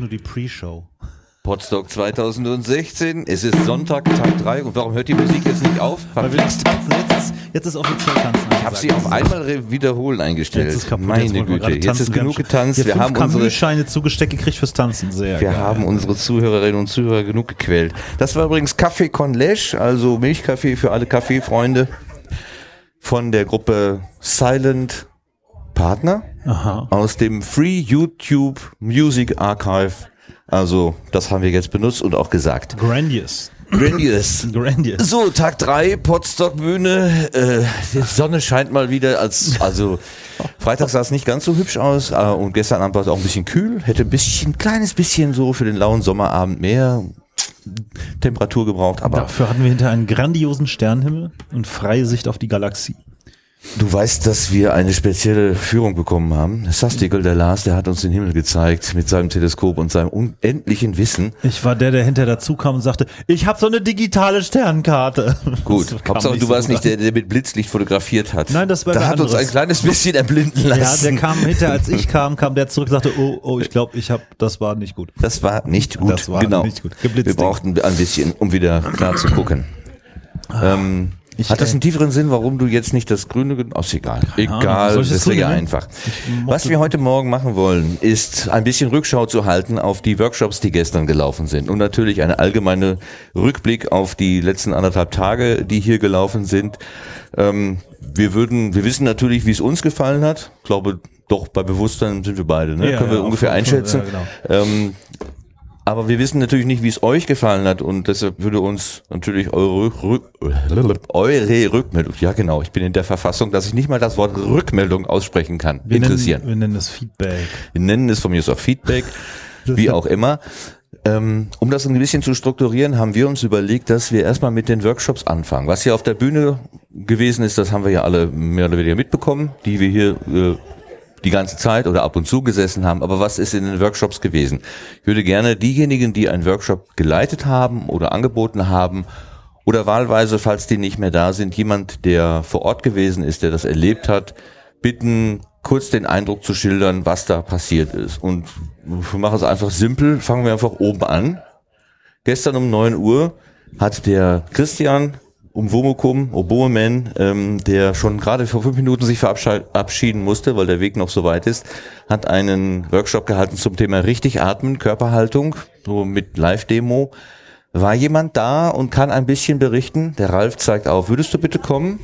nur die Pre-Show. Potsdok 2016, es ist Sonntag, Tag 3 und warum hört die Musik jetzt nicht auf? Weil wir tanzen, jetzt ist offiziell tanzen. Ich habe sie auf einmal wiederholen eingestellt. Jetzt ist kaputt. Meine Güte, jetzt ist genug getanzt. Wir haben unsere Scheine zugesteckt gekriegt fürs Tanzen. Sehr Wir geil. haben unsere Zuhörerinnen und Zuhörer genug gequält. Das war übrigens Café con Leche, also Milchkaffee für alle Kaffeefreunde von der Gruppe Silent Partner aus dem Free YouTube Music Archive. Also, das haben wir jetzt benutzt und auch gesagt. Grandiose. So, Tag 3, Potsdok Bühne. Die Sonne scheint mal wieder also Freitag sah es nicht ganz so hübsch aus und gestern Abend war es auch ein bisschen kühl. Hätte ein kleines bisschen so für den lauen Sommerabend mehr Temperatur gebraucht. Aber dafür hatten wir hinterher einen grandiosen Sternenhimmel und freie Sicht auf die Galaxie. Du weißt, dass wir eine spezielle Führung bekommen haben. Sastikel, der Lars, der hat uns den Himmel gezeigt mit seinem Teleskop und seinem unendlichen Wissen. Ich war der hinterher dazu kam und sagte, ich habe so eine digitale Sternkarte. Gut, Hauptsache du warst nicht der mit Blitzlicht fotografiert hat. Nein, das war da hat uns ein kleines bisschen erblinden lassen. Ja, der kam hinterher, als ich kam der zurück und sagte, oh, ich glaube, das war nicht gut. Das war nicht gut, das war genau. Nicht gut. Geblitzt. Wir brauchten ein bisschen, um wieder klar zu gucken. Hat das einen tieferen Sinn, warum du jetzt nicht das Grüne ist egal. Egal, das ist ja einfach. Was wir heute Morgen machen wollen, ist ein bisschen Rückschau zu halten auf die Workshops, die gestern gelaufen sind. Und natürlich eine allgemeine Rückblick auf die letzten 1,5 Tage, die hier gelaufen sind. Wir wissen natürlich, wie es uns gefallen hat. Ich glaube, doch, bei Bewusstsein sind wir beide, ne? Ja, können wir ungefähr einschätzen. Ja, genau. Aber wir wissen natürlich nicht, wie es euch gefallen hat und deshalb würde uns natürlich eure Rückmeldung, ja genau, ich bin in der Verfassung, dass ich nicht mal das Wort Rückmeldung aussprechen kann, interessieren. Wir nennen es Feedback. Wir nennen es von mir auch Feedback, wie auch immer. Um das ein bisschen zu strukturieren, haben wir uns überlegt, dass wir erstmal mit den Workshops anfangen. Was hier auf der Bühne gewesen ist, das haben wir ja alle mehr oder weniger mitbekommen, die wir hier die ganze Zeit oder ab und zu gesessen haben, aber was ist in den Workshops gewesen? Ich würde gerne diejenigen, die einen Workshop geleitet haben oder angeboten haben oder wahlweise, falls die nicht mehr da sind, jemand, der vor Ort gewesen ist, der das erlebt hat, bitten, kurz den Eindruck zu schildern, was da passiert ist. Und wir machen es einfach simpel, fangen wir einfach oben an. Gestern um 9 Uhr hat der Christian Oboeman, der schon gerade vor 5 Minuten sich verabschieden musste, weil der Weg noch so weit ist, hat einen Workshop gehalten zum Thema richtig atmen, Körperhaltung, so mit Live-Demo. War jemand da und kann ein bisschen berichten? Der Ralf zeigt auf. Würdest du bitte kommen?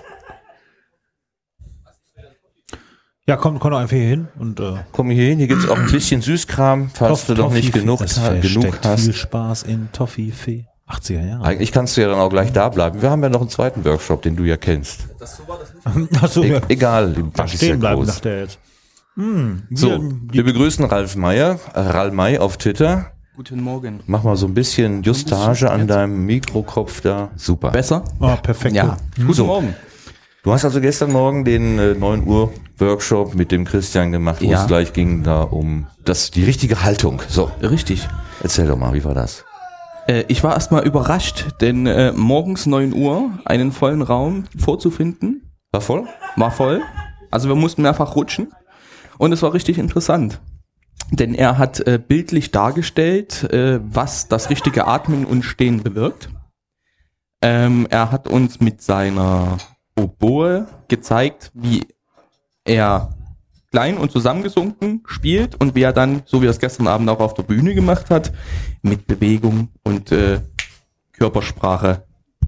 Ja, komm doch einfach hier hin und komm hier hin. Hier gibt's auch ein bisschen Süßkram, falls du noch nicht genug hast. Viel Spaß in Toffifee. 80er Jahre. Eigentlich kannst du ja dann auch gleich da bleiben. Wir haben ja noch einen zweiten Workshop, den du ja kennst. Achso, ja. Egal. Stehen bleiben, dachte er jetzt. Wir begrüßen Ralf May auf Twitter. Guten Morgen. Mach mal so ein bisschen Justage an deinem Mikrokopf da. Super. Besser? Oh, perfekt. Ja. Guten Morgen. Du hast also gestern Morgen den 9 Uhr Workshop mit dem Christian gemacht, wo es gleich ging da um die richtige Haltung. So. Richtig. Erzähl doch mal, wie war das? Ich war erstmal überrascht, denn morgens 9 Uhr einen vollen Raum vorzufinden. War voll? War voll. Also wir mussten mehrfach rutschen. Und es war richtig interessant. Denn er hat bildlich dargestellt, was das richtige Atmen und Stehen bewirkt. Er hat uns mit seiner Oboe gezeigt, wie er klein und zusammengesunken spielt und wie er dann, so wie er es gestern Abend auch auf der Bühne gemacht hat, mit Bewegung und Körpersprache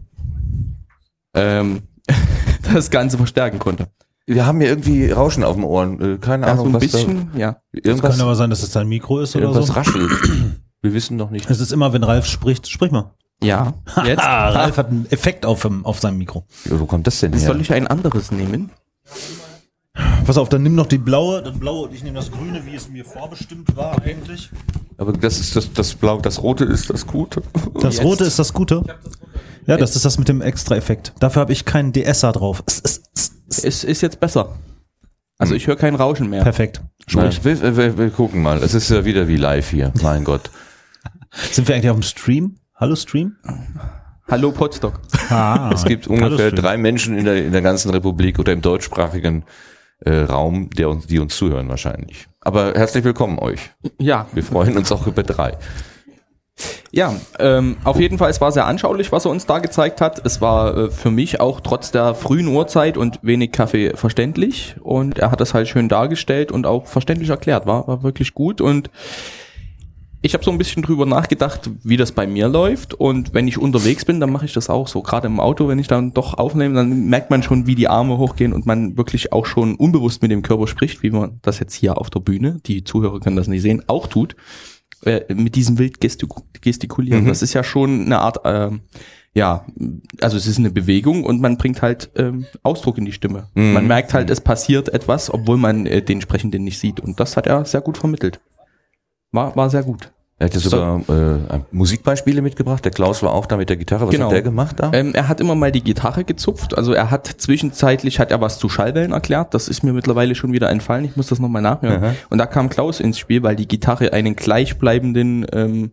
das Ganze verstärken konnte. Wir haben hier irgendwie Rauschen auf dem Ohren. Keine Ahnung, so ein was bisschen, da... Es kann aber sein, dass es dein Mikro ist oder so. Irgendwas raschelt. Wir wissen noch nicht. Es ist immer, wenn Ralf spricht, sprich mal. Ja, jetzt. Ralf hat einen Effekt auf seinem Mikro. Ja, wo kommt das denn her? Soll ich ein anderes nehmen? Pass auf, dann nimm noch das Blaue und ich nehme das Grüne, wie es mir vorbestimmt war eigentlich. Aber das ist das Blau, das Rote ist das Gute. Das Rote ist das Gute? Ja, das ist das mit dem Extra-Effekt. Dafür habe ich keinen DSer drauf. Es ist jetzt besser. Also ich höre kein Rauschen mehr. Perfekt. Wir gucken mal. Es ist ja wieder wie live hier. Mein Gott. Sind wir eigentlich auf dem Stream? Hallo Stream? Hallo Potsdok. Es gibt ungefähr 3 Menschen in der ganzen Republik oder im deutschsprachigen Raum, die uns zuhören wahrscheinlich. Aber herzlich willkommen euch. Ja. Wir freuen uns auch über 3. Ja, auf jeden Fall, es war sehr anschaulich, was er uns da gezeigt hat. Es war für mich auch trotz der frühen Uhrzeit und wenig Kaffee verständlich. Und er hat das halt schön dargestellt und auch verständlich erklärt. War wirklich gut. Und ich habe so ein bisschen drüber nachgedacht, wie das bei mir läuft. Und wenn ich unterwegs bin, dann mache ich das auch so. Gerade im Auto, wenn ich dann doch aufnehme, dann merkt man schon, wie die Arme hochgehen und man wirklich auch schon unbewusst mit dem Körper spricht, wie man das jetzt hier auf der Bühne, die Zuhörer können das nicht sehen, auch tut. Mit diesem wild gestikulieren. Das ist ja schon eine Art, also es ist eine Bewegung und man bringt halt Ausdruck in die Stimme. Man merkt halt, es passiert etwas, obwohl man den Sprechenden nicht sieht. Und das hat er sehr gut vermittelt. War sehr gut. Er hat ja sogar Musikbeispiele mitgebracht. Der Klaus war auch da mit der Gitarre. Was hat der gemacht da? Er hat immer mal die Gitarre gezupft. Also er hat zwischenzeitlich was zu Schallwellen erklärt. Das ist mir mittlerweile schon wieder entfallen. Ich muss das nochmal nachhören. Aha. Und da kam Klaus ins Spiel, weil die Gitarre eine gleichbleibende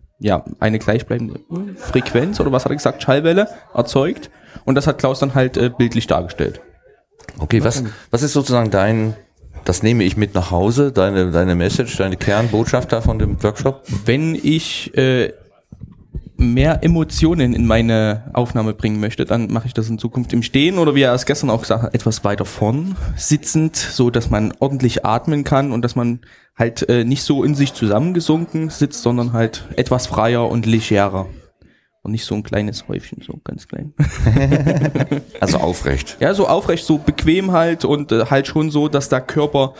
Frequenz oder was hat er gesagt, Schallwelle erzeugt. Und das hat Klaus dann halt bildlich dargestellt. Okay, was ist sozusagen das nehme ich mit nach Hause, deine Message, deine Kernbotschaft da von dem Workshop? Wenn ich mehr Emotionen in meine Aufnahme bringen möchte, dann mache ich das in Zukunft im Stehen oder wie er es gestern auch gesagt hat, etwas weiter vorn sitzend, so dass man ordentlich atmen kann und dass man halt nicht so in sich zusammengesunken sitzt, sondern halt etwas freier und legerer. Und nicht so ein kleines Häufchen, so ganz klein. Also aufrecht. Ja, so aufrecht, so bequem halt und halt schon so, dass der Körper,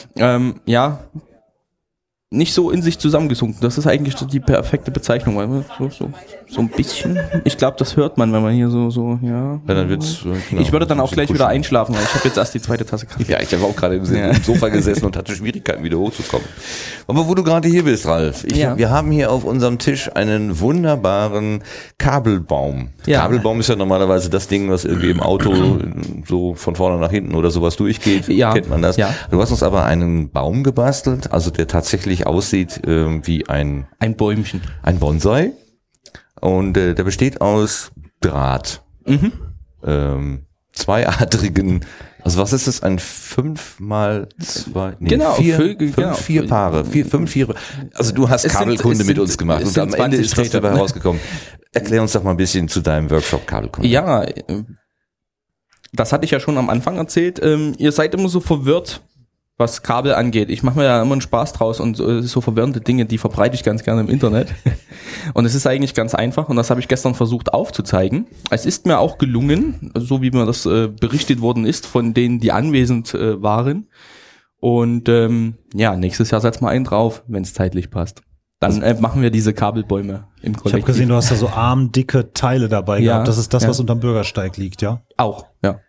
nicht so in sich zusammengesunken. Das ist eigentlich die perfekte Bezeichnung. Weil so ein bisschen. Ich glaube, das hört man, wenn man hier so. Ja, dann wird's, genau, ich würde dann auch gleich wieder einschlafen, weil ich habe jetzt erst die 2. Tasse Kaffee. Ja, ich habe auch gerade im Sofa gesessen und hatte Schwierigkeiten, wieder hochzukommen. Aber wo du gerade hier bist, Ralf, wir haben hier auf unserem Tisch einen wunderbaren Kabelbaum. Ja. Kabelbaum ist ja normalerweise das Ding, was irgendwie im Auto so von vorne nach hinten oder sowas durchgeht. Ja. Kennt man das. Ja. Du hast uns aber einen Baum gebastelt, also der tatsächlich aussieht wie ein Bäumchen. Ein Bonsai. Und der besteht aus Draht. Zweiadrigen. Also was ist das? Ein 5x2? Nee, genau, 4 Paare. 5 Viere. Also du hast Kabelkunde mit uns gemacht und am Ende ist das dabei rausgekommen. Erklär uns doch mal ein bisschen zu deinem Workshop Kabelkunde. Ja, das hatte ich ja schon am Anfang erzählt. Ihr seid immer so verwirrt, was Kabel angeht. Ich mache mir ja immer einen Spaß draus und so verwirrende Dinge, die verbreite ich ganz gerne im Internet. Und es ist eigentlich ganz einfach und das habe ich gestern versucht aufzuzeigen. Es ist mir auch gelungen, so wie mir das berichtet worden ist von denen, die anwesend waren. Und nächstes Jahr setz mal einen drauf, wenn es zeitlich passt. Dann machen wir diese Kabelbäume im Kollektiv. Ich habe gesehen, du hast da so armdicke Teile dabei gehabt. Das ist das, was unterm Bürgersteig liegt, ja? Auch, ja.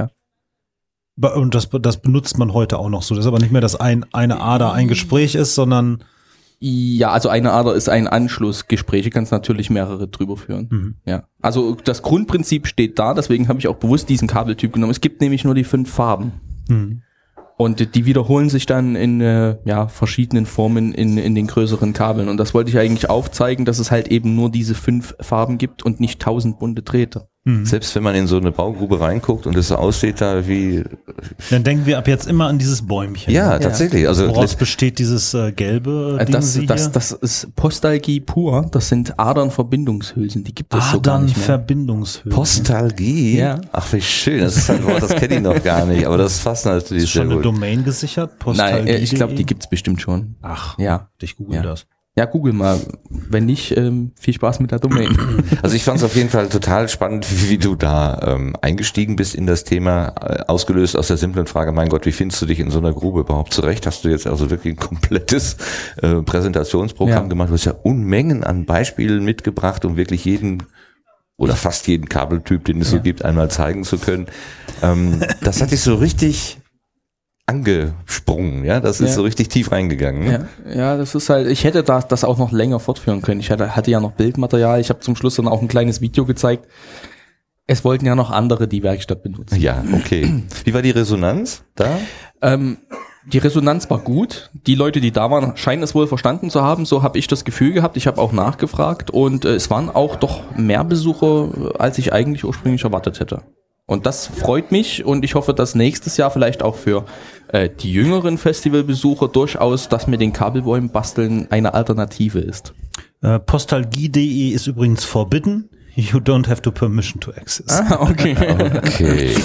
Und das benutzt man heute auch noch so. Das ist aber nicht mehr, dass eine Ader ein Gespräch ist, sondern... Ja, also eine Ader ist ein Anschlussgespräch. Du kannst natürlich mehrere drüber führen. Ja. Also das Grundprinzip steht da, deswegen habe ich auch bewusst diesen Kabeltyp genommen. Es gibt nämlich nur die 5 Farben. Und die wiederholen sich dann in verschiedenen Formen in den größeren Kabeln. Und das wollte ich eigentlich aufzeigen, dass es halt eben nur diese 5 Farben gibt und nicht 1000 bunte Drähte. Selbst wenn man in so eine Baugrube reinguckt und es so aussieht da wie... Dann denken wir ab jetzt immer an dieses Bäumchen. Ja, tatsächlich. Also woraus besteht dieses gelbe Ding? Das ist Postalgie pur. Das sind Adernverbindungshülsen. Die gibt es so gar nicht mehr. Adernverbindungshülsen. Postalgie? Ja. Ach, wie schön. Das ist halt ein Wort, das kenne ich noch gar nicht. Aber das fasst natürlich ist schon eine Domain gesichert? Postalgie. Nein, ich glaube, die gibt's bestimmt schon. Ach, ja. Ich google das. Ja, google mal. Wenn nicht, viel Spaß mit der Domain. Also ich fand es auf jeden Fall total spannend, wie du da eingestiegen bist in das Thema, ausgelöst aus der simplen Frage, mein Gott, wie findest du dich in so einer Grube überhaupt zurecht? Hast du jetzt also wirklich ein komplettes Präsentationsprogramm gemacht? Du hast ja Unmengen an Beispielen mitgebracht, um wirklich jeden oder fast jeden Kabeltyp, den es so gibt, einmal zeigen zu können. Das hat dich so richtig angesprungen, ja, das ist so richtig tief reingegangen. Ja, das ist halt, ich hätte das auch noch länger fortführen können. Ich hatte ja noch Bildmaterial, ich habe zum Schluss dann auch ein kleines Video gezeigt. Es wollten ja noch andere die Werkstatt benutzen. Ja, okay. Wie war die Resonanz da? Die Resonanz war gut. Die Leute, die da waren, scheinen es wohl verstanden zu haben. So habe ich das Gefühl gehabt. Ich habe auch nachgefragt und es waren auch doch mehr Besucher, als ich eigentlich ursprünglich erwartet hätte. Und das freut mich und ich hoffe, dass nächstes Jahr vielleicht auch für die jüngeren Festivalbesucher durchaus das mit den Kabelbäumen basteln eine Alternative ist. Postalgie.de ist übrigens forbidden. You don't have to permission to access. Ah, okay. Okay.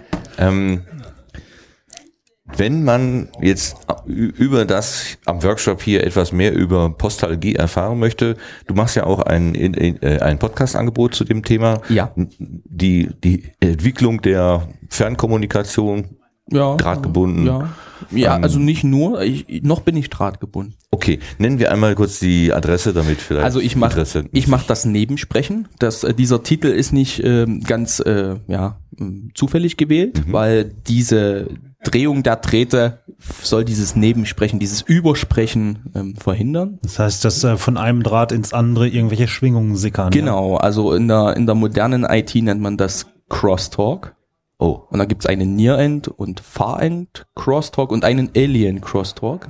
Wenn man jetzt über das am Workshop hier etwas mehr über Postalgie erfahren möchte, du machst ja auch ein Podcast-Angebot zu dem Thema. Ja. Die Entwicklung der Fernkommunikation, Ja, drahtgebunden. Ja, also nicht nur, noch bin ich drahtgebunden. Okay, nennen wir einmal kurz die Adresse, damit vielleicht. Also ich mach das Nebensprechen. Dieser Titel ist nicht ganz zufällig gewählt, weil diese Drehung der Drähte soll dieses Nebensprechen, dieses Übersprechen verhindern. Das heißt, dass von einem Draht ins andere irgendwelche Schwingungen sickern. Genau, also in der modernen IT nennt man das Crosstalk. Oh. Und da gibt's einen Near-End und Far-End Crosstalk und einen Alien Crosstalk.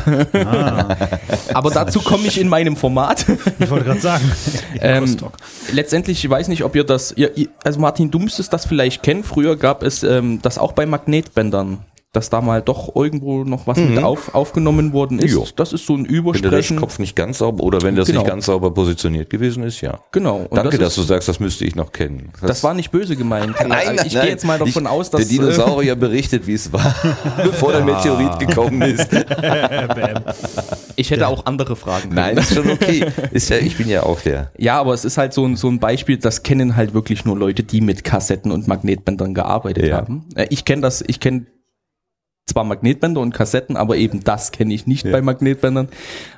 Aber dazu komme ich in meinem Format. Ich wollte gerade sagen. Letztendlich, ich weiß nicht, ob ihr das, also Martin, du müsstest das vielleicht kennen. Früher gab es das auch bei Magnetbändern, dass da mal doch irgendwo noch was mit aufgenommen worden ist. Jo. Das ist so ein Wenn der Übersprechen. Kopf nicht ganz sauber oder wenn das Genau. nicht ganz sauber positioniert gewesen ist, ja. Genau. Und Danke, dass ist, du sagst, das müsste ich noch kennen. das war nicht böse gemeint. Nein, Ich gehe jetzt mal davon aus, dass der Dinosaurier berichtet, wie es war, bevor der Meteorit gekommen ist. ich hätte auch andere Fragen können. Nein, ist schon okay. Ist ja, ich bin ja auch der. Ja, aber es ist halt so ein Beispiel, das kennen halt wirklich nur Leute, die mit Kassetten und Magnetbändern gearbeitet haben. Ich kenne zwar Magnetbänder und Kassetten, aber eben das kenne ich nicht bei Magnetbändern.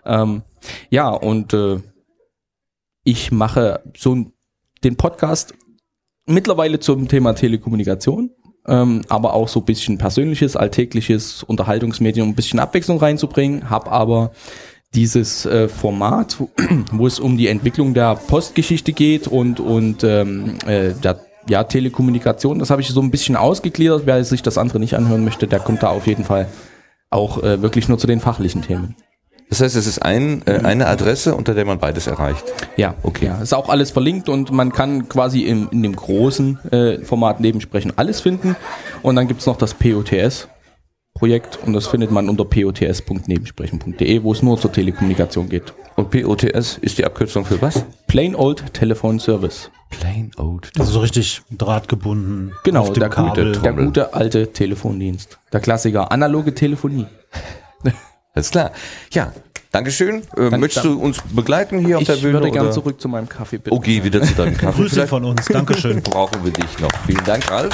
Ich mache den Podcast mittlerweile zum Thema Telekommunikation, aber auch so ein bisschen persönliches, alltägliches Unterhaltungsmedium, ein bisschen Abwechslung reinzubringen, habe aber dieses Format, wo es um die Entwicklung der Postgeschichte geht und der Telekommunikation, das habe ich so ein bisschen ausgegliedert. Wer sich das andere nicht anhören möchte, der kommt da auf jeden Fall auch wirklich nur zu den fachlichen Themen. Das heißt, es ist eine Adresse, unter der man beides erreicht. Ja, okay. Ja, ist auch alles verlinkt und man kann quasi in dem großen Format Nebensprechen alles finden. Und dann gibt's noch das POTS-Projekt und das findet man unter pots.nebensprechen.de, wo es nur zur Telekommunikation geht. Und POTS ist die Abkürzung für was? Plain Old Telephone Service. Plain Old. Also so richtig drahtgebunden. Genau, auf dem der Kabel. gute alte Telefondienst. Der Klassiker, analoge Telefonie. Alles klar. Ja, Dankeschön. Möchtest du uns begleiten hier auf der Bühne? Ich würde gern oder? zurück zu meinem Kaffee, bitte. Okay, wieder zu deinem Kaffee. Grüße von uns. Dankeschön. Brauchen wir dich noch. Vielen Dank, Ralf.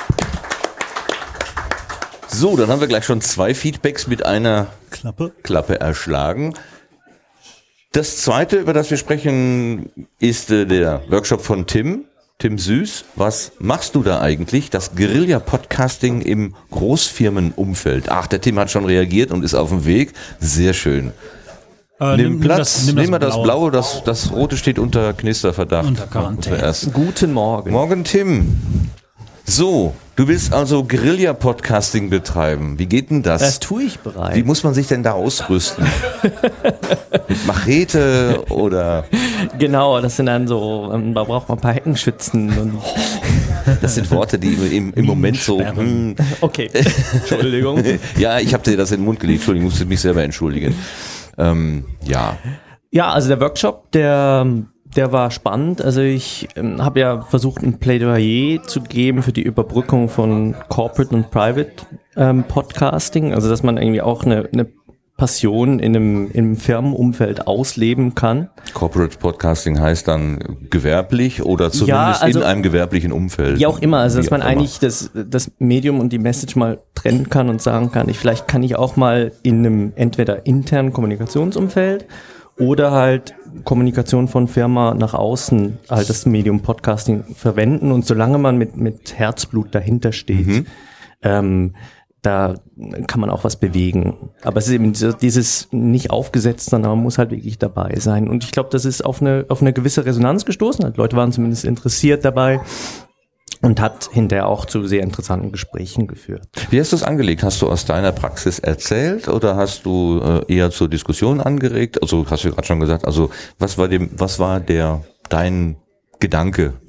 So, dann haben wir gleich schon 2 Feedbacks mit einer Klappe erschlagen. Das zweite, über das wir sprechen, ist der Workshop von Tim Süß. Was machst du da eigentlich? Das Guerilla-Podcasting im Großfirmenumfeld. Ach, der Tim hat schon reagiert und ist auf dem Weg. Sehr schön. Nimm Platz, nimm mal das Blaue, das Rote steht unter Knisterverdacht. Unter Quarantäne. Guten Morgen. Morgen, Tim. So, du willst also Guerilla-Podcasting betreiben. Wie geht denn das? Das tue ich bereits. Wie muss man sich denn da ausrüsten? Mit Machete oder? Genau, das sind dann so, da braucht man ein paar Heckenschützen. Und Das sind Worte, die im Moment so. okay, Entschuldigung. Ja, ich habe dir das in den Mund gelegt. Entschuldigung, ich musste mich selber entschuldigen. Ja. Ja, also der Workshop, der war spannend. Also ich habe ja versucht, ein Plädoyer zu geben für die Überbrückung von Corporate und Private Podcasting. Also dass man irgendwie auch eine Passion in einem Firmenumfeld ausleben kann. Corporate Podcasting heißt dann gewerblich oder zumindest in einem gewerblichen Umfeld. Wie auch immer, also dass man eigentlich das Medium und die Message mal trennen kann und sagen kann, vielleicht kann ich auch mal in einem entweder internen Kommunikationsumfeld oder halt Kommunikation von Firma nach außen halt das Medium Podcasting verwenden und solange man mit Herzblut dahinter steht, da kann man auch was bewegen. Aber es ist eben dieses nicht aufgesetzt, sondern man muss halt wirklich dabei sein. Und ich glaube, das ist auf eine gewisse Resonanz gestoßen. Halt, Leute waren zumindest interessiert dabei und hat hinterher auch zu sehr interessanten Gesprächen geführt. Wie hast du es angelegt? Hast du aus deiner Praxis erzählt oder hast du eher zur Diskussion angeregt? Also hast du gerade schon gesagt, also was war dein Gedanke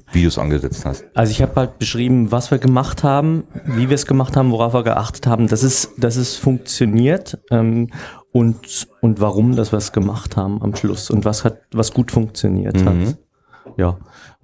Videos angesetzt hast? Also ich habe halt beschrieben, was wir gemacht haben, wie wir es gemacht haben, worauf wir geachtet haben, dass es funktioniert und warum, dass wir es gemacht haben am Schluss und was gut funktioniert hat. Ja,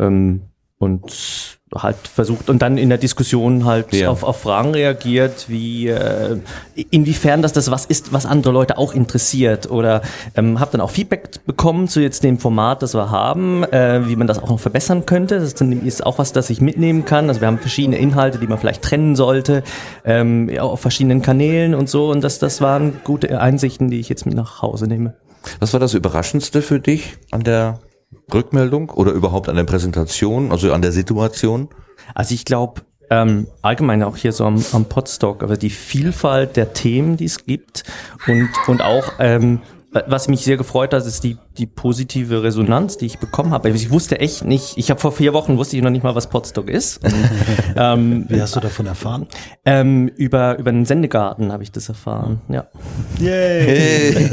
und halt versucht und dann in der Diskussion halt auf Fragen reagiert, wie inwiefern das was ist, was andere Leute auch interessiert, oder habe dann auch Feedback bekommen zu jetzt dem Format, das wir haben, wie man das auch noch verbessern könnte. Das ist auch was, das ich mitnehmen kann. Also wir haben verschiedene Inhalte, die man vielleicht trennen sollte, auf verschiedenen Kanälen und so, und das waren gute Einsichten, die ich jetzt mit nach Hause nehme. Was war das Überraschendste für dich an der Rückmeldung oder überhaupt an der Präsentation, also an der Situation? Also ich glaube, allgemein auch hier so am Podstock, aber die Vielfalt der Themen, die es gibt und auch, was mich sehr gefreut hat, ist die positive Resonanz, die ich bekommen habe. Ich wusste echt nicht, vor 4 Wochen wusste ich noch nicht mal, was Podstock ist. Wie hast du davon erfahren? Über einen Sendegarten habe ich das erfahren, ja. Yay!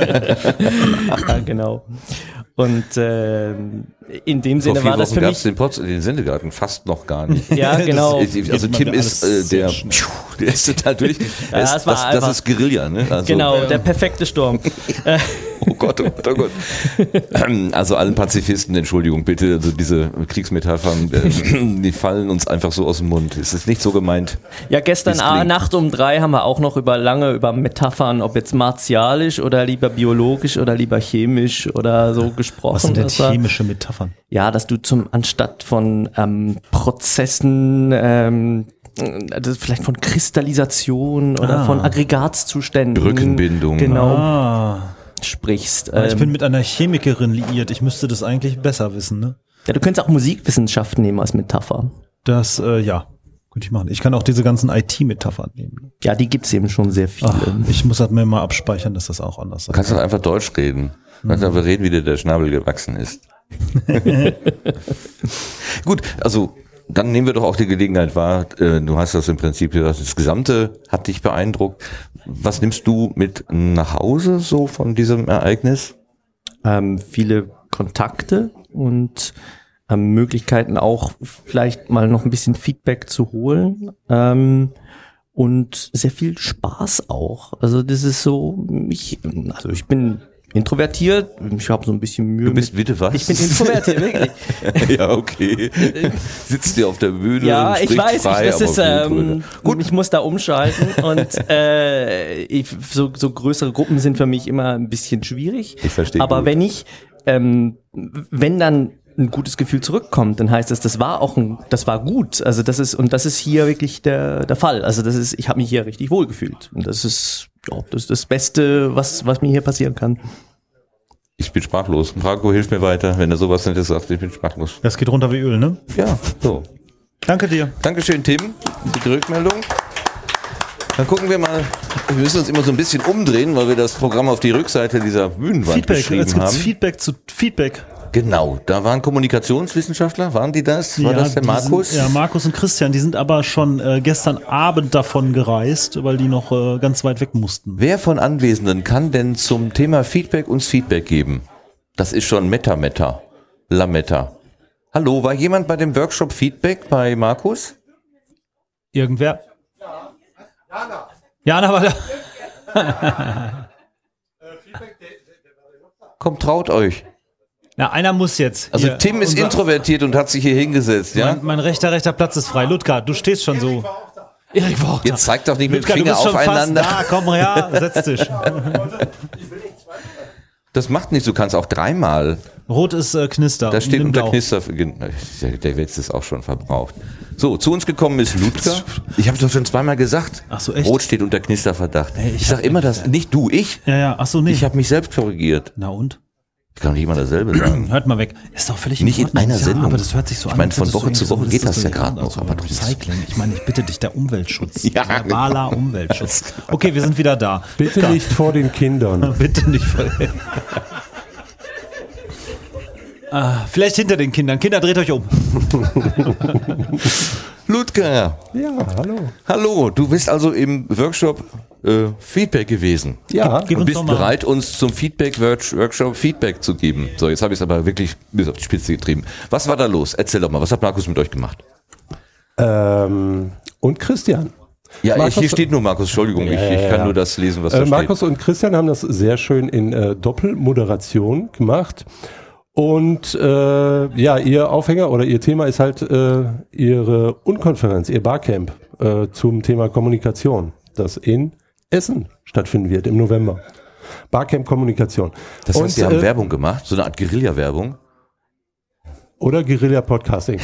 Ja, genau. Und in dem Sinne war das für mich... Vor 4 Wochen gab es den Sendegarten fast noch gar nicht. Ja, genau. Also Tim ist der ist total durch. Ja, das ist Guerilla, ne? Also, genau, der perfekte Sturm. Oh Gott, oh Gott, oh Gott. Also allen Pazifisten, Entschuldigung, bitte, also diese Kriegsmetaphern, die fallen uns einfach so aus dem Mund. Es ist nicht so gemeint. Ja, gestern Nacht um 3 haben wir auch noch lange über Metaphern, ob jetzt martialisch oder lieber biologisch oder lieber chemisch oder so gesprochen. Was sind denn chemische Metaphern? Ja, dass du anstatt von Prozessen, also vielleicht von Kristallisation oder von Aggregatzuständen. Brückenbindung. Genau. Sprichst. Ich bin mit einer Chemikerin liiert. Ich müsste das eigentlich besser wissen, ne? Ja, du könntest auch Musikwissenschaften nehmen als Metapher. Das, ja, könnte ich machen. Ich kann auch diese ganzen IT-Metaphern nehmen. Ja, die gibt's eben schon sehr viele. Ich muss halt mir mal abspeichern, dass das auch anders ist. Du kannst doch einfach Deutsch reden. Du kannst einfach reden, wie dir der Schnabel gewachsen ist. Gut, also dann nehmen wir doch auch die Gelegenheit wahr. Du hast das im Prinzip gesagt, das Gesamte hat dich beeindruckt. Was nimmst du mit nach Hause so von diesem Ereignis? Viele Kontakte und Möglichkeiten auch vielleicht mal noch ein bisschen Feedback zu holen und sehr viel Spaß auch. Also das ist so, ich bin introvertiert, ich habe so ein bisschen Mühe. Du bist bitte was? Ich bin introvertiert, wirklich. Ja, okay. Sitzt dir auf der Bühne. Ja, und ich weiß, frei, das ist gut. Ich muss da umschalten und so größere Gruppen sind für mich immer ein bisschen schwierig. Ich verstehe. Aber gut. wenn dann ein gutes Gefühl zurückkommt, dann heißt das war gut. Also das ist hier wirklich der Fall. Also ich habe mich hier richtig wohl gefühlt. Und das ist das Beste, was mir hier passieren kann. Ich bin sprachlos. Marco, hilf mir weiter, wenn er sowas nicht sagt. Ich bin sprachlos. Das geht runter wie Öl, ne? Ja, so. Danke dir. Dankeschön, Tim, für die Rückmeldung. Dann gucken wir mal. Wir müssen uns immer so ein bisschen umdrehen, weil wir das Programm auf die Rückseite dieser Bühnenwand geschrieben jetzt gibt's haben. Feedback zu Feedback. Genau, da waren Kommunikationswissenschaftler, waren die das? War das der Markus? Markus und Christian, die sind aber schon gestern Abend davon gereist, weil die noch ganz weit weg mussten. Wer von Anwesenden kann denn zum Thema Feedback uns Feedback geben? Das ist schon Lametta. Hallo, war jemand bei dem Workshop Feedback bei Markus? Irgendwer? Jana war da. Kommt, traut euch. Na, einer muss jetzt. Also hier, Tim ist introvertiert und hat sich hier hingesetzt, ja? Mein rechter Platz ist frei. Ludger, du stehst schon so. Erik war auch da. Jetzt zeigt doch nicht Ludger, mit dem Finger du bist schon aufeinander. fast da. Komm her, setz dich. Das macht nichts, du kannst auch 3-mal. Rot ist Knister. Da steht unter Blau. Knister. Der Witz ist auch schon verbraucht. So, zu uns gekommen ist Ludger. Ich habe es doch schon 2-mal gesagt. Ach so, echt? Rot steht unter Knisterverdacht. Hey, ich sag immer das, nicht du, ich. Ja, ach so, nicht. Ich habe mich selbst korrigiert. Na und? Ich kann nicht immer dasselbe sagen. Hört mal weg. Ist doch völlig Nicht in Ordnung. einer Sendung. Ja, aber das hört sich so an. Ich meine, von als hättest Woche du zu Woche irgendwie geht das ja so gerade noch. also Aber trotzdem. Recycling. Ich meine, ich bitte dich, der Umweltschutz. Ja, Verbaler Umweltschutz. Okay, wir sind wieder da. Bitte Ludger. nicht vor den Kindern. Bitte nicht vor den vielleicht hinter den Kindern. Kinder, dreht euch um. Ludger. Ja, hallo. Hallo, du bist also im Workshop Feedback gewesen. Ja, Gib Und uns bist doch mal. bereit, uns zum Feedback-Workshop Feedback zu geben. So, jetzt habe ich es aber wirklich bis auf die Spitze getrieben. Was war da los? Erzähl doch mal, was hat Markus mit euch gemacht? und Christian. Ja, Markus- hier steht nur Markus, Entschuldigung, ich kann nur das lesen, was da Markus steht. und Christian haben das sehr schön in Doppelmoderation gemacht. Und ihr Aufhänger oder ihr Thema ist halt ihre Unkonferenz, ihr Barcamp zum Thema Kommunikation, das in Essen stattfinden wird im November. Barcamp Kommunikation. Das Und, heißt, Sie haben Werbung gemacht, so eine Art Guerilla-Werbung. Oder Guerilla-Podcasting.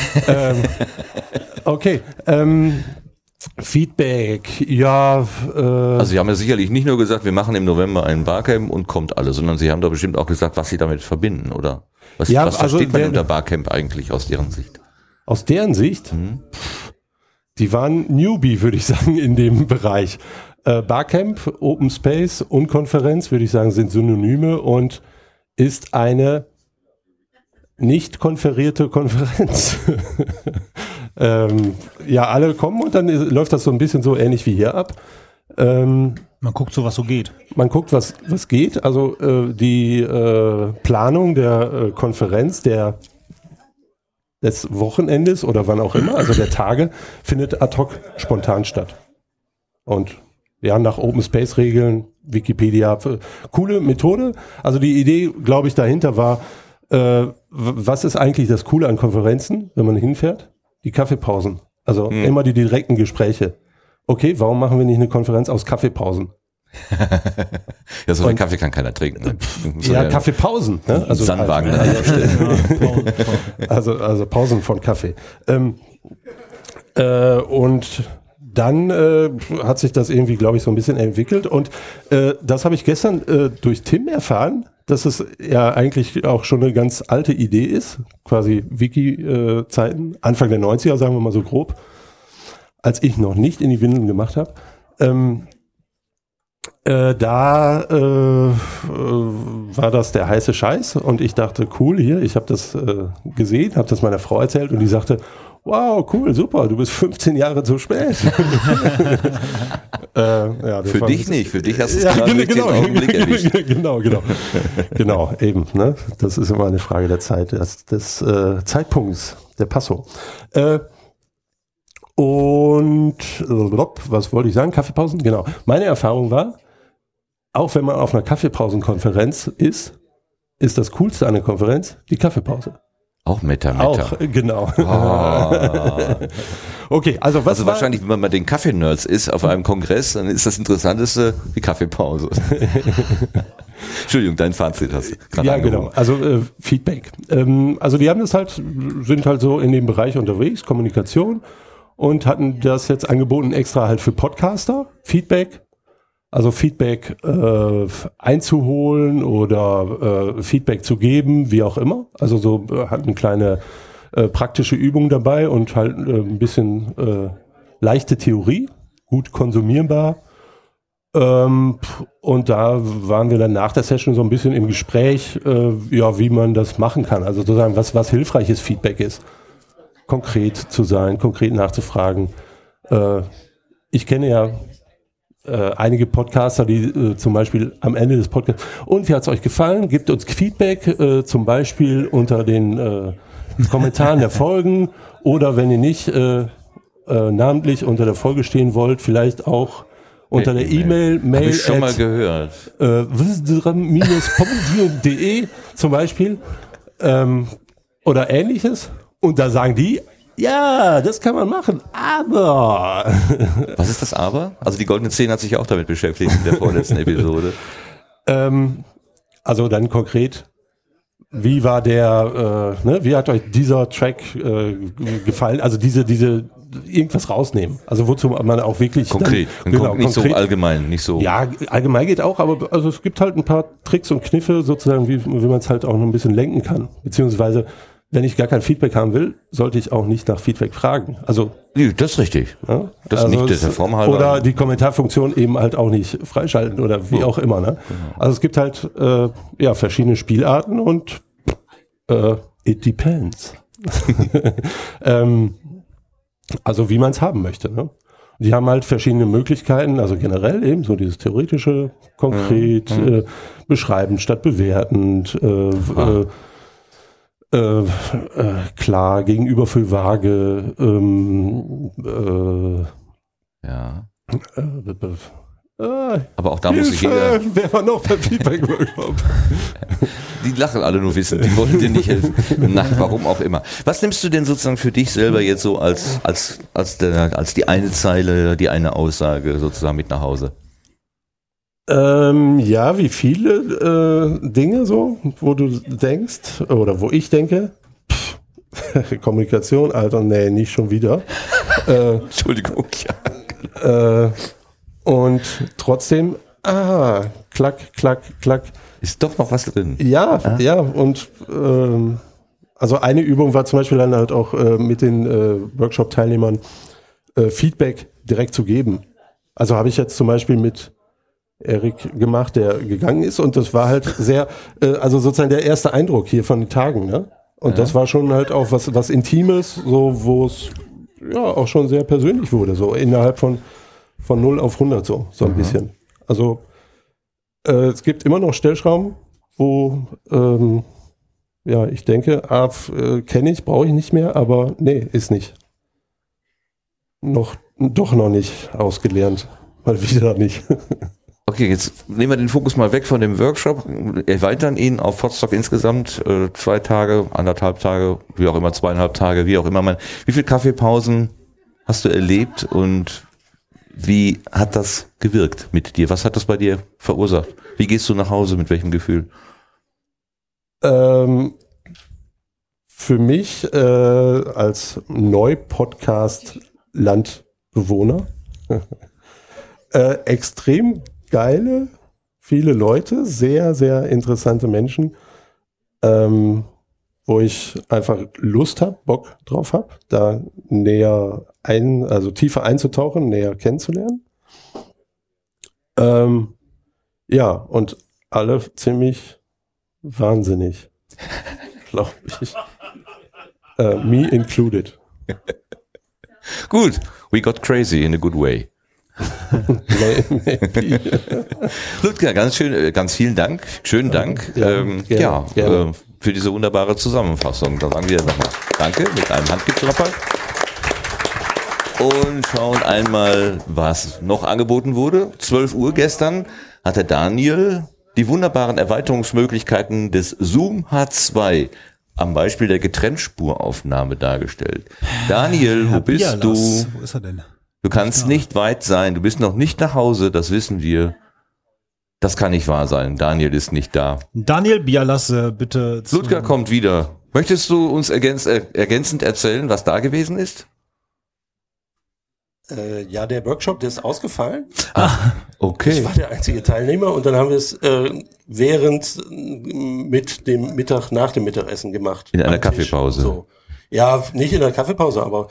Okay. Feedback, ja. Also Sie haben ja sicherlich nicht nur gesagt, wir machen im November einen Barcamp und kommt alle, sondern Sie haben da bestimmt auch gesagt, was Sie damit verbinden, oder? Was Ja, also versteht man unter Barcamp eigentlich aus deren Sicht? Aus deren Sicht, die waren Newbie, würde ich sagen, in dem Bereich. Barcamp, Open Space und Konferenz, würde ich sagen, sind Synonyme und ist eine nicht konferierte Konferenz. Alle kommen und dann läuft das so ein bisschen so ähnlich wie hier ab. Man guckt so, was so geht. Man guckt, was geht. Also die Planung der Konferenz, des Wochenendes oder wann auch immer, also der Tage, findet ad hoc spontan statt. Und ja, nach Open Space Regeln, Wikipedia, coole Methode. Also die Idee, glaube ich, dahinter war, was ist eigentlich das Coole an Konferenzen, wenn man hinfährt? Die Kaffeepausen. Also immer die direkten Gespräche. Okay, warum machen wir nicht eine Konferenz aus Kaffeepausen? Ja, so viel Kaffee kann keiner trinken. Ne? Ja, Kaffeepausen. Ne? Also Sandwagen. Also Pausen von Kaffee. Und dann hat sich das irgendwie, glaube ich, so ein bisschen entwickelt. Und das habe ich gestern durch Tim erfahren, dass es ja eigentlich auch schon eine ganz alte Idee ist. Quasi Wiki-Zeiten, Anfang der 90er, sagen wir mal so grob. Als ich noch nicht in die Windeln gemacht habe. Da war das der heiße Scheiß und ich dachte, cool, hier, ich habe das gesehen, habe das meiner Frau erzählt und die sagte, wow, cool, super, du bist 15 Jahre zu spät. Für dich nicht, für dich hast du es ja, gerade durch den Augenblick erwischt. genau, eben. Ne? Das ist immer eine Frage der Zeit, des Zeitpunkts, der Passung. Und was wollte ich sagen? Kaffeepausen? Genau. Meine Erfahrung war, auch wenn man auf einer Kaffeepausenkonferenz ist das Coolste an der Konferenz die Kaffeepause. Auch Meta. Auch, genau. Oh. Okay, also was Also wahrscheinlich, wenn man bei den Kaffee-Nerds ist auf einem Kongress, dann ist das Interessanteste die Kaffeepause. Entschuldigung, dein Fazit hast du gerade Ja, angehoben. genau. Also Feedback. Also die haben sind halt so in dem Bereich unterwegs, Kommunikation und hatten das jetzt angeboten extra halt für Podcaster, Feedback. Also Feedback einzuholen oder Feedback zu geben, wie auch immer. Also so hatten kleine praktische Übungen dabei und halt ein bisschen leichte Theorie, gut konsumierbar. Und da waren wir dann nach der Session so ein bisschen im Gespräch, wie man das machen kann. Also sozusagen, was hilfreiches Feedback ist. Konkret zu sein, konkret nachzufragen. Ich kenne ja einige Podcaster, die zum Beispiel am Ende des Podcasts, und wie hat es euch gefallen? Gebt uns Feedback, zum Beispiel unter den Kommentaren der Folgen oder wenn ihr nicht namentlich unter der Folge stehen wollt, vielleicht auch unter der E-Mail, Hab ich schon mal gehört. wisdom-pomodium.de zum Beispiel oder ähnliches. Und da sagen die, ja, das kann man machen, aber... Was ist das aber? Also die Goldene 10 hat sich auch damit beschäftigt in der vorletzten Episode. Also dann konkret, wie war wie hat euch dieser Track gefallen? Also diese irgendwas rausnehmen. Also wozu man auch wirklich... Konkret. Dann, nicht so allgemein, nicht so... Ja, allgemein geht auch, aber also es gibt halt ein paar Tricks und Kniffe sozusagen, wie man es halt auch noch ein bisschen lenken kann. Beziehungsweise, wenn ich gar kein Feedback haben will, sollte ich auch nicht nach Feedback fragen. Also das ist richtig. Ja, das also nicht der Form halber. Oder die Kommentarfunktion eben halt auch nicht freischalten oder wie auch immer. Ne? Genau. Also es gibt halt verschiedene Spielarten und it depends. Also wie man es haben möchte. Ne? Die haben halt verschiedene Möglichkeiten, also generell eben so dieses theoretische, konkret, beschreibend statt bewertend, klar, gegenüber für vage, Ja. Aber auch da muss sich Hilfe, jeder... wer war noch beim Feedback-Workshop? Die lachen alle nur wissen, die wollen dir nicht helfen. Na, warum auch immer. Was nimmst du denn sozusagen für dich selber jetzt so als die eine Zeile, die eine Aussage sozusagen mit nach Hause? Ja, wie viele Dinge so, wo du denkst, oder wo ich denke, Kommunikation, Alter, nee, nicht schon wieder. Entschuldigung, ja. Und trotzdem, klack, klack, klack. Ist doch noch was drin. Ja, ja, und also eine Übung war zum Beispiel dann halt auch mit den Workshop-Teilnehmern Feedback direkt zu geben. Also habe ich jetzt zum Beispiel mit Erik gemacht, der gegangen ist, und das war halt sehr, also sozusagen der erste Eindruck hier von den Tagen, ne? Und das war schon halt auch was Intimes, so wo es ja auch schon sehr persönlich wurde, so innerhalb von 0 auf 100 so ein bisschen. Also es gibt immer noch Stellschrauben, wo ja, ich denke, kenne ich, brauche ich nicht mehr, aber nee, ist nicht. Doch noch nicht ausgelernt. Mal wieder nicht. Okay, jetzt nehmen wir den Fokus mal weg von dem Workshop, erweitern ihn auf Potsdok insgesamt 2 Tage, 1,5 Tage, wie auch immer, 2,5 Tage, wie auch immer. Wie viele Kaffeepausen hast du erlebt und wie hat das gewirkt mit dir? Was hat das bei dir verursacht? Wie gehst du nach Hause? Mit welchem Gefühl? Für mich als Neu-Podcast-Landbewohner extrem geile, viele Leute, sehr, sehr interessante Menschen, wo ich einfach Lust habe, Bock drauf habe, da näher tiefer einzutauchen, näher kennenzulernen. Ja, und alle ziemlich wahnsinnig, glaube ich. Me included. Gut, we got crazy in a good way. Ludger, ganz vielen Dank, schönen Dank, gerne. Für diese wunderbare Zusammenfassung. Da sagen wir nochmal Danke mit einem Handgeklapper und schauen einmal, was noch angeboten wurde. 12 Uhr gestern hat der Daniel die wunderbaren Erweiterungsmöglichkeiten des Zoom H2 am Beispiel der Getrenntspuraufnahme dargestellt. Daniel, wo bist du? Wo ist er denn? Du kannst nicht weit sein, du bist noch nicht nach Hause, das wissen wir. Das kann nicht wahr sein, Daniel ist nicht da. Daniel Bialas, bitte. Ludger kommt wieder. Möchtest du uns ergänzend erzählen, was da gewesen ist? Ja, der Workshop, der ist ausgefallen. Okay. Ich war der einzige Teilnehmer und dann haben wir es mit dem Mittag, nach dem Mittagessen gemacht. In einer Kaffeepause. So. Ja, nicht in der Kaffeepause, aber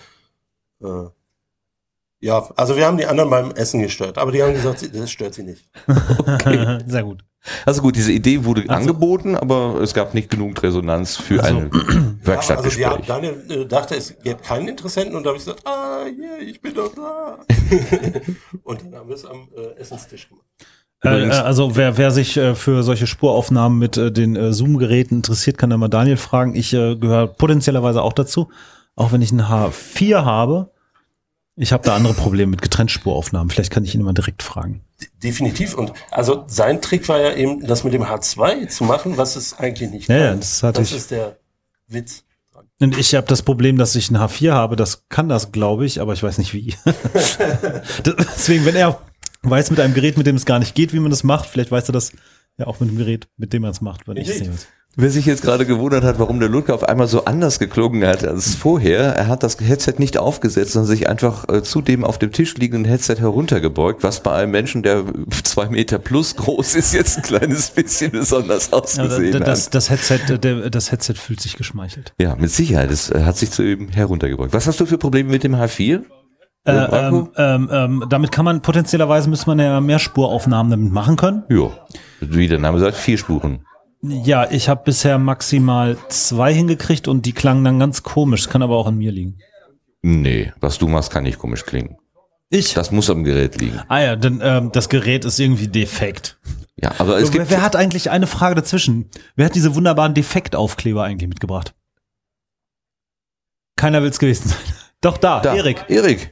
ja, also wir haben die anderen beim Essen gestört, aber die haben gesagt, das stört sie nicht. Okay. Sehr gut. Also gut, diese Idee wurde angeboten, aber es gab nicht genug Resonanz für ein Werkstattgespräch. Also Daniel dachte, es gäbe keinen Interessenten und da habe ich gesagt, ich bin doch da. Und dann haben wir es am Essenstisch gemacht. Also wer sich für solche Spuraufnahmen mit den Zoom-Geräten interessiert, kann da mal Daniel fragen. Ich gehöre potenziellerweise auch dazu, auch wenn ich einen H4 habe. Ich habe da andere Probleme mit Getrenntspuraufnahmen. Vielleicht kann ich ihn mal direkt fragen. Definitiv. Und also sein Trick war ja eben, das mit dem H2 zu machen, was es eigentlich nicht kann. Ja, das ist der Witz. Und ich habe das Problem, dass ich einen H4 habe. Das kann das, glaube ich, aber ich weiß nicht wie. Deswegen, wenn er weiß mit einem Gerät, mit dem es gar nicht geht, wie man das macht, vielleicht weiß er das ja auch mit dem Gerät, mit dem man es macht, wenn ich es weiß. Wer sich jetzt gerade gewundert hat, warum der Ludger auf einmal so anders geklungen hat als vorher, er hat das Headset nicht aufgesetzt, sondern sich einfach zu dem auf dem Tisch liegenden Headset heruntergebeugt, was bei einem Menschen, der 2 Meter plus groß ist, jetzt ein kleines bisschen besonders ausgesehen hat. Das Headset fühlt sich geschmeichelt. Ja, mit Sicherheit. Es hat sich zu ihm heruntergebeugt. Was hast du für Probleme mit dem H4? Damit kann man potenziellerweise, müsste man ja mehr Spuraufnahmen damit machen können. Ja, wie der Name sagt, 4 Spuren. Ja, ich habe bisher maximal 2 hingekriegt und die klangen dann ganz komisch. Das kann aber auch an mir liegen. Nee, was du machst, kann nicht komisch klingen. Das muss am Gerät liegen. Ah ja, denn das Gerät ist irgendwie defekt. Ja, aber es gibt... Wer hat eigentlich eine Frage dazwischen? Wer hat diese wunderbaren Defektaufkleber eigentlich mitgebracht? Keiner will's gewesen sein. Doch, da. Erik.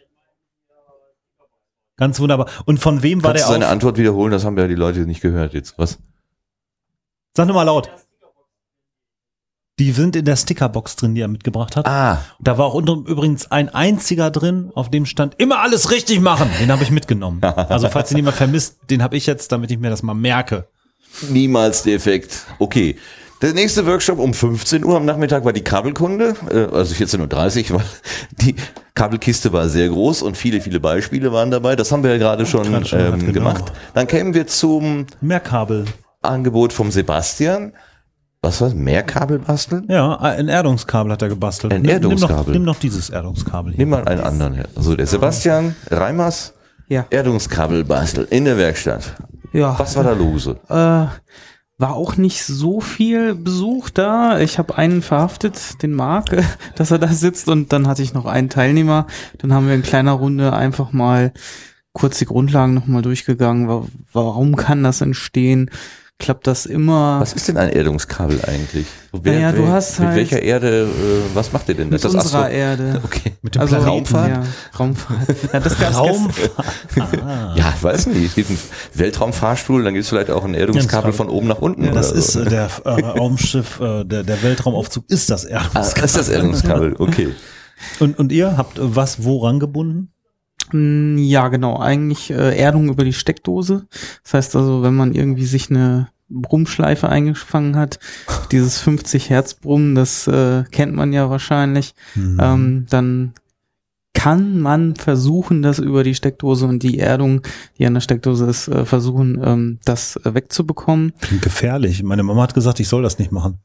Ganz wunderbar. Und von wem war Kannst der du seine Antwort wiederholen? Das haben ja die Leute nicht gehört jetzt. Was? Sag nochmal laut. Die sind in der Stickerbox drin, die er mitgebracht hat. Da war auch übrigens ein einziger drin, auf dem stand, immer alles richtig machen. Den habe ich mitgenommen. Also falls ihn jemand vermisst, den habe ich jetzt, damit ich mir das mal merke. Niemals defekt. Okay. Der nächste Workshop um 15 Uhr am Nachmittag war die Kabelkunde, also 14:30 Uhr, weil die Kabelkiste war sehr groß und viele, viele Beispiele waren dabei. Das haben wir ja gerade schon gemacht. Dann kämen wir zum Mehrkabelangebot vom Sebastian. Was war das? Mehrkabel basteln? Ja, ein Erdungskabel hat er gebastelt. Ein Erdungskabel? Nimm noch dieses Erdungskabel hier. Nimm mal einen anderen her. Also der Sebastian Reimers, Erdungskabel basteln in der Werkstatt. Ja. Was war da los? War auch nicht so viel Besuch da. Ich habe einen verhaftet, den Marc, dass er da sitzt, und dann hatte ich noch einen Teilnehmer. Dann haben wir in kleiner Runde einfach mal kurz die Grundlagen nochmal durchgegangen. Warum kann das entstehen? Klappt das immer? Was ist denn ein Erdungskabel eigentlich? Du hast mit halt welcher Erde, was macht ihr denn? Mit unserer Erde. Okay. Mit dem Raumfahrt? Ja, Raumfahrt. Ja, das gab's Ja, ich weiß nicht. Es gibt einen Weltraumfahrstuhl, dann gibt es vielleicht auch ein Erdungskabel von oben nach unten. Ja, oder das so. ist der Raumschiff, der Weltraumaufzug ist das Erdungskabel. Das ist das Erdungskabel, okay. Und ihr habt was wo rangebunden? Ja, genau. Eigentlich Erdung über die Steckdose. Das heißt also, wenn man irgendwie sich eine Brummschleife eingefangen hat, dieses 50 Hertz Brummen, das kennt man ja wahrscheinlich, dann kann man versuchen, das über die Steckdose und die Erdung, die an der Steckdose ist, versuchen, das wegzubekommen. Klingt gefährlich. Meine Mama hat gesagt, ich soll das nicht machen.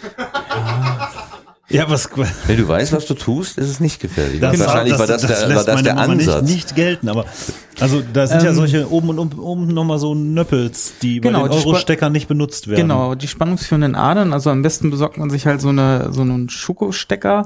Ja, wenn du weißt, was du tust, ist es nicht gefährlich. Wahrscheinlich war das der Ansatz. Nicht gelten, aber also da sind ja solche oben nochmal so Nöppels, die bei den Euro-Steckern nicht benutzt werden. Genau, die spannungsführenden Adern, also am besten besorgt man sich halt so einen Schokostecker.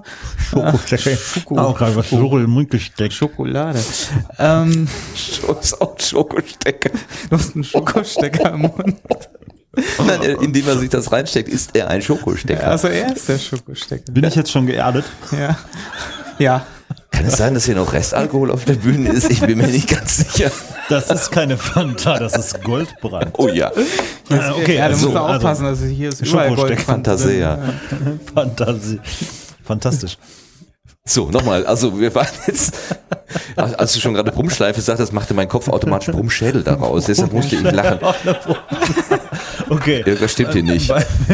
Schokolade. Ist auch Schokostecker. Du hast einen Schokostecker im Mund. Nein, indem er sich das reinsteckt, ist er ein Schokostecker. Also er ist der Schokostecker. Bin ich jetzt schon geerdet? Ja. Ja. Kann es sein, dass hier noch Restalkohol auf der Bühne ist? Ich bin mir nicht ganz sicher. Das ist keine Fanta, das ist Goldbrand. Oh ja. Okay, ja, du musst aufpassen, also hier ist überall Goldbrand. Fantasie. Fantastisch. So, nochmal, also wir waren jetzt, als du schon gerade Brummschleife sagtest, machte mein Kopf automatisch Brummschädel daraus, deshalb musste ich lachen. Okay. Irgendwas stimmt hier nicht.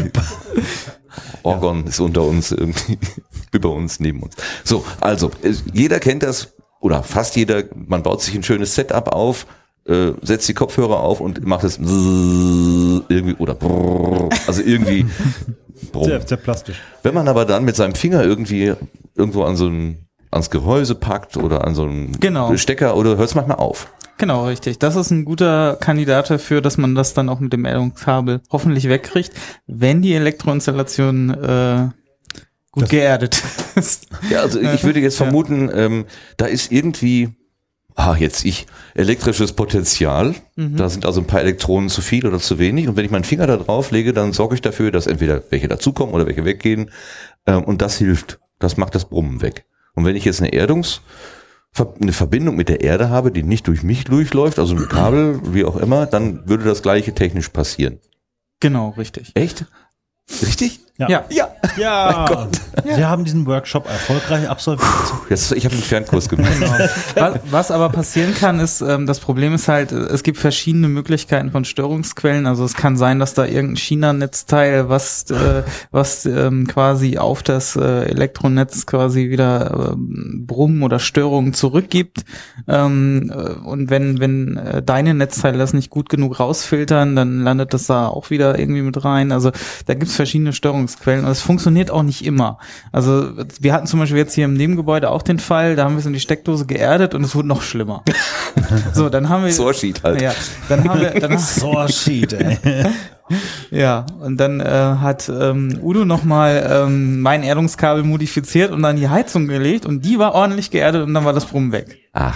Orgon ist unter uns, irgendwie über uns, neben uns. So, also, jeder kennt das, oder fast jeder, man baut sich ein schönes Setup auf, setzt die Kopfhörer auf und macht es irgendwie, oder also irgendwie sehr plastisch. Wenn man aber dann mit seinem Finger irgendwo ans Gehäuse packt oder an so einen Stecker, oder hört es manchmal auf. Genau, richtig. Das ist ein guter Kandidat dafür, dass man das dann auch mit dem Erdungskabel hoffentlich wegkriegt, wenn die Elektroinstallation gut geerdet ist. Ja, also ich würde jetzt vermuten, da ist irgendwie elektrisches Potenzial. Da sind also ein paar Elektronen zu viel oder zu wenig. Und wenn ich meinen Finger da drauf lege, dann sorge ich dafür, dass entweder welche dazukommen oder welche weggehen. Und das hilft. Das macht das Brummen weg. Und wenn ich jetzt eine Verbindung mit der Erde habe, die nicht durch mich durchläuft, also ein Kabel, wie auch immer, dann würde das Gleiche technisch passieren. Genau, richtig. Echt? Richtig? Ja. Ja. Mein Gott. Sie haben diesen Workshop erfolgreich absolviert. Ich habe einen Fernkurs gemacht. Genau. Was aber passieren kann, ist, das Problem ist halt, es gibt verschiedene Möglichkeiten von Störungsquellen. Also es kann sein, dass da irgendein China-Netzteil, was quasi auf das Elektronetz quasi wieder Brummen oder Störungen zurückgibt. Und wenn deine Netzteile das nicht gut genug rausfiltern, dann landet das da auch wieder irgendwie mit rein. Also da gibt's verschiedene Störungsquellen und es funktioniert auch nicht immer. Also wir hatten zum Beispiel jetzt hier im Nebengebäude auch den Fall, da haben wir es in die Steckdose geerdet und es wurde noch schlimmer. So, dann haben wir Soarsheet halt. Ja, dann haben wir Soarsheet, ey. Ja, und dann hat Udo nochmal mein Erdungskabel modifiziert und dann die Heizung gelegt und die war ordentlich geerdet und dann war das Brummen weg. Aha.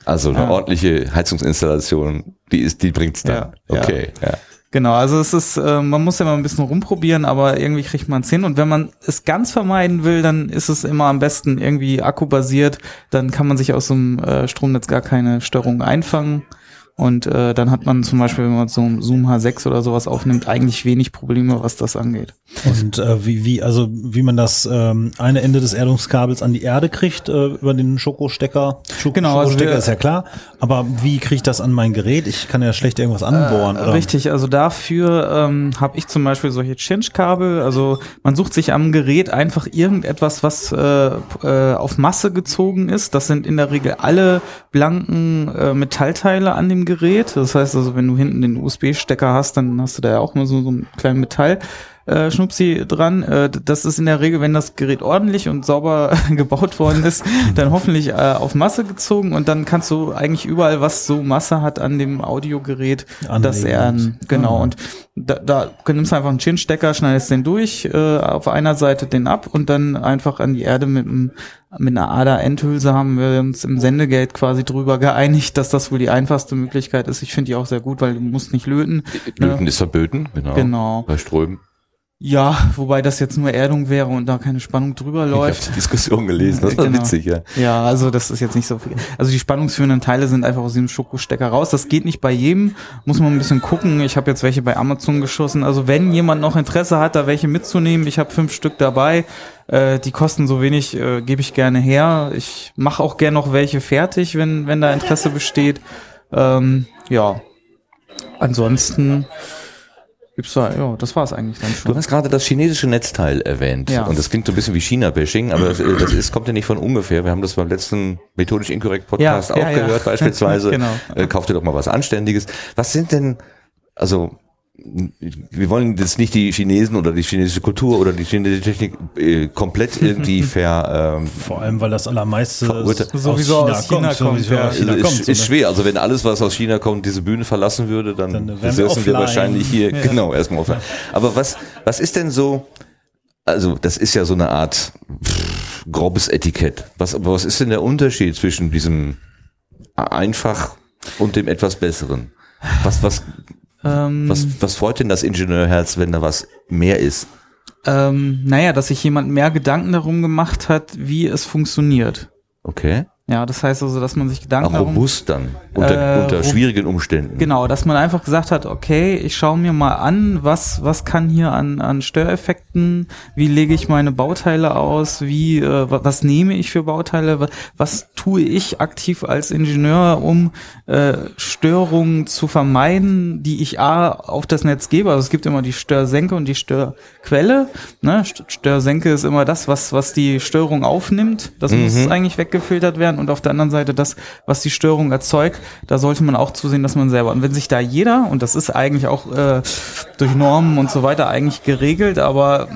Also eine ordentliche Heizungsinstallation, die bringt's dann. Ja, okay, ja. Genau, also es ist, man muss ja mal ein bisschen rumprobieren, aber irgendwie kriegt man es hin. Und wenn man es ganz vermeiden will, dann ist es immer am besten irgendwie akkubasiert. Dann kann man sich aus so einem Stromnetz gar keine Störungen einfangen. Und dann hat man zum Beispiel, wenn man so einen Zoom H6 oder sowas aufnimmt, eigentlich wenig Probleme, was das angeht. Und wie man das eine Ende des Erdungskabels an die Erde kriegt, über den Schokostecker. Genau, also Schokostecker ist ja klar. Aber wie kriege ich das an mein Gerät? Ich kann ja schlecht irgendwas anbohren. Oder? Richtig, also dafür habe ich zum Beispiel solche Cinch-Kabel. Also man sucht sich am Gerät einfach irgendetwas, was auf Masse gezogen ist. Das sind in der Regel alle blanken Metallteile an dem Gerät. Das heißt also, wenn du hinten den USB-Stecker hast, dann hast du da ja auch mal so einen kleinen Metall-Schnupsi dran. Das ist in der Regel, wenn das Gerät ordentlich und sauber gebaut worden ist, dann hoffentlich auf Masse gezogen und dann kannst du eigentlich überall, was so Masse hat an dem Audiogerät, dass er, genau, und da nimmst du einfach einen Chin-Stecker, schneidest den durch, auf einer Seite den ab und dann einfach an die Erde mit einer Ader-Endhülse haben wir uns im Sendegate quasi drüber geeinigt, dass das wohl die einfachste Möglichkeit ist. Ich finde die auch sehr gut, weil du musst nicht löten. Löten ist verboten, genau. Bei Strömen. Ja, wobei das jetzt nur Erdung wäre und da keine Spannung drüber läuft. Ich habe die Diskussion gelesen, das war witzig, ja. Ja, also das ist jetzt nicht so viel. Also die spannungsführenden Teile sind einfach aus diesem Schokostecker raus. Das geht nicht bei jedem, muss man ein bisschen gucken. Ich habe jetzt welche bei Amazon geschossen. Also wenn jemand noch Interesse hat, da welche mitzunehmen, ich habe 5 Stück dabei. Die kosten so wenig, gebe ich gerne her. Ich mache auch gerne noch welche fertig, wenn da Interesse besteht. Ja, ansonsten gibt's da, ja, das war's eigentlich dann schon. Du hast gerade das chinesische Netzteil erwähnt. Ja. Und das klingt so ein bisschen wie China-Bashing, aber das kommt ja nicht von ungefähr. Wir haben das beim letzten Methodisch Inkorrekt Podcast auch gehört, beispielsweise. Genau. Kauft ihr doch mal was Anständiges. Was sind denn, also, wir wollen jetzt nicht die Chinesen oder die chinesische Kultur oder die chinesische Technik komplett irgendwie vor allem, weil das allermeiste sowieso aus China kommt. Ist schwer. Also wenn alles, was aus China kommt, diese Bühne verlassen würde, dann säßen wir wahrscheinlich hier erstmal offline. Aber was ist denn so, also das ist ja so eine Art grobes Etikett. Was ist denn der Unterschied zwischen diesem einfach und dem etwas Besseren? Was freut denn das Ingenieurherz, wenn da was mehr ist? Dass sich jemand mehr Gedanken darum gemacht hat, wie es funktioniert. Okay. Ja, das heißt also, dass man sich Gedanken auch robust dann, unter schwierigen Umständen. Genau, dass man einfach gesagt hat, okay, ich schaue mir mal an, was kann hier an Störeffekten, wie lege ich meine Bauteile aus, was nehme ich für Bauteile, was tue ich aktiv als Ingenieur, um Störungen zu vermeiden, die ich auf das Netz gebe. Also es gibt immer die Störsenke und die Störquelle. Ne? Störsenke ist immer das, was die Störung aufnimmt. Das muss eigentlich weggefiltert werden. Und auf der anderen Seite das, was die Störung erzeugt, da sollte man auch zusehen, dass man selber, und wenn sich da jeder, und das ist eigentlich auch durch Normen und so weiter eigentlich geregelt, aber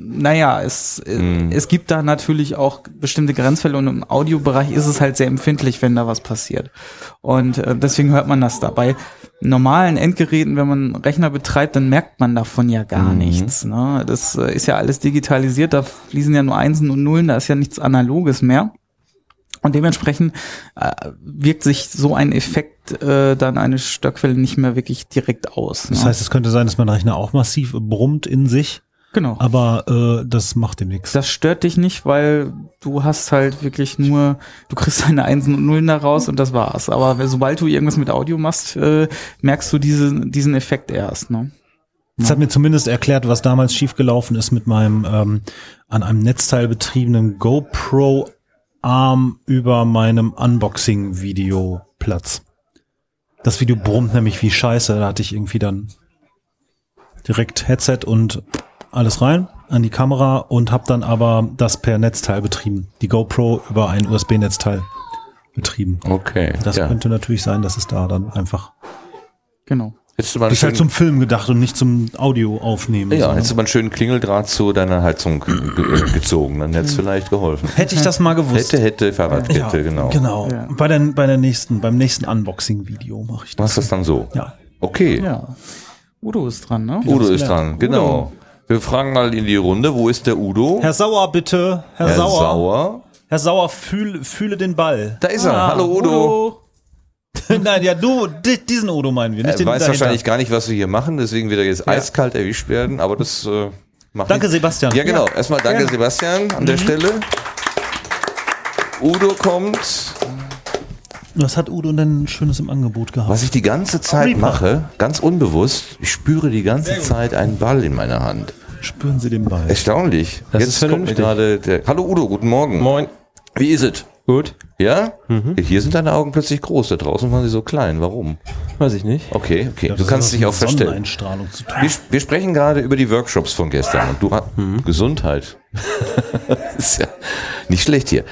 es gibt da natürlich auch bestimmte Grenzfälle und im Audiobereich ist es halt sehr empfindlich, wenn da was passiert. Und deswegen hört man das da. Bei normalen Endgeräten, wenn man einen Rechner betreibt, dann merkt man davon ja gar nichts. Ne? Das ist ja alles digitalisiert, da fließen ja nur Einsen und Nullen, da ist ja nichts Analoges mehr. Und dementsprechend wirkt sich so ein Effekt dann eine Störquelle nicht mehr wirklich direkt aus. Das heißt, es könnte sein, dass mein Rechner auch massiv brummt in sich. Genau. Aber das macht dem nichts. Das stört dich nicht, weil du hast halt wirklich nur, du kriegst deine Einsen und Nullen da raus und das war's. Aber sobald du irgendwas mit Audio machst, merkst du diesen Effekt erst. Ne? Das hat mir zumindest erklärt, was damals schiefgelaufen ist mit meinem an einem Netzteil betriebenen GoPro Arm über meinem Unboxing-Video-Platz. Das Video brummt nämlich wie Scheiße. Da hatte ich irgendwie dann direkt Headset und alles rein an die Kamera und habe dann aber das per Netzteil betrieben. Die GoPro über ein USB-Netzteil betrieben. Okay. Das könnte natürlich sein, dass es da dann einfach... Genau. Hättest du mal ist halt zum Film gedacht und nicht zum Audio aufnehmen. Ja, hättest du mal einen schönen Klingeldraht zu deiner Heizung gezogen, dann hätte es vielleicht geholfen. Hätte ich das mal gewusst. Hätte, Fahrradkette, genau. Genau. Ja. Beim nächsten Unboxing-Video mache ich das. Machst du das dann so? Ja. Okay. Ja. Udo ist dran, ne? Udo ist dran, genau. Udo. Wir fragen mal in die Runde, wo ist der Udo? Herr Sauer, bitte. Herr Sauer. Herr Sauer, fühle den Ball. Da ist er. Hallo Udo. Nein, ja, diesen Udo meinen wir, nicht Er den weiß dahinter. wahrscheinlich gar nicht, was wir hier machen, deswegen wird er jetzt eiskalt erwischt werden, aber das macht Danke, nichts. Sebastian. Ja, genau. Erstmal danke, Sebastian, an der Stelle. Udo kommt. Was hat Udo denn Schönes im Angebot gehabt? Was ich die ganze Zeit Reaper. mache, ganz unbewusst, ich spüre die ganze Zeit einen Ball in meiner Hand. Spüren Sie den Ball. Erstaunlich. Das Jetzt ist kommt mir vernünftig. gerade der... Hallo Udo, guten Morgen. Moin. Wie ist es? Gut. Ja? Hier sind deine Augen plötzlich groß, da draußen waren sie so klein. Warum? Weiß ich nicht. Okay. Ja, Du das kannst hat dich was auch mit verstellen. Sonneneinstrahlung zu tun. Wir sprechen gerade über die Workshops von gestern und du hast Gesundheit. Ist ja nicht schlecht hier.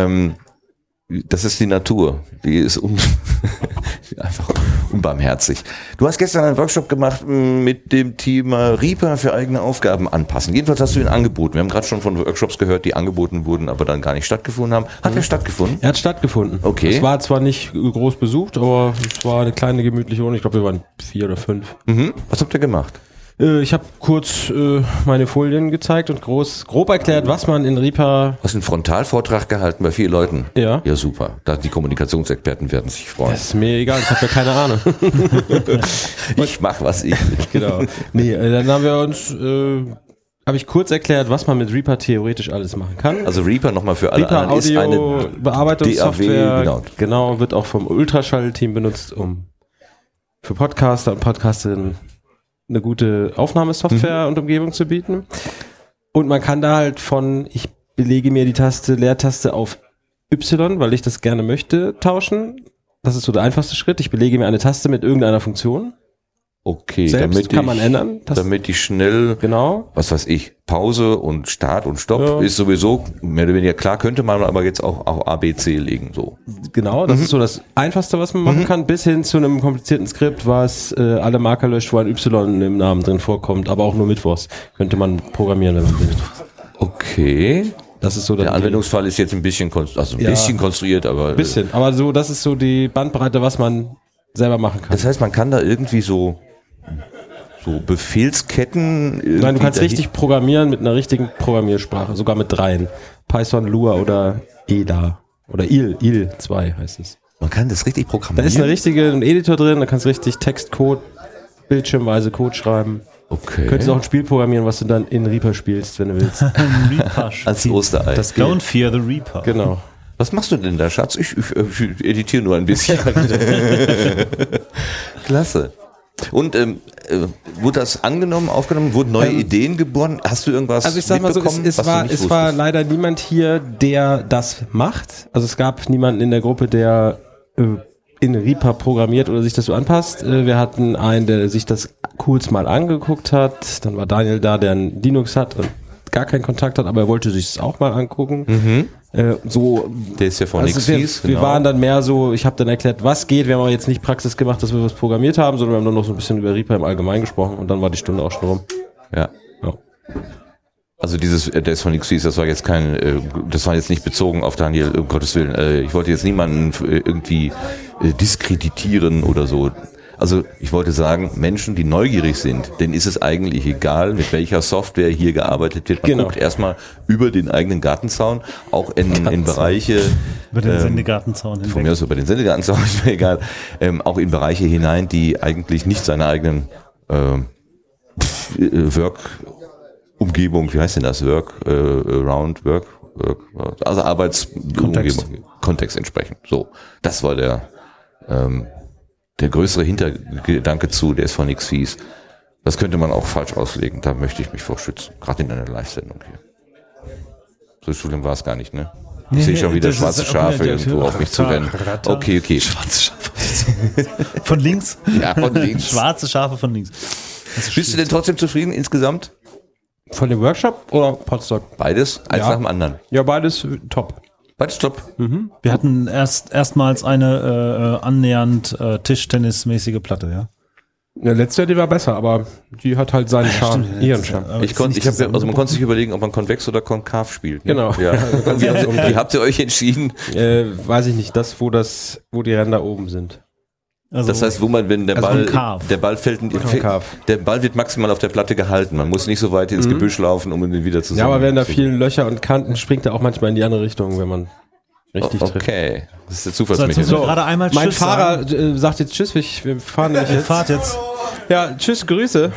Das ist die Natur. Die ist einfach unbarmherzig. Du hast gestern einen Workshop gemacht mit dem Thema Reaper für eigene Aufgaben anpassen. Jedenfalls hast du ihn angeboten. Wir haben gerade schon von Workshops gehört, die angeboten wurden, aber dann gar nicht stattgefunden haben. Hat er stattgefunden? Er hat stattgefunden. Okay. Es war zwar nicht groß besucht, aber es war eine kleine gemütliche Runde. Ich glaube, wir waren 4 oder 5. Was habt ihr gemacht? Ich habe kurz meine Folien gezeigt und grob erklärt, was man in Reaper... Du hast einen Frontalvortrag gehalten bei 4 Leuten. Ja. Ja, super. Die Kommunikationsexperten werden sich freuen. Das ist mir egal, ich habe ja keine Ahnung. Ich mach, was ich will. Genau. Nee, dann haben wir uns... habe ich kurz erklärt, was man mit Reaper theoretisch alles machen kann. Also Reaper nochmal für alle Reaper anderen ist Audio eine Bearbeitungssoftware, DAW, genau, wird auch vom Ultraschall-Team benutzt, um für Podcaster und Podcasterinnen eine gute Aufnahmesoftware und Umgebung zu bieten. Und man kann da halt ich belege mir die Leertaste auf Y, weil ich das gerne möchte, tauschen. Das ist so der einfachste Schritt. Ich belege mir eine Taste mit irgendeiner Funktion. Okay, Selbst kann man ändern. Damit ich schnell, Genau. was weiß ich, Pause und Start und Stopp Ja. ist sowieso mehr oder weniger klar, könnte man aber jetzt auch A, B, C legen, so. Genau, das ist so das Einfachste, was man machen kann, bis hin zu einem komplizierten Skript, was alle Marker löscht, wo ein Y im Namen drin vorkommt, aber auch nur Mittwochs. Könnte man programmieren, wenn man will. Okay. Das ist so Der Anwendungsfall ist jetzt ein bisschen, bisschen konstruiert, aber. bisschen, aber so, das ist so die Bandbreite, was man selber machen kann. Das heißt, man kann da irgendwie so Befehlsketten. Nein, du kannst richtig programmieren mit einer richtigen Programmiersprache, sogar mit 3. Python, Lua oder EDA. Oder IL 2 heißt es. Man kann das richtig Da programmieren. ist ein Editor drin, da kannst du richtig Textcode, bildschirmweise Code schreiben. Okay. Könntest auch ein Spiel programmieren, was du dann in Reaper spielst, wenn du willst. Reaper. Als Osterei. Das geht. Don't fear the Reaper. Genau. Was machst du denn da, Schatz? Ich editiere nur ein bisschen. Klasse. Und wurde das aufgenommen, wurden neue Ideen geboren? Hast du irgendwas Also ich sag mal so, mitbekommen, es was du war nicht war wusstest? leider niemand hier, der das macht. Also es gab niemanden in der Gruppe, der in Reaper programmiert oder sich das so anpasst. Wir hatten einen, der sich das kurz mal angeguckt hat. Dann war Daniel da, der ein Linux hat und gar keinen Kontakt hat, aber er wollte sich es auch mal angucken. So, Der ist ja von also wir waren dann mehr so, ich habe dann erklärt, was geht. Wir haben aber jetzt nicht Praxis gemacht, dass wir was programmiert haben, sondern wir haben nur noch so ein bisschen über Reaper im Allgemeinen gesprochen und dann war die Stunde auch schon rum. Ja. Ja. Also der ist von XYZ, das war jetzt das war jetzt nicht bezogen auf Daniel, um Gottes Willen. Ich wollte jetzt niemanden irgendwie diskreditieren oder so. Also ich wollte sagen, Menschen, die neugierig sind, denen ist es eigentlich egal, mit welcher Software hier gearbeitet wird. Man guckt erstmal über den eigenen Gartenzaun, auch in Bereiche. Über den Sendegartenzaun Von mir hinweg. aus über den Sendegartenzaun, ist mir egal. Auch in Bereiche hinein, die eigentlich nicht seine eigenen Work-Umgebung, wie heißt denn das? Also Arbeitsumgebung, Kontext entsprechend. So, das war der größere Hintergedanke der ist von nix fies. Das könnte man auch falsch auslegen, da möchte ich mich vor schützen. Gerade in einer Live-Sendung hier. So schlimm war es gar nicht, ne? Ich sehe schon wieder das schwarze ist- Schafe ja, irgendwo auf mich zu rennen. Okay. Schwarze Schafe. Von links? Ja, von links. Schwarze Schafe von links. Bist du denn trotzdem zufrieden insgesamt? Von dem Workshop oder Podstock? Beides? Eins Ja. nach dem anderen. Ja, beides top. Beides top. Wir hatten erstmals eine annähernd Tischtennismäßige Platte, ja. Der letzte, die war besser, aber die hat halt seinen Charme, stimmt, ihren jetzt, Charme. aber Man konnte sich überlegen, ob man konvex oder konkav spielt. Ne? Genau. Ja. Wie habt ihr euch entschieden? Weiß ich nicht, wo die Ränder oben sind. Also, Das heißt, wenn der Also Ball, konkav. der Ball fällt, Konkav. der Ball wird maximal auf der Platte gehalten. Man muss nicht so weit ins Gebüsch laufen, um ihn wieder zu Ja, aber während da zu- viele Löcher und Kanten springt er auch manchmal in die andere Richtung, wenn man richtig trifft. Okay, das ist der So, jetzt Zufallsmittel. müssen wir gerade einmal Mein Tschüss Fahrer sagen. sagt jetzt Tschüss, wir fahren nämlich Ihr jetzt. fahrt jetzt. Ja, Tschüss, Grüße.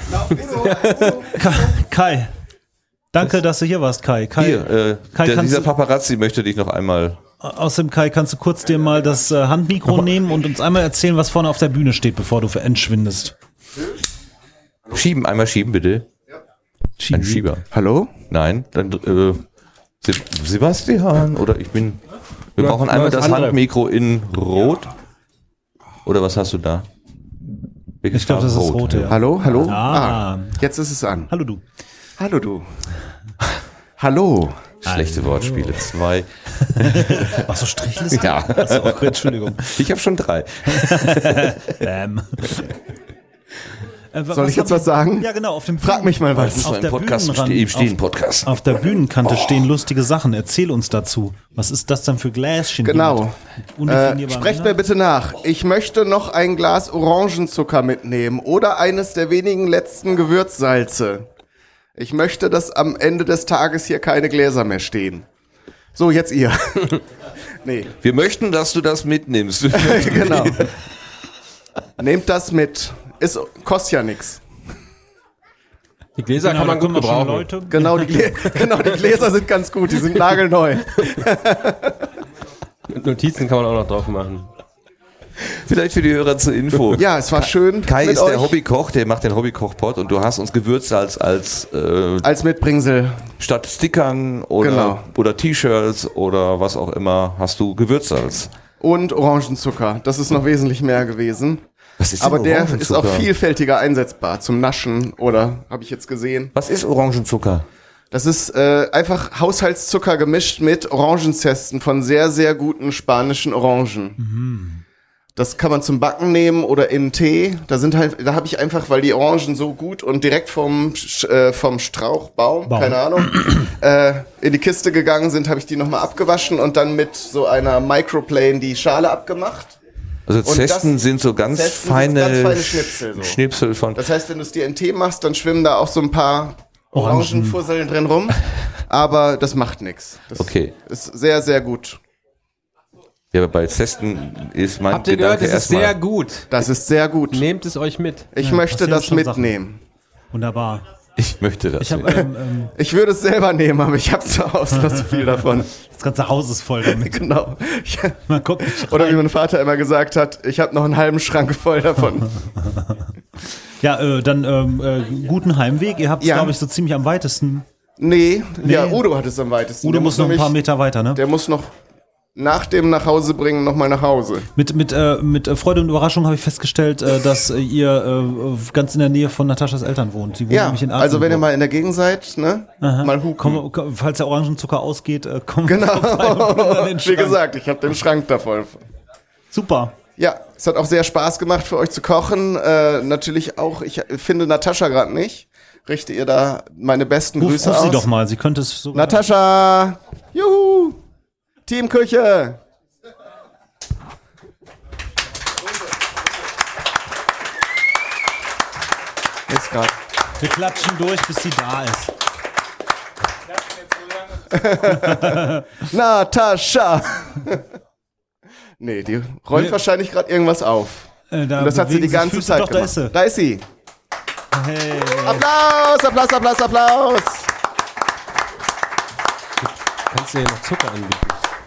Kai. Danke, dass du hier warst, Kai. Hier, Kai, kannst dieser du- Paparazzi möchte dich noch einmal... Außerdem, Kai, kannst du kurz dir mal das Handmikro nehmen und uns einmal erzählen, was vorne auf der Bühne steht, bevor du entschwindest. Einmal schieben, bitte. Ein Schieber. Hallo? Nein, dann Sebastian oder ich bin... Wir Ja, brauchen einmal das das andere. Handmikro in Rot. Oder was hast du da? Welches Ich glaube, das ist Farbe? das Rote, ja. Hallo? Hallo? Ah. Jetzt ist es an. Hallo du. Hallo du. Hallo. Schlechte Wortspiele. 2. Was so Strichliste? Ja. Achso, okay, Entschuldigung. Ich habe schon 3. Soll ich jetzt was sagen? Ja, genau. Auf dem Frag mich mal was. Auf der Bühnenrand- Im stehen Podcast. Auf der Bühnenkante stehen lustige Sachen. Erzähl uns dazu. Was ist das denn für Gläschen? Genau. Undefinierbaren Sprecht mir Inhalt? bitte nach. Ich möchte noch ein Glas Orangenzucker mitnehmen oder eines der wenigen letzten Gewürzsalze. Ich möchte, dass am Ende des Tages hier keine Gläser mehr stehen. So, jetzt ihr. Nee, Wir möchten, dass du das mitnimmst. genau. Nehmt das mit. Kostet ja nichts. Die Gläser Genau, kann man da gut kommen auch schon gebrauchen. Leute. Genau, die Gläser sind ganz gut. Die sind nagelneu. Notizen kann man auch noch drauf machen. Vielleicht für die Hörer zur Info. Ja, es war schön. Kai mit ist der euch Hobbykoch, der macht den Hobbykoch-Pod und du hast uns Gewürzsalz als als Mitbringsel. statt Stickern oder, Genau. oder T-Shirts oder was auch immer, hast du Gewürzsalz. Und Orangenzucker. Das ist noch wesentlich mehr gewesen. Was ist Aber denn der ist Orangenzucker? auch vielfältiger einsetzbar. Zum Naschen oder, habe ich jetzt gesehen. Was ist Orangenzucker? Das ist einfach Haushaltszucker gemischt mit Orangenzesten von sehr, sehr guten spanischen Orangen. Das kann man zum Backen nehmen oder in Tee. Da habe ich einfach, weil die Orangen so gut und direkt vom Strauchbaum, keine Ahnung, in die Kiste gegangen sind, habe ich die nochmal abgewaschen und dann mit so einer Microplane die Schale abgemacht. Also Und Zesten das- sind so ganz Zesten sind feine, ganz feine Schnipsel, so. Schnipsel von... Das heißt, wenn du es dir in Tee machst, dann schwimmen da auch so ein paar Orangenfusseln drin rum. Aber das macht nichts. Das Okay. ist sehr, sehr gut. Ja, aber bei Zesten ist mein Habt ihr gehört, Gedanke das ist erstmal... sehr gut. Das ist sehr gut. Nehmt es euch mit. Ich Ja, möchte passieren das schon Sachen. mitnehmen. Wunderbar. Ich möchte das. Ich habe Ich würde es selber nehmen, aber ich habe zu Hause noch zu viel davon. das ganze Haus ist voll damit. Genau. Man guckt nicht Oder rein. wie mein Vater immer gesagt hat, ich habe noch einen halben Schrank voll davon. Ja, dann guten Heimweg. Ihr habt es, Ja. glaube ich, so ziemlich am weitesten. Nee, ja, Udo hat es am weitesten. Udo Der muss noch ein nämlich- paar Meter weiter, ne? Der muss noch nach dem Nachhausebringen nochmal nach Hause. Mit Freude und Überraschung habe ich festgestellt, dass ihr ganz in der Nähe von Nataschas Eltern wohnt. Sie wohnen Ja, nämlich in also wenn ihr Altenburg. mal in der Gegend seid, ne, mal hupen. Falls der Orangenzucker ausgeht, kommt Genau, vorbei und bringt dann den wie Schrank. gesagt, ich habe den Schrank da voll. Super. Ja, es hat auch sehr Spaß gemacht für euch zu kochen. Natürlich auch, ich finde Natascha gerade nicht. Richte ihr da meine besten Ruf Grüße sie aus. doch mal, sie könnte es sogar. Natascha! Juhu! Teamküche! Jetzt gerade. Wir klatschen durch, bis sie da ist. Natascha! Nee, die räumt Nee. wahrscheinlich gerade irgendwas auf. Da Und das hat sie die bewegen sich ganze Füße. Zeit Doch, da gemacht. ist sie. Da ist sie. Hey. Applaus, Applaus, Applaus, Applaus. Kannst du dir noch Zucker anbieten?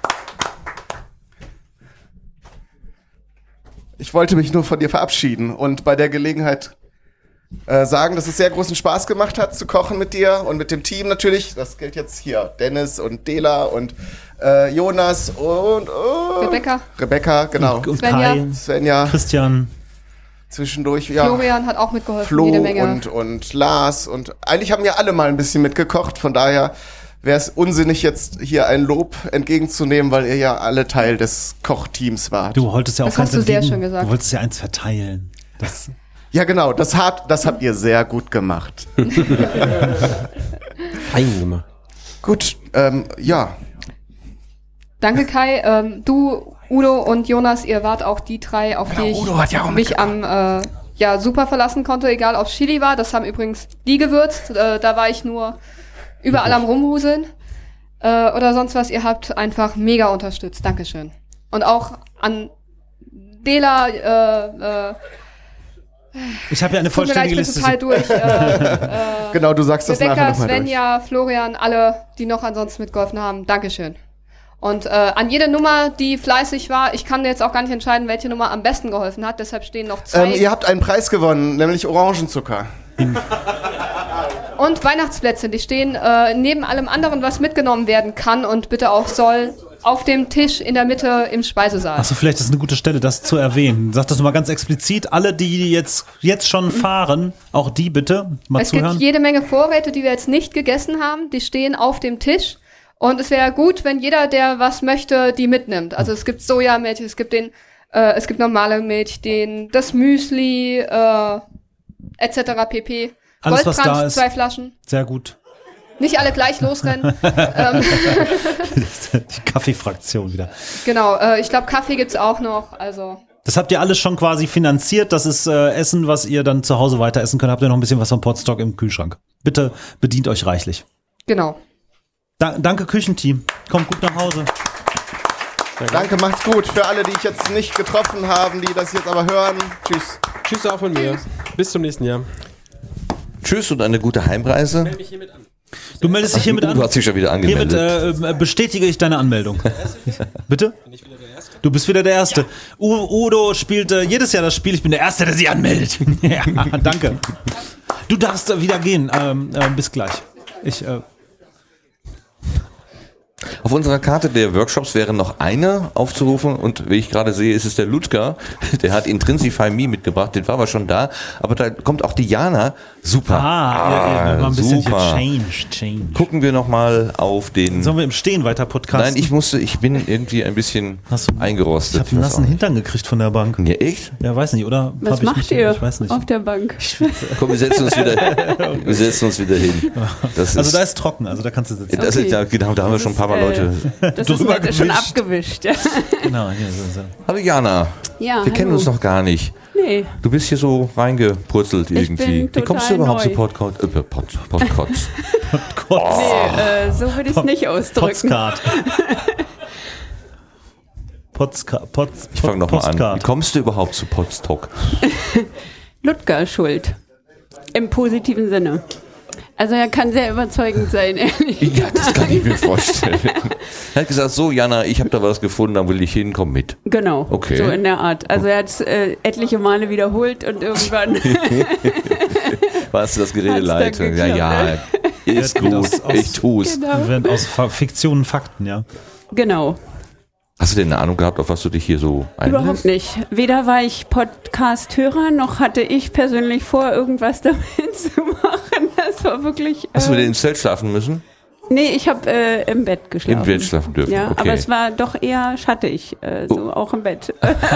Ich wollte mich nur von dir verabschieden und bei der Gelegenheit sagen, dass es sehr großen Spaß gemacht hat zu kochen mit dir und mit dem Team natürlich. Das gilt jetzt hier. Dennis und Dela und Jonas und Rebecca, genau. Und Svenja. Kai, Svenja Christian. zwischendurch, ja. Florian hat auch mitgeholfen, Flo jede Menge. und Lars und eigentlich haben ja alle mal ein bisschen mitgekocht, von daher wäre es unsinnig, jetzt hier ein Lob entgegenzunehmen, weil ihr ja alle Teil des Kochteams wart. Du wolltest ja auch Das ganz hast du sehr entgegen- schön gesagt. Du wolltest ja eins verteilen. Das, Ja, genau, das habt ihr sehr gut gemacht. Fein gemacht. Gut, ja. Danke Kai. Du, Udo und Jonas, ihr wart auch die drei, auf die ich Udo hat ja auch mich am super verlassen konnte, egal ob es Chili war. Das haben übrigens die gewürzt. Da war ich nur überall am Rumhuseln. oder sonst was, ihr habt einfach mega unterstützt. Dankeschön. Und auch an Dela, ich habe ja eine tut mir leid, vollständige ich bin Liste. total durch. Genau, du sagst das nachher Rebecca, nochmal durch. Svenja, Florian, alle, die noch ansonsten mitgeholfen haben. Dankeschön. Und an jede Nummer, die fleißig war, ich kann jetzt auch gar nicht entscheiden, welche Nummer am besten geholfen hat, deshalb stehen noch 2. Ihr habt einen Preis gewonnen, nämlich Orangenzucker. Und Weihnachtsplätzche, die stehen neben allem anderen, was mitgenommen werden kann und bitte auch soll, auf dem Tisch in der Mitte im Speisesaal. Achso, vielleicht ist es eine gute Stelle, das zu erwähnen. Sag das nochmal ganz explizit. Alle, die jetzt schon fahren, auch die bitte mal Es zuhören. gibt jede Menge Vorräte, die wir jetzt nicht gegessen haben, die stehen auf dem Tisch. Und es wäre gut, wenn jeder, der was möchte, die mitnimmt. Also es gibt Sojamilch, es gibt normale Milch, das Müsli, etc. pp. Alles, was da Goldkranz, ist. 2 Flaschen. Sehr gut. Nicht alle gleich losrennen. Die Kaffeefraktion wieder. Genau, ich glaube, Kaffee gibt's auch noch. Also Das habt ihr alles schon quasi finanziert. Das ist Essen, was ihr dann zu Hause weiter essen könnt. Habt ihr noch ein bisschen was vom Podstock im Kühlschrank. Bitte bedient euch reichlich. genau. Danke, Küchenteam. Kommt gut nach Hause. Danke, macht's gut. Für alle, die ich jetzt nicht getroffen habe, die das jetzt aber hören. Tschüss. Tschüss auch von mir. Bis zum nächsten Jahr. Tschüss und eine gute Heimreise. Du meldest dich hiermit an. Du hast dich schon wieder Hiermit angemeldet. bestätige ich deine Anmeldung. Bitte? Du bist wieder der Erste. Udo spielt jedes Jahr das Spiel. Ich bin der Erste, der sich anmeldet. Ja, danke. Du darfst wieder gehen. Bis gleich. Auf unserer Karte der Workshops wäre noch eine aufzurufen und wie ich gerade sehe, ist es der Ludger, der hat Intrinsify Me mitgebracht, den war aber schon da, aber da kommt auch die Jana, super. Ja, mal ein bisschen super. hier Change. Gucken wir nochmal auf den... Sollen wir im Stehen weiter podcasten? Nein, ich bin irgendwie ein bisschen eingerostet. Ich habe einen nassen Hintern gekriegt von der Bank. Ja, echt? Ja, weiß nicht, oder? Was macht ihr Ich weiß nicht. auf der Bank? Komm, wir setzen uns wieder hin. Das Also da ist trocken, also da kannst du sitzen. das ist, ja, genau, da haben wir schon ein paar Mal Leute. Das ist drüber nett, ist schon gewischt. abgewischt. Ja, Genau, hier so. Hallo Jana, ja wir kennen uns noch gar nicht. Nee. Du bist hier so reingepurzelt irgendwie. bin Wie kommst du total überhaupt neu. zu Podcast? Nee, so würde ich es nicht ausdrücken. Podcast. Ich fange nochmal an. Wie kommst du überhaupt zu Podstock? Ludger schuld. Im positiven Sinne. Also er kann sehr überzeugend sein, ehrlich. Ja, das kann ich mir vorstellen. Er hat gesagt, so Jana, ich habe da was gefunden, da will ich hin, komm mit. Genau, Okay. so in der Art. Also er hat es etliche Male wiederholt und irgendwann Warst du das Gerede Hat's dann leid? Ja, ja, ist Ja, gut, aus- ich tu's. Genau. Aus Fiktionen Fakten, ja. Genau. Hast du denn eine Ahnung gehabt, auf was du dich hier so Überhaupt einlässt? nicht. Weder war ich Podcast-Hörer, noch hatte ich persönlich vor, irgendwas damit zu machen. Das war wirklich... Hast du mit ins Zelt schlafen müssen? Nee, ich habe im Bett geschlafen. Im Bett schlafen dürfen, Ja, okay. aber es war doch eher schattig, so auch im Bett.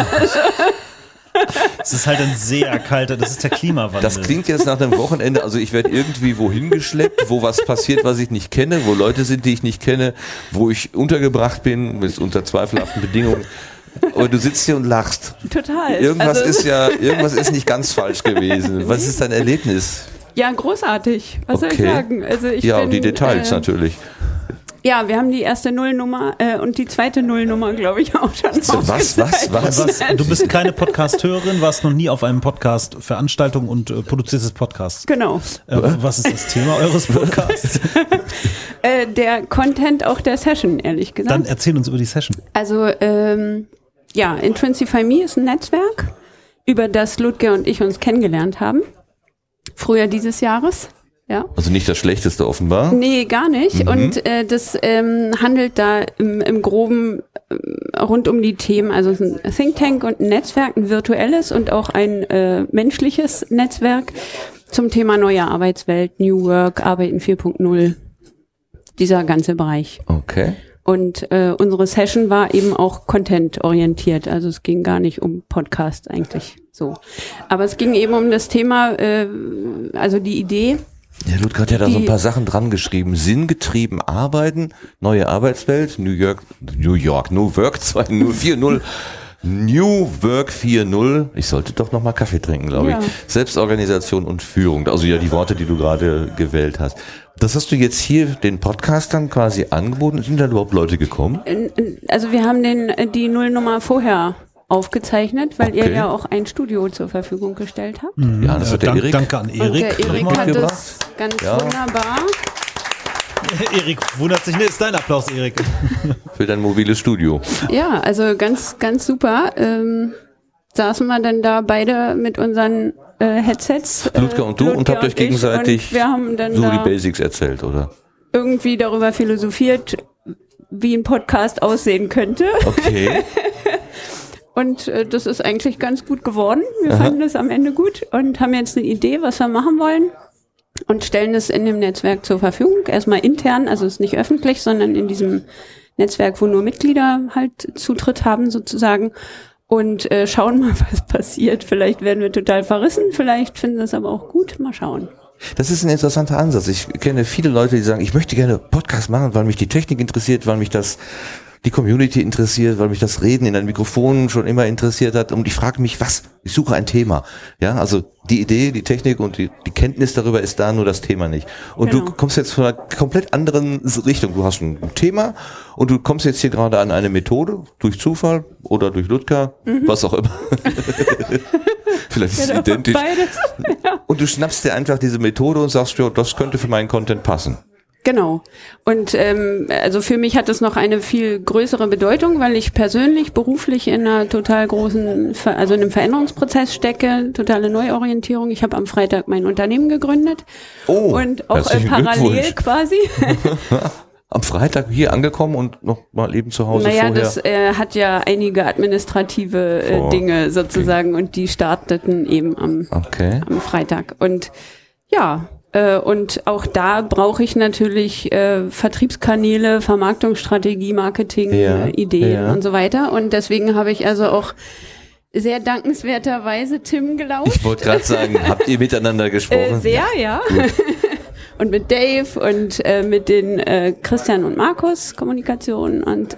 Es ist halt ein sehr kalter, das ist der Klimawandel. Das klingt jetzt nach einem Wochenende, also ich werde irgendwie wohin geschleppt, wo was passiert, was ich nicht kenne, wo Leute sind, die ich nicht kenne, wo ich untergebracht bin, mit unter zweifelhaften Bedingungen. Aber du sitzt hier und lachst. Total. Irgendwas Also- irgendwas ist nicht ganz falsch gewesen. Was ist dein Erlebnis? Ja, großartig. Was soll ich Okay. sagen? Also ich Ja, bin, und die Details natürlich. Ja, wir haben die erste Nullnummer und die zweite Nullnummer, glaube ich, auch schon. Was? Du bist keine Podcast-Hörerin, warst noch nie auf einem Podcast-Veranstaltung und produzierst Podcasts. Genau. Was ist das Thema eures Podcasts? Der Content auch der Session, ehrlich gesagt. Dann erzähl uns über die Session. Also, ja, Intrinsify Me ist ein Netzwerk, über das Ludger und ich uns kennengelernt haben. Früher dieses Jahres. Ja. Also nicht das Schlechteste offenbar. Nee, gar nicht. Und das handelt da im Groben rund um die Themen, also es ist ein Think Tank und ein Netzwerk, ein virtuelles und auch ein menschliches Netzwerk zum Thema neue Arbeitswelt, New Work, Arbeiten 4.0, dieser ganze Bereich. Okay. Und unsere Session war eben auch content-orientiert, also es ging gar nicht um Podcast eigentlich so. Aber es ging eben um das Thema, also die Idee. Ja, Ludger hat ja da so ein paar Sachen dran geschrieben. Sinngetrieben arbeiten, neue Arbeitswelt, New Work 2.0, 4.0. New Work 4.0. Ich sollte doch noch mal Kaffee trinken, glaube ich. Selbstorganisation und Führung. Also ja, die Worte, die du gerade gewählt hast. Das hast du jetzt hier den Podcastern quasi angeboten. Sind da überhaupt Leute gekommen? Also wir haben die Nullnummer vorher aufgezeichnet, weil ihr ja auch ein Studio zur Verfügung gestellt habt. Ja, das hat der Erik. Danke an Erik. Und der Erik hat das ganz wunderbar. Erik wundert sich, ist dein Applaus, Erik. Für dein mobiles Studio. Ja, also ganz, ganz super. Saßen wir dann da beide mit unseren Headsets. Ludger und du und habt euch gegenseitig wir haben dann so die Basics erzählt, oder? Irgendwie darüber philosophiert, wie ein Podcast aussehen könnte. Okay. Und das ist eigentlich ganz gut geworden. Wir fanden das am Ende gut und haben jetzt eine Idee, was wir machen wollen. Und stellen es in dem Netzwerk zur Verfügung. Erstmal intern, also es ist nicht öffentlich, sondern in diesem Netzwerk, wo nur Mitglieder halt Zutritt haben sozusagen. Und schauen mal, was passiert. Vielleicht werden wir total verrissen, vielleicht finden wir es aber auch gut. Mal schauen. Das ist ein interessanter Ansatz. Ich kenne viele Leute, die sagen, ich möchte gerne Podcast machen, weil mich die Technik interessiert, weil mich die Community interessiert, weil mich das Reden in einem Mikrofon schon immer interessiert hat. Und ich frage mich, was? Ich suche ein Thema. Ja, also die Idee, die Technik und die Kenntnis darüber ist da, nur das Thema nicht. Und du kommst jetzt von einer komplett anderen Richtung. Du hast ein Thema und du kommst jetzt hier gerade an eine Methode, durch Zufall oder durch Ludger, was auch immer. Vielleicht ist es identisch. Beides. Und du schnappst dir einfach diese Methode und sagst, ja, das könnte für meinen Content passen. Genau. Und also für mich hat es noch eine viel größere Bedeutung, weil ich persönlich beruflich in einer total großen, also in einem Veränderungsprozess stecke, totale Neuorientierung. Ich habe am Freitag mein Unternehmen gegründet und auch parallel quasi. Am Freitag hier angekommen und noch mal eben zu Hause vorher? Das hat ja einige administrative Dinge sozusagen und die starteten eben am Freitag. Und ja, und auch da brauche ich natürlich Vertriebskanäle, Vermarktungsstrategie, Marketing, Ideen und so weiter. Und deswegen habe ich also auch sehr dankenswerterweise Tim gelauscht. Ich wollte gerade sagen, habt ihr miteinander gesprochen? Sehr, ja. Und mit Dave und mit den Christian und Markus Kommunikation. Und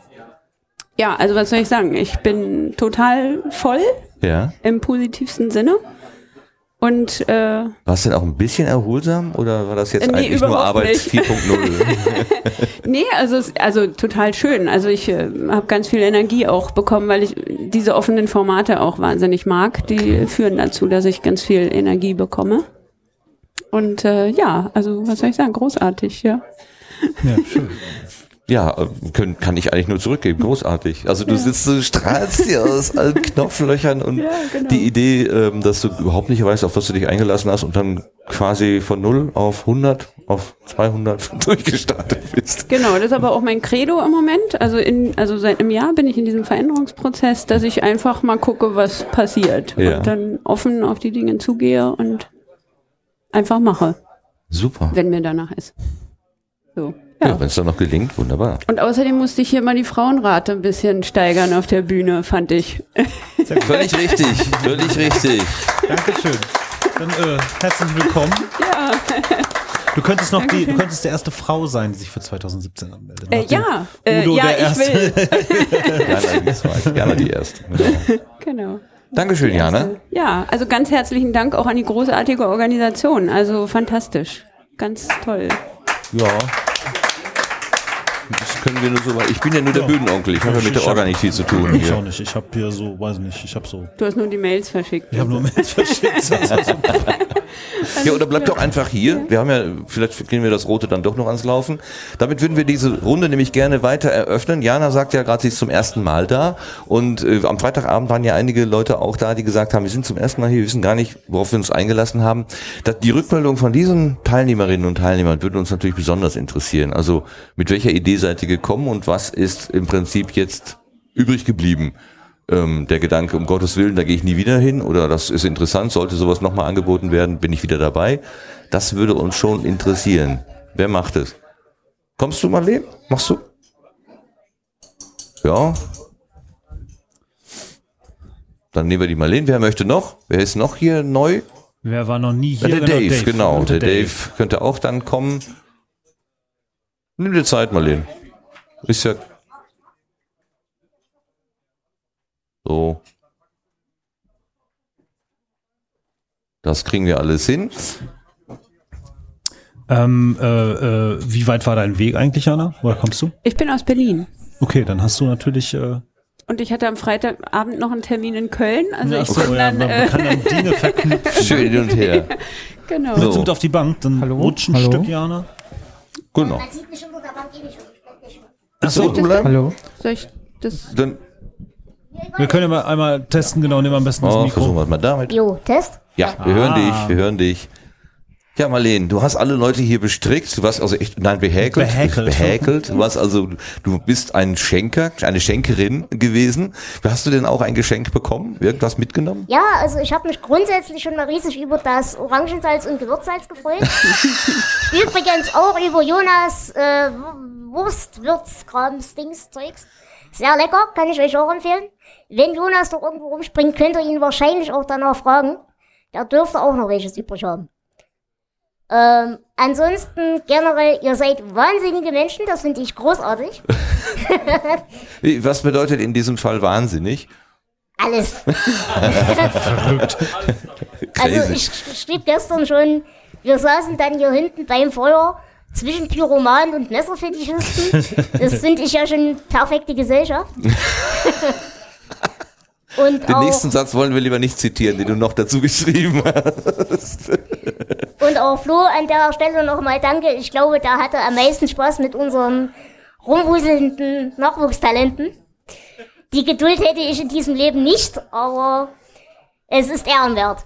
ja, also was soll ich sagen? Ich bin total voll im positivsten Sinne. Und war es denn auch ein bisschen erholsam oder war das jetzt eigentlich nur Arbeit 4.0? Nee, also total schön. Also ich habe ganz viel Energie auch bekommen, weil ich diese offenen Formate auch wahnsinnig mag. Die führen dazu, dass ich ganz viel Energie bekomme. Und ja, also was soll ich sagen, großartig, ja. Ja, schön. Ja, kann ich eigentlich nur zurückgeben. Großartig. Also du strahlst hier aus allen Knopflöchern und die Idee, dass du überhaupt nicht weißt, auf was du dich eingelassen hast und dann quasi von 0 auf 100, auf 200 durchgestartet bist. Genau, das ist aber auch mein Credo im Moment. Also seit einem Jahr bin ich in diesem Veränderungsprozess, dass ich einfach mal gucke, was passiert. Ja. Und dann offen auf die Dinge zugehe und einfach mache. Super. Wenn mir danach ist. So. Ja, wenn es dann noch gelingt, wunderbar. Und außerdem musste ich hier mal die Frauenrate ein bisschen steigern auf der Bühne, fand ich. Völlig richtig, völlig richtig. Dankeschön. Dann herzlich willkommen. Ja. Du könntest du könntest die erste Frau sein, die sich für 2017 anmeldet. Ja, Udo ja, der Erste. ich will. Jana die Erste. Genau. Dankeschön, Jana. Ja, also ganz herzlichen Dank auch an die großartige Organisation. Also fantastisch. Ganz toll. Ja. Das können wir nur so, ich bin ja nur der Bühnenonkel, ich habe ja mit der Orga nicht viel zu tun. Ich auch nicht, ich habe hier so, weiß nicht, ich habe so. Du hast nur die Mails verschickt. Ich habe nur Mails verschickt. Ja, oder bleib doch einfach hier. Wir haben ja, vielleicht kriegen wir das Rote dann doch noch ans Laufen. Damit würden wir diese Runde nämlich gerne weiter eröffnen. Jana sagt ja gerade, sie ist zum ersten Mal da. Und am Freitagabend waren ja einige Leute auch da, die gesagt haben, wir sind zum ersten Mal hier, wir wissen gar nicht, worauf wir uns eingelassen haben. Die Rückmeldung von diesen Teilnehmerinnen und Teilnehmern würde uns natürlich besonders interessieren. Also mit welcher Idee seid ihr gekommen und was ist im Prinzip jetzt übrig geblieben? Der Gedanke, um Gottes Willen, da gehe ich nie wieder hin oder das ist interessant, sollte sowas nochmal angeboten werden, bin ich wieder dabei. Das würde uns schon interessieren. Wer macht es? Kommst du, Marlene? Machst du? Ja. Dann nehmen wir die Marlene. Wer möchte noch? Wer ist noch hier neu? Wer war noch nie hier? Der Dave, genau. Der Dave könnte auch dann kommen. Nimm dir Zeit, Marlene. Ist ja... So. Das kriegen wir alles hin. Wie weit war dein Weg eigentlich, Jana? Woher kommst du? Ich bin aus Berlin. Okay, dann hast du natürlich... Und ich hatte am Freitagabend noch einen Termin in Köln. Also ja, ich bin dann, man kann dann Dinge verknüpfen. Schön hin und her. Genau. So. Willst du mit auf die Bank? Dann rutsch ein Stück, Jana. Genau. Man sieht mich unter der Bank eh nicht. Achso, Hallo. Soll ich das? Dann wir können ja mal einmal testen, genau, nehmen wir am besten das Mikro. versuchen wir es mal damit. Jo, Test? Ja, wir hören dich. Ja, Marlene, du hast alle Leute hier bestrickt, du warst also echt, behäkelt. Du warst also, du bist ein Schenker, eine Schenkerin gewesen. Hast du denn auch ein Geschenk bekommen? Irgendwas mitgenommen? Ja, also ich habe mich grundsätzlich schon mal riesig über das Orangensalz und Gewürzsalz gefreut. Übrigens auch über Jonas Wurst-Würz-Krams-Dings-Zeugs. Sehr lecker, kann ich euch auch empfehlen. Wenn Jonas doch irgendwo rumspringt, könnt ihr ihn wahrscheinlich auch danach fragen. Der dürfte auch noch welches übrig haben. Ansonsten generell, ihr seid wahnsinnige Menschen, das finde ich großartig. Was bedeutet in diesem Fall wahnsinnig? Alles. Verrückt. Also ich schrieb gestern schon, wir saßen dann hier hinten beim Feuer zwischen Pyromanen und Messerfetischisten. Das finde ich ja schon perfekte Gesellschaft. Und den nächsten Satz wollen wir lieber nicht zitieren, den du noch dazu geschrieben hast. Und auch Flo, an der Stelle nochmal danke. Ich glaube, der hatte am meisten Spaß mit unseren rumwuselnden Nachwuchstalenten. Die Geduld hätte ich in diesem Leben nicht, aber es ist ehrenwert.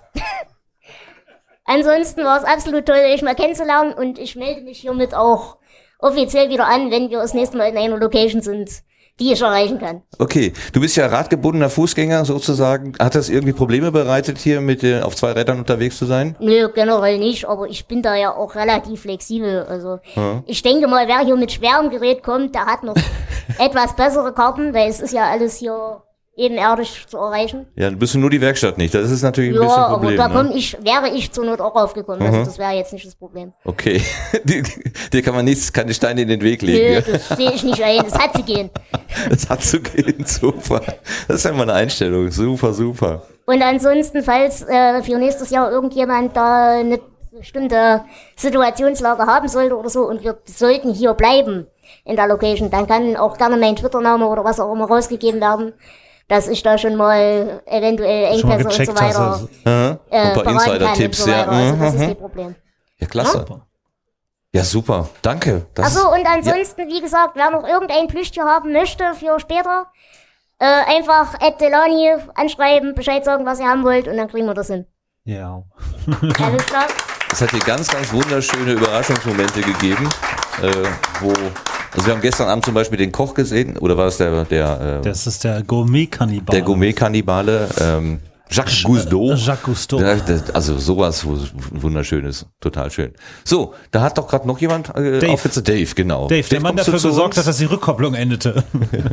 Ansonsten war es absolut toll, euch mal kennenzulernen und ich melde mich hiermit auch offiziell wieder an, wenn wir das nächste Mal in einer Location sind, die ich erreichen kann. Okay, du bist ja radgebundener Fußgänger sozusagen. Hat das irgendwie Probleme bereitet, hier mit auf zwei Rädern unterwegs zu sein? Nö, generell nicht, aber ich bin da ja auch relativ flexibel. Also ich denke mal, wer hier mit schwerem Gerät kommt, der hat noch etwas bessere Karten, weil es ist ja alles hier ebenerdig zu erreichen. Ja, dann bist du nur die Werkstatt nicht. Das ist natürlich ein Ja, bisschen ein Problem. aber da ne? wäre ich zur Not auch aufgekommen. Also das wäre jetzt nicht das Problem. Okay, dir kann man keine Steine in den Weg legen. Nö, das sehe ich nicht ein. Das hat zu gehen. Das hat zu gehen, super. Das ist ja mal eine Einstellung. Super, super. Und ansonsten, falls für nächstes Jahr irgendjemand da eine bestimmte Situationslage haben sollte oder so und wir sollten hier bleiben in der Location, dann kann auch gerne mein Twitter-Name oder was auch immer rausgegeben werden, dass ich da schon mal eventuell Engpässe und so weiter ein paar Insider-Tipps, so ja. Also das ist kein Problem. Ja, klasse. Ja, super. Danke. Achso, und ansonsten, wie gesagt, wer noch irgendein Plüschtier haben möchte für später, einfach @Delani anschreiben, Bescheid sagen, was ihr haben wollt und dann kriegen wir das hin. Ja. Alles klar. Es hat hier ganz, ganz wunderschöne Überraschungsmomente gegeben, also wir haben gestern Abend zum Beispiel den Koch gesehen, oder war es das ist der Gourmet-Kannibale. Der Gourmet-Kannibale, Jacques Cousteau. Jacques Cousteau. Also sowas Wunderschönes, total schön. So, da hat doch gerade noch jemand Dave, genau. Dave, der Mann dafür gesorgt hat, dass die Rückkopplung endete.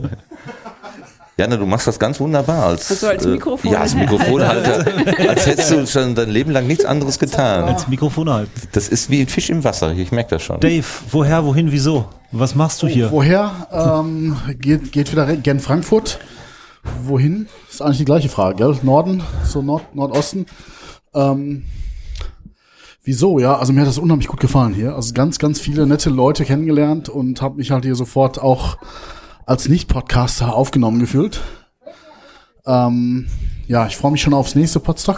Jana, du machst das ganz wunderbar als Mikrofon. Ja, als Mikrofonhalter. Als hättest du schon dein Leben lang nichts anderes getan. Als Mikrofon halten. Das ist wie ein Fisch im Wasser, ich merke das schon. Dave, woher, wohin, wieso? Was machst du hier? Woher? Geht wieder gen Frankfurt. Wohin? Ist eigentlich die gleiche Frage, gell? Norden, so Nordosten. Wieso? Ja, also mir hat das unheimlich gut gefallen hier. Also ganz, ganz viele nette Leute kennengelernt und habe mich halt hier sofort auch als Nicht-Podcaster aufgenommen gefühlt. Ja, ich freue mich schon aufs nächste Podstock.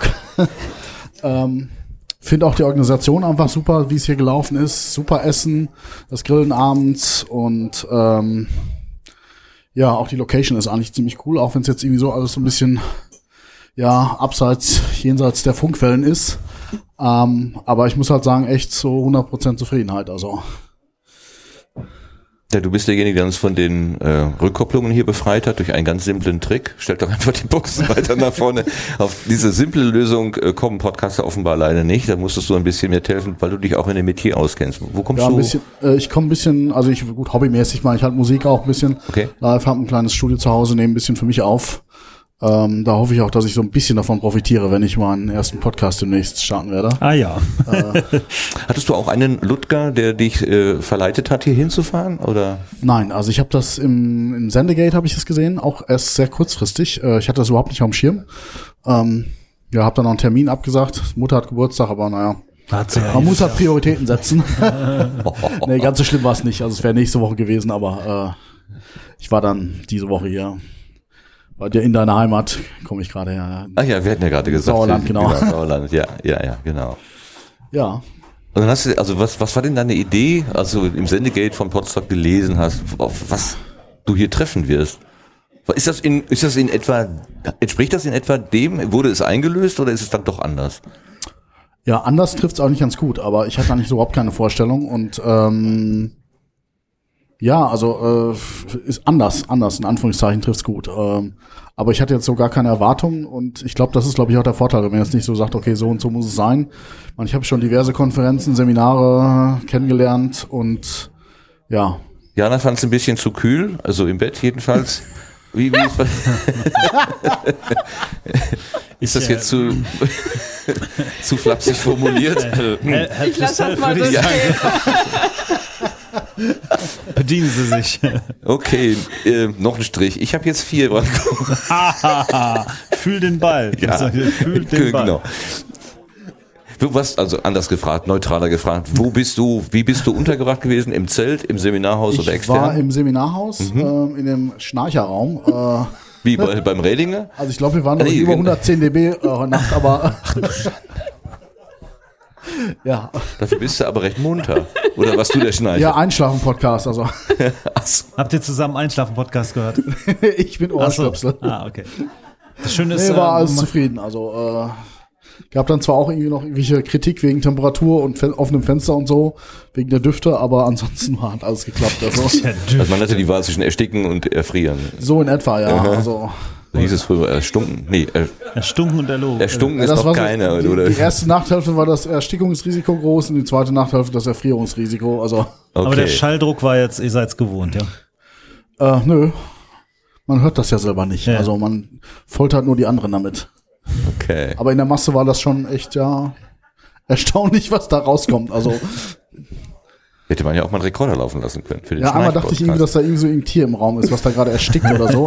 Finde auch die Organisation einfach super, wie es hier gelaufen ist. Super Essen, das Grillen abends und ja, auch die Location ist eigentlich ziemlich cool, auch wenn es jetzt irgendwie so alles so ein bisschen jenseits der Funkwellen ist. Aber ich muss halt sagen, echt so 100% Zufriedenheit, also. Ja, du bist derjenige, der uns von den Rückkopplungen hier befreit hat durch einen ganz simplen Trick. Stellt doch einfach die Boxen weiter nach vorne. Auf diese simple Lösung kommen Podcaster offenbar alleine nicht. Da musstest du ein bisschen mehr helfen, weil du dich auch in dem Metier auskennst. Wo kommst du? Ein bisschen, ich komme ein bisschen, also gut, hobbymäßig mache ich halt Musik auch ein bisschen. Okay. Live, habe ein kleines Studio zu Hause, nehme ein bisschen für mich auf. Da hoffe ich auch, dass ich so ein bisschen davon profitiere, wenn ich meinen ersten Podcast demnächst starten werde. Ah ja. Hattest du auch einen Ludger, der dich verleitet hat, hier hinzufahren? Oder? Nein, also ich habe das im Sendegate habe ich das gesehen, auch erst sehr kurzfristig. Ich hatte das überhaupt nicht auf dem Schirm. Habe dann noch einen Termin abgesagt. Mutter hat Geburtstag, aber naja. Man muss halt Prioritäten setzen. Nee, ganz so schlimm war es nicht. Also es wäre nächste Woche gewesen, aber ich war dann diese Woche hier. Bei dir in deiner Heimat komme ich gerade her. Ach ja, wir hatten ja gerade gesagt. Sauerland, genau. Sauerland, ja, genau. Ja. Und dann hast du, also was war denn deine Idee, als du im Sendegate von Potsdok gelesen hast, auf was du hier treffen wirst? Entspricht das in etwa dem, wurde es eingelöst oder ist es dann doch anders? Ja, anders trifft es auch nicht ganz gut, aber ich hatte eigentlich so überhaupt keine Vorstellung und ist anders, in Anführungszeichen trifft's gut. Aber ich hatte jetzt so gar keine Erwartungen und ich glaube, das ist, glaube ich, auch der Vorteil, wenn man jetzt nicht so sagt, okay, so und so muss es sein. Ich habe schon diverse Konferenzen, Seminare kennengelernt und ja. Jana fand es ein bisschen zu kühl, also im Bett jedenfalls. Wie ist das jetzt zu flapsig formuliert? Ich lasse das mal so stehen. Bedienen Sie sich. Okay, noch ein Strich. Ich habe jetzt 4 dran. Fühl den Ball. Ja, fühl den Ball. Genau. Du warst also anders gefragt, neutraler gefragt. Wie bist du untergebracht gewesen? Im Zelt, im Seminarhaus oder extern? Ich war im Seminarhaus, in dem Schnarcherraum. Wie, beim Redinger? Also ich glaube, wir waren über 110 dB Nacht, aber... Ja. Dafür bist du aber recht munter. Oder warst du der Schnarcher? Ja, Einschlafen-Podcast, also. Habt ihr zusammen Einschlafen-Podcast gehört? Ich bin Ohrstöpsel. Okay. Das Schöne ist... war alles zufrieden, also... Gab dann zwar auch irgendwie noch irgendwelche Kritik wegen Temperatur und offenem Fenster und so, wegen der Düfte, aber ansonsten hat alles geklappt. Also man hatte die Wahl zwischen Ersticken und Erfrieren. So in etwa, ja. Also, da hieß es früher Erstunken. Nee, Erstunken und erlogen. Erstunken ist noch keiner, so, oder? Die erste Nachthälfte war das Erstickungsrisiko groß und die zweite Nachthälfte das Erfrierungsrisiko. Also. Okay. Aber der Schalldruck war jetzt, ihr seid's gewohnt, ja? Nö. Man hört das ja selber nicht. Ja. Also man foltert nur die anderen damit. Okay. Aber in der Masse war das schon echt, erstaunlich, was da rauskommt. Also hätte man ja auch mal einen Rekorder laufen lassen können für den einmal dachte ich irgendwie, dass da irgendwie so ein Tier im Raum ist, was da gerade erstickt oder so.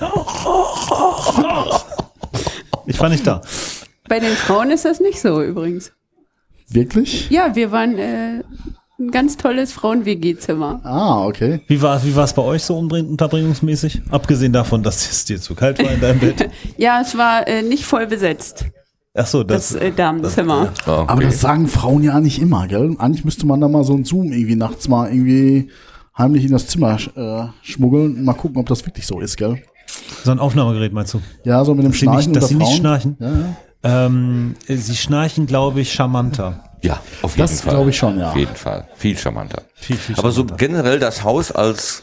Ich war nicht da. Bei den Frauen ist das nicht so übrigens. Wirklich? Ja, wir waren ein ganz tolles Frauen-WG-Zimmer. Ah, okay. Wie war's bei euch so unterbringungsmäßig? Abgesehen davon, dass es dir zu kalt war in deinem Bett. Ja, es war nicht voll besetzt. Ach so, das Damenzimmer. Okay. Aber das sagen Frauen ja nicht immer, gell? Eigentlich müsste man da mal so einen Zoom irgendwie nachts mal irgendwie heimlich in das Zimmer schmuggeln und mal gucken, ob das wirklich so ist, gell? So ein Aufnahmegerät meinst du? Ja, so mit dem Schnarchen dass unter sie Frauen. nicht schnarchen? Ja. Sie schnarchen, glaube ich, charmanter. Ja, auf jeden Fall. Das glaube ich schon, ja. Auf jeden Fall. Viel charmanter. Viel Aber so charmanter. generell das Haus als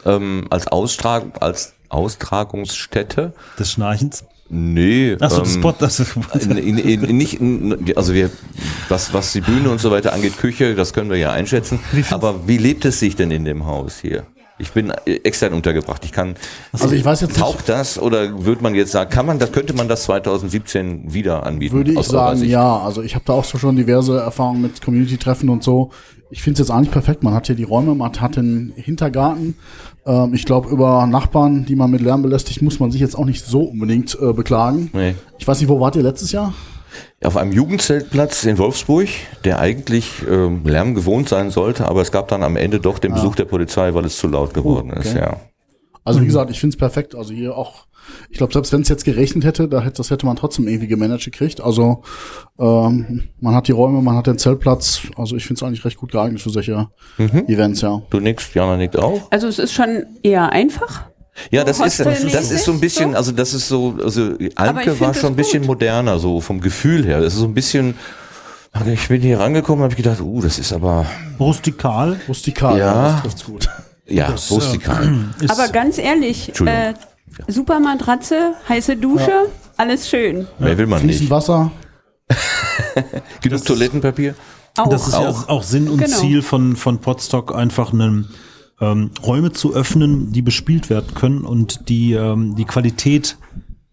Austragungsstätte. Des Schnarchens? Nee. Ach so, das Spot, das nicht, also was die Bühne und so weiter angeht, Küche, das können wir ja einschätzen. Aber wie lebt es sich denn in dem Haus hier? Ich bin extern untergebracht. Ich weiß jetzt taugt das oder würde man jetzt sagen, könnte man das 2017 wieder anbieten? Würde ich sagen, ja. Also ich habe da auch so schon diverse Erfahrungen mit Community-Treffen und so. Ich finde es jetzt eigentlich perfekt. Man hat hier die Räume, man hat den Hintergarten. Ich glaube, über Nachbarn, die man mit Lärm belästigt, muss man sich jetzt auch nicht so unbedingt beklagen. Nee. Ich weiß nicht, wo wart ihr letztes Jahr? Auf einem Jugendzeltplatz in Wolfsburg, der eigentlich Lärm gewohnt sein sollte, aber es gab dann am Ende doch den Besuch der Polizei, weil es zu laut geworden ist, ja. Also wie gesagt, ich finde es perfekt. Also hier auch, ich glaube, selbst wenn es jetzt geregnet hätte, das hätte man trotzdem irgendwie gemanagt gekriegt. Also man hat die Räume, man hat den Zeltplatz. Also ich finde es eigentlich recht gut geeignet für solche Events, ja. Du nickst, Jana nickt auch. Also es ist schon eher einfach. Ja, das ist so ein bisschen, also das ist so, also Almke war schon ein bisschen moderner, so vom Gefühl her. Das ist so ein bisschen, ich bin hier rangekommen und habe gedacht, das ist aber rustikal. Rustikal, ja, das trifft's gut. Ja, rustikal. Aber ganz ehrlich, super Matratze, heiße Dusche, alles schön. Mehr will man nicht. Fließend Wasser. Genug Toilettenpapier. Das ist ja auch Sinn und Ziel von Potsdok, einfach Räume zu öffnen, die bespielt werden können und die Qualität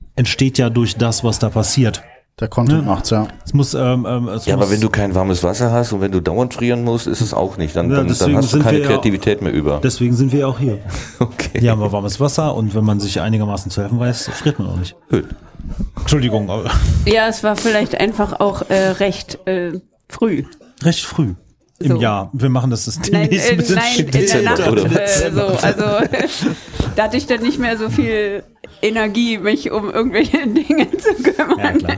entsteht ja durch das, was da passiert. Der Content macht's, ja. Es muss, aber wenn du kein warmes Wasser hast und wenn du dauernd frieren musst, ist es auch nicht. Dann hast du sind keine wir Kreativität mehr über. Deswegen sind wir ja auch hier. Okay. Hier haben wir warmes Wasser und wenn man sich einigermaßen zu helfen weiß, friert man auch nicht. Gut. Entschuldigung. Aber Ja, es war vielleicht einfach auch recht früh. recht früh im So. Jahr. Wir machen das Nein, demnächst mit nein, in der Dezember, Nacht. oder? Da hatte ich dann nicht mehr so viel Energie, mich um irgendwelche Dinge zu kümmern. Ja, klar.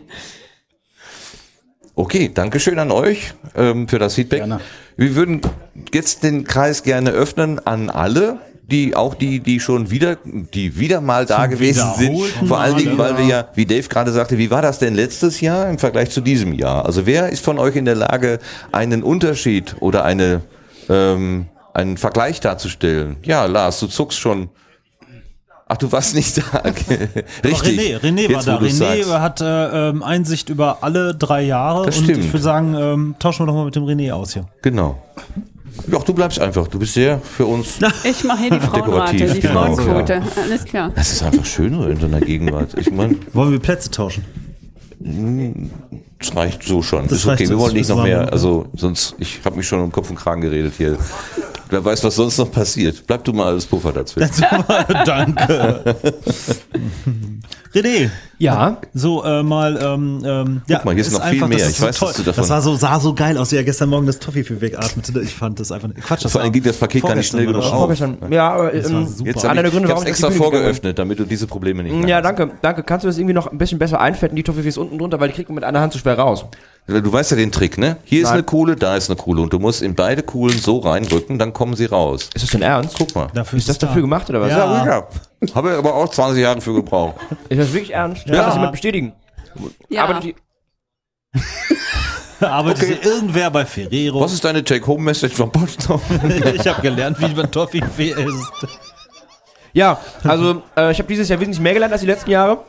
Okay, Dankeschön an euch für das Feedback. Gerne. Wir würden jetzt den Kreis gerne öffnen an alle, die schon wieder mal da gewesen sind. wiederholten Vor allen Dingen, Male, weil wir ja, wie Dave gerade sagte, wie war das denn letztes Jahr im Vergleich zu diesem Jahr? Also wer ist von euch in der Lage, einen Unterschied oder einen Vergleich darzustellen? Ja, Lars, du zuckst schon. Ach, du warst nicht da. Okay. Richtig. René war Jetzt, da. wo du's René sagst. hat Einsicht über alle 3 Jahre. Das und stimmt. ich würde sagen, tauschen wir doch mal mit dem René aus hier. Genau. Ja, du bleibst einfach. Du bist sehr für uns. Ich mache hier die Frauenrate, Dekorativ, die genau, Frauenquote. Alles klar. Das ist einfach schöner in deiner Gegenwart. Ich meine, Wollen wir Plätze tauschen? es reicht so schon. Das Ist okay. reicht, Wir wollen das nicht ist noch warm, mehr. ja. Also sonst, ich habe mich schon um Kopf und Kragen geredet hier. Wer weiß, was sonst noch passiert. Bleib du mal als Puffer dazwischen. Danke. René, Ja. so mal, ja, Guck mal, hier ist noch viel einfach, mehr. das Ich so weiß, dass du davon- Das sah so geil aus, wie er gestern Morgen das Toffee wegatmete. Ich fand das einfach, Quatsch, das Vor allem ging das Paket gar nicht schnell genug auf. Vorgestern. Ja, aber Das war super. Jetzt einer habe der ich Gründe, hab's warum ich extra auf die Bühne gegangen vorgeöffnet, damit du diese Probleme nicht Ja, hast. danke. Kannst du das irgendwie noch ein bisschen besser einfetten, die Toffees unten drunter, weil die kriegt man mit einer Hand zu schwer raus. Du weißt ja den Trick, ne? Hier ist Nein. eine Kuhle, da ist eine Kuhle. Und du musst in beide Kuhlen so reinrücken, dann kommen sie raus. Ist das denn ernst? Guck mal. Dafür Ist das da. dafür gemacht oder was? Ja. Ja. Habe aber auch 20 Jahre für gebraucht. Ist das wirklich ernst? Ja. Kann das jemand bestätigen? Ja. Aber die, Arbeitet irgendwer bei Ferrero? Was ist deine Take-Home-Message vom Potsdam? Ich habe gelernt, wie man Toffee isst. ja, also ich habe dieses Jahr wesentlich mehr gelernt als die letzten Jahre.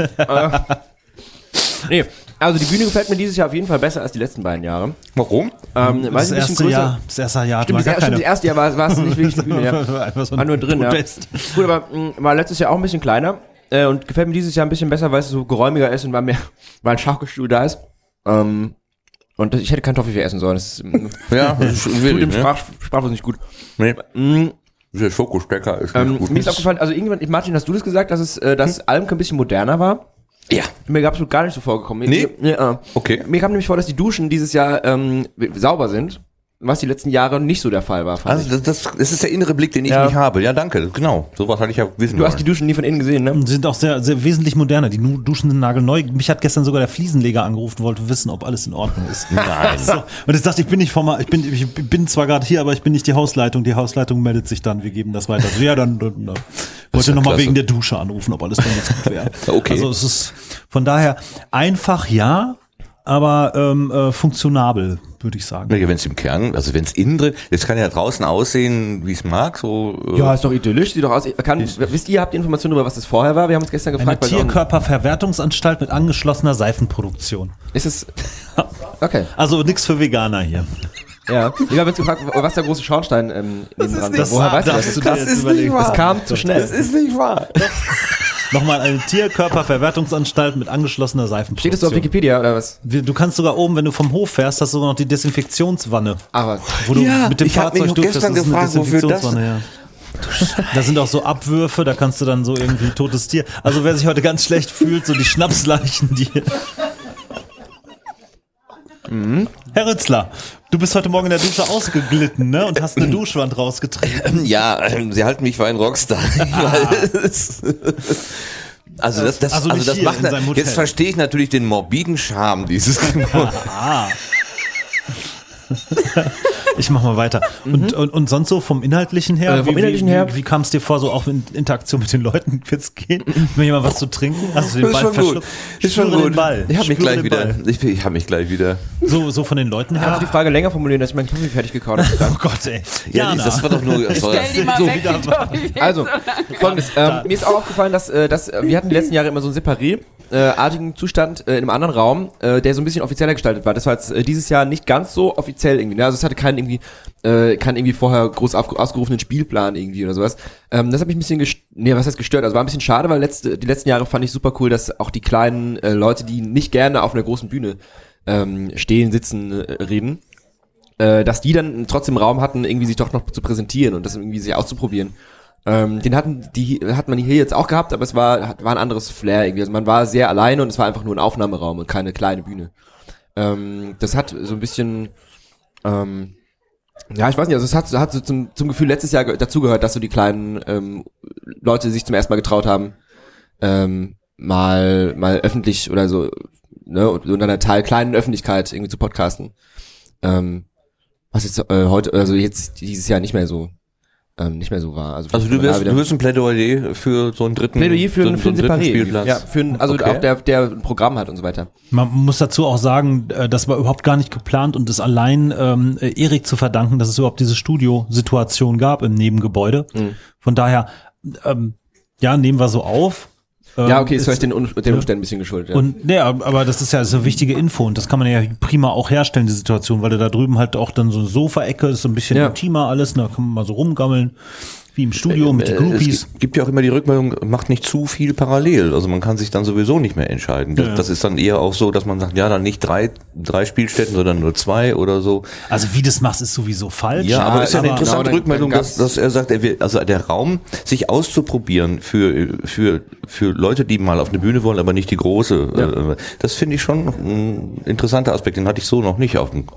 Nee, also die Bühne gefällt mir dieses Jahr auf jeden Fall besser als die letzten beiden Jahre. Warum? Weil Das sie ein bisschen erste größer. Jahr hat Stimmt, man das erste Jahr war es nicht wirklich eine Bühne, ja. Einfach so War nur drin, Podest. ja. Gut, aber war letztes Jahr auch ein bisschen kleiner und gefällt mir dieses Jahr ein bisschen besser, weil es so geräumiger ist und weil ein Schaukelstuhl da ist. Und ich hätte kein Toffee essen sollen. Das ist, Ja, das ist tut schwierig, dem ne? Sprachlos nicht gut. Nee. Der Schokostecker ist nicht gut. Mir ist aufgefallen, also irgendwann, Martin, hast du das gesagt, dass dass Almke ein bisschen moderner war? Ja. Mir absolut gar nicht so vorgekommen. Nee? Ja. Okay. Mir kam nämlich vor, dass die Duschen dieses Jahr sauber sind, was die letzten Jahre nicht so der Fall war. Fand ich. Also das ist der innere Blick, den ich Ja. nicht habe. Ja, danke. Genau. Sowas hatte ich ja wissen Du hast die wollen. Duschen nie von innen gesehen, ne? Die sind auch sehr, sehr wesentlich moderner. Die Duschen sind nagelneu. Mich hat gestern sogar der Fliesenleger angerufen und wollte wissen, ob alles in Ordnung ist. Nein. So. Und jetzt dachte ich, ich bin zwar gerade hier, aber ich bin nicht die Hausleitung. Die Hausleitung meldet sich dann, wir geben das weiter. Also, ja, dann wollte ja nochmal klasse. wegen der Dusche anrufen, ob alles dann jetzt gut wäre. Okay. Also es ist von daher einfach ja, aber funktionabel, würde ich sagen. Ja, wenn es im Kern, also wenn es innen drin, das kann ja draußen aussehen, wie es mag, so. Ja, ist doch idyllisch, sieht doch aus. Wisst ihr, habt ihr Informationen darüber, was das vorher war? Wir haben uns gestern Eine gefragt. weil es auch- Tierkörperverwertungsanstalt mit angeschlossener Seifenproduktion. Ist es. Okay. Also nichts für Veganer hier. Ja. Ich habe uns gefragt, was der große Schornstein nebendran war. Woher weißt du das? Das ist nicht wahr. Das kam zu schnell. ist nicht wahr. Nochmal eine Tierkörperverwertungsanstalt mit angeschlossener Seifenproduktion. Steht das so auf Wikipedia oder was? Du kannst sogar oben, wenn du vom Hof fährst, hast du sogar noch die Desinfektionswanne. Aber Wo du Ja, mit dem ich hab mich Fahrzeug auch durchfährst. gestern Das ist eine gefragt, wofür das- Desinfektionswanne, ja. Da sind auch so Abwürfe, da kannst du dann so irgendwie ein totes Tier. Also wer sich heute ganz schlecht fühlt, so die Schnapsleichen, die. Herr Rützler, du bist heute Morgen in der Dusche ausgeglitten, ne? Und hast eine Duschwand rausgetreten. Ja, sie halten mich für einen Rockstar. Also das Also nicht hier macht in seinem Hotel. jetzt verstehe ich natürlich den morbiden Charme dieses Ich mach mal weiter. Und sonst so vom Inhaltlichen her? Vom Inhaltlichen her? Wie kam es dir vor, so auch in Interaktion mit den Leuten wird's gehen? Will jemand was zu trinken? Hast du den ist Ball schon gut. verschluckt? Ist schon Spüre gut. den Ball. Ich habe mich Spüre gleich den wieder. Ball. Ich habe mich gleich wieder. So von den Leuten kannst du die her. Frage länger formulieren, dass ich meinen Kaffee fertig gekaut habe? Oh Gott, ey. Ja, Jana. das war doch nur. Das war, Stell die mal so weg, wieder die Toffee. Also, folgendes. Mir ist auch aufgefallen, dass wir hatten die letzten Jahre immer so ein Separé artigen Zustand in einem anderen Raum, der so ein bisschen offizieller gestaltet war. Das war jetzt dieses Jahr nicht ganz so offiziell irgendwie. Ne? Also es hatte keinen irgendwie vorher groß ausgerufenen Spielplan irgendwie oder sowas. Das hat mich ein bisschen gestört. Also war ein bisschen schade, weil die letzten Jahre fand ich super cool, dass auch die kleinen Leute, die nicht gerne auf einer großen Bühne stehen, sitzen, reden, dass die dann trotzdem Raum hatten, irgendwie sich doch noch zu präsentieren und das irgendwie sich auszuprobieren. Den hat man hier jetzt auch gehabt, aber es war ein anderes Flair irgendwie. Also man war sehr alleine und es war einfach nur ein Aufnahmeraum und keine kleine Bühne. Das hat so ein bisschen, ja, ich weiß nicht, also es hat so zum Gefühl letztes Jahr dazugehört, dass so die kleinen Leute sich zum ersten Mal getraut haben, mal öffentlich oder so, ne, unter einer kleinen Öffentlichkeit irgendwie zu podcasten. Was jetzt heute, also jetzt dieses Jahr nicht mehr so war. Also du wirst ein Plädoyer für so einen dritten Spielplatz. Ja, auch der ein Programm hat und so weiter. Man muss dazu auch sagen, das war überhaupt gar nicht geplant und ist allein Erik zu verdanken, dass es überhaupt diese Studiosituation gab im Nebengebäude. Mhm. Von daher, nehmen wir so auf. Ja, okay, ist vielleicht den Umständen ein bisschen geschuldet. Ja. Und aber das ist ja so eine wichtige Info und das kann man ja prima auch herstellen, die Situation, weil du da drüben halt auch dann so eine Sofaecke ist, so ein bisschen intimer alles, da kann man mal so rumgammeln, wie im Studio mit den Groupies. Es gibt ja auch immer die Rückmeldung, macht nicht zu viel parallel, also man kann sich dann sowieso nicht mehr entscheiden. Das ist dann eher auch so, dass man sagt, ja, dann nicht drei Spielstätten, sondern nur 2 oder so. Also wie das machst, ist sowieso falsch. Ja, aber das ist ja eine interessante Rückmeldung, dass er sagt, also der Raum, sich auszuprobieren für Leute, die mal auf eine Bühne wollen, aber nicht die große, das finde ich schon ein interessanter Aspekt, den hatte ich so noch nicht auf dem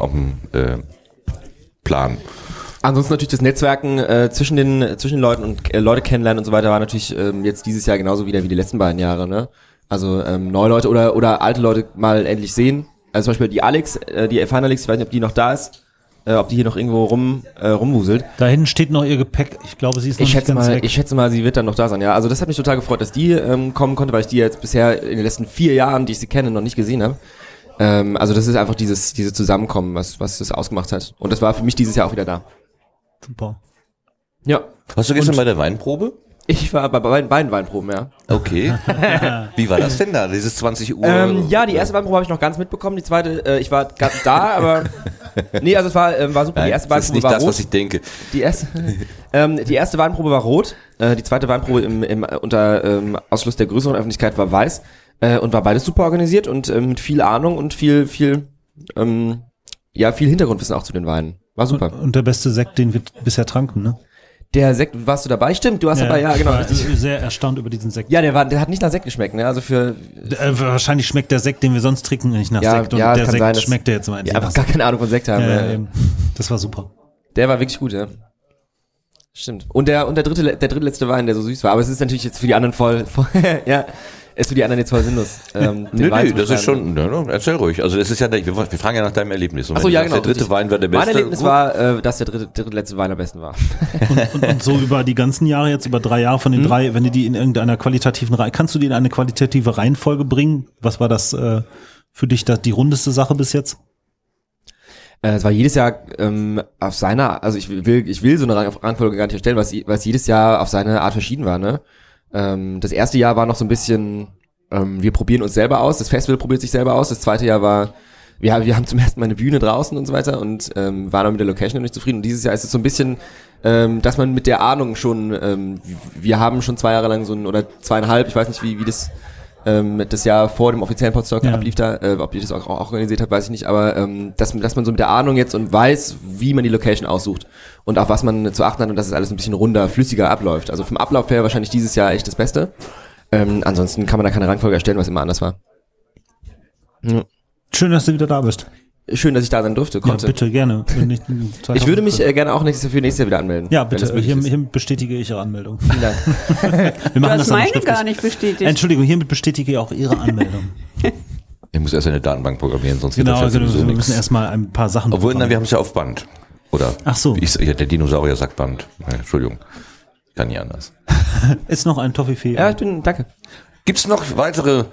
Plan. Ansonsten natürlich das Netzwerken zwischen den Leuten und Leute kennenlernen und so weiter war natürlich jetzt dieses Jahr genauso wieder wie die letzten beiden Jahre, ne? Also neue Leute oder alte Leute mal endlich sehen. Also zum Beispiel die Alex, die F1 Alex, ich weiß nicht, ob die noch da ist, ob die hier noch irgendwo rumwuselt. Da hinten steht noch ihr Gepäck. Ich glaube, sie ist noch nicht ganz weg. Ich schätze mal, sie wird dann noch da sein. Ja, also das hat mich total gefreut, dass die kommen konnte, weil ich die jetzt bisher in den letzten 4 Jahren, die ich sie kenne, noch nicht gesehen habe. Also das ist einfach dieses Zusammenkommen, was das ausgemacht hat. Und das war für mich dieses Jahr auch wieder da. Super. Ja. Warst du gestern bei der Weinprobe? Ich war bei beiden Weinproben, ja. Okay. Wie war das denn da, dieses 20 Uhr? Ja, die erste Weinprobe habe ich noch ganz mitbekommen, die zweite, ich war ganz da, aber nee, also es war super. Nein, die erste Weinprobe war rot. Das ist nicht das, was ich denke. Die erste Weinprobe war rot, die zweite Weinprobe unter Ausschluss der größeren Öffentlichkeit war weiß und war beides super organisiert und mit viel Ahnung und viel Hintergrundwissen auch zu den Weinen. War super. Und der beste Sekt, den wir bisher tranken, ne? Der Sekt, warst du dabei? Stimmt, du warst dabei, ja, genau. Ich war sehr erstaunt über diesen Sekt. Ja, der hat nicht nach Sekt geschmeckt, ne? Also wahrscheinlich schmeckt der Sekt, den wir sonst trinken, nicht nach Sekt. Und der Sekt sein, schmeckt der jetzt mal. Die einfach gar keine Ahnung von Sekt haben. Ja. Das war super. Der war wirklich gut, ja. Stimmt. Und der drittletzte Wein, der so süß war. Aber es ist natürlich jetzt für die anderen voll ja. Ist für die anderen jetzt voll sinnlos. Nee, das ist schon, erzähl ruhig. Also das ist ja, wir fragen ja nach deinem Erlebnis. Und achso, ja, genau. Der dritte Wein war der beste. Mein Erlebnis war, dass der letzte Wein am besten war. Und so über die ganzen Jahre, jetzt über 3 Jahre von den 3, wenn du die in irgendeiner qualitativen kannst du die in eine qualitative Reihenfolge bringen? Was war das für dich die rundeste Sache bis jetzt? Es war jedes Jahr auf seiner, also ich will so eine Reihenfolge gar nicht erstellen, weil es jedes Jahr auf seine Art verschieden war, ne? Das erste Jahr war noch so ein bisschen, wir probieren uns selber aus, das Festival probiert sich selber aus, das zweite Jahr war, wir haben zum ersten Mal eine Bühne draußen und so weiter und waren dann mit der Location noch nicht zufrieden und dieses Jahr ist es so ein bisschen, dass man mit der Ahnung schon, wir haben schon 2 Jahre lang oder 2,5, ich weiß nicht wie das Jahr vor dem offiziellen Podstock ablief da, ob die das auch organisiert hat, weiß ich nicht, aber dass man so mit der Ahnung jetzt und weiß, wie man die Location aussucht und auf was man zu achten hat und dass es alles ein bisschen runder, flüssiger abläuft. Also vom Ablauf her wahrscheinlich dieses Jahr echt das Beste. Ansonsten kann man da keine Rangfolge erstellen, was immer anders war. Ja. Schön, dass du wieder da bist. Schön, dass ich da sein durfte, konnte. Ja, bitte, gerne. Ich würde mich gerne auch nächstes Jahr wieder anmelden. Ja, bitte. Hiermit bestätige ich Ihre Anmeldung. Vielen Dank. Du hast meine gar nicht bestätigt. Entschuldigung, hiermit bestätige ich auch Ihre Anmeldung. Ich muss erst eine Datenbank programmieren, sonst wird das ja sowieso nichts. Wir müssen erstmal ein paar Sachen Obwohl, wir haben es ja auf Band. Oder? Ach so. Der Dinosaurier sagt Band. Entschuldigung. Kann nie anders. Ist noch ein Toffifee. Ja, danke. Gibt's noch weitere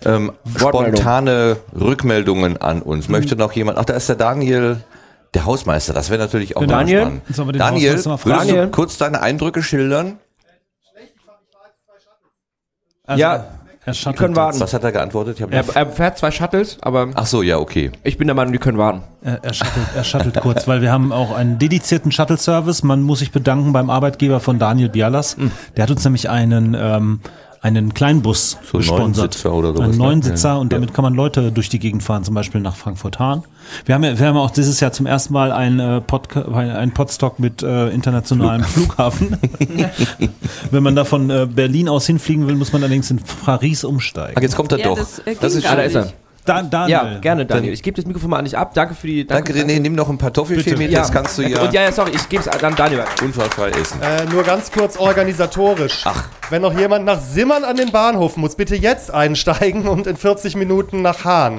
spontane Rückmeldungen an uns? Möchte noch jemand? Ach, da ist der Daniel, der Hausmeister. Das wäre natürlich auch mal spannend. Daniel, würdest du kurz deine Eindrücke schildern? Also, ja. Die können warten. Was hat er geantwortet? Er fährt 2 Shuttles, aber ach so, ja, okay. Ich bin der Meinung, die können warten. Er shuttelt kurz, weil wir haben auch einen dedizierten Shuttle-Service. Man muss sich bedanken beim Arbeitgeber von Daniel Bialas. Der hat uns nämlich einen Kleinbus so gesponsert. 9-Sitzer oder sowas. Einen 9-Sitzer und damit kann man Leute durch die Gegend fahren, zum Beispiel nach Frankfurt-Hahn. Wir haben auch dieses Jahr zum ersten Mal einen Podstock mit internationalem Flughafen. Wenn man da von Berlin aus hinfliegen will, muss man allerdings in Paris umsteigen. Ach, jetzt kommt er doch. Das ist da ist er. Daniel. Ja, gerne, Daniel. Ich gebe das Mikrofon mal an dich ab. Danke für die... Danke René, nimm noch ein paar Toffifee mit, das kannst du ja... Und sorry, ich gebe es dann Daniel. Unfallfrei essen. Nur ganz kurz organisatorisch. Ach. Wenn noch jemand nach Simmern an den Bahnhof muss, bitte jetzt einsteigen und in 40 Minuten nach Hahn.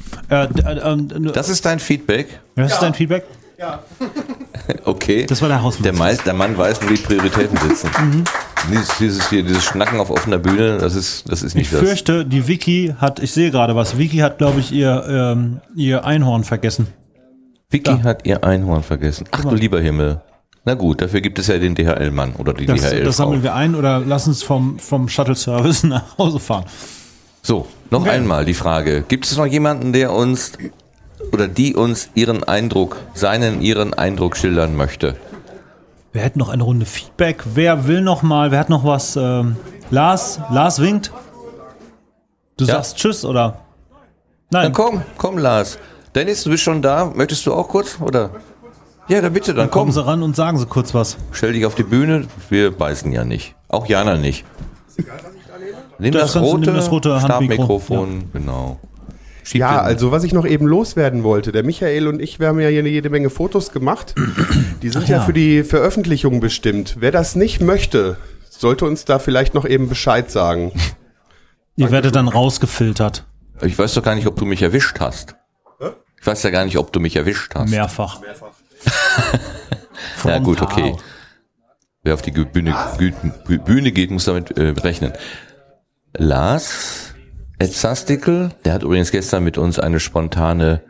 Das ist dein Feedback? Das ist dein Feedback? Ja. Okay. Das war der Hausmann. Der Mann weiß, wo die Prioritäten sitzen. Dieses Schnacken auf offener Bühne, das ist nicht das. Ich fürchte, die Vicky ich sehe gerade was, Vicky hat, glaube ich, ihr Einhorn vergessen. Vicky hat ihr Einhorn vergessen. Ach du lieber Himmel. Na gut, dafür gibt es ja den DHL-Mann oder die DHL-Frau. Das sammeln wir ein oder lass uns vom Shuttle-Service nach Hause fahren. So, noch einmal die Frage. Gibt es noch jemanden, der uns oder die uns ihren Eindruck schildern möchte? Wir hätten noch eine Runde Feedback. Wer hat noch was? Lars winkt. Du sagst Tschüss, oder? Nein. Na komm Lars. Dennis, du bist schon da. Möchtest du auch kurz, oder? Ja, dann bitte, dann komm. Kommen Sie ran und sagen Sie kurz was. Stell dich auf die Bühne. Wir beißen ja nicht. Auch Jana nicht. Nimm das rote Stabmikrofon, ja. Genau. Also was ich noch eben loswerden wollte, der Michael und ich, wir haben ja hier jede Menge Fotos gemacht, die sind ja für die Veröffentlichung bestimmt. Wer das nicht möchte, sollte uns da vielleicht noch eben Bescheid sagen. Ihr werdet dann rausgefiltert. Ich weiß doch gar nicht, ob du mich erwischt hast. Ich weiß ja gar nicht, ob du mich erwischt hast. Mehrfach. Ja gut, okay. Wer auf die Bühne geht, muss damit rechnen. Lars Etzastickel, der hat übrigens gestern mit uns eine spontane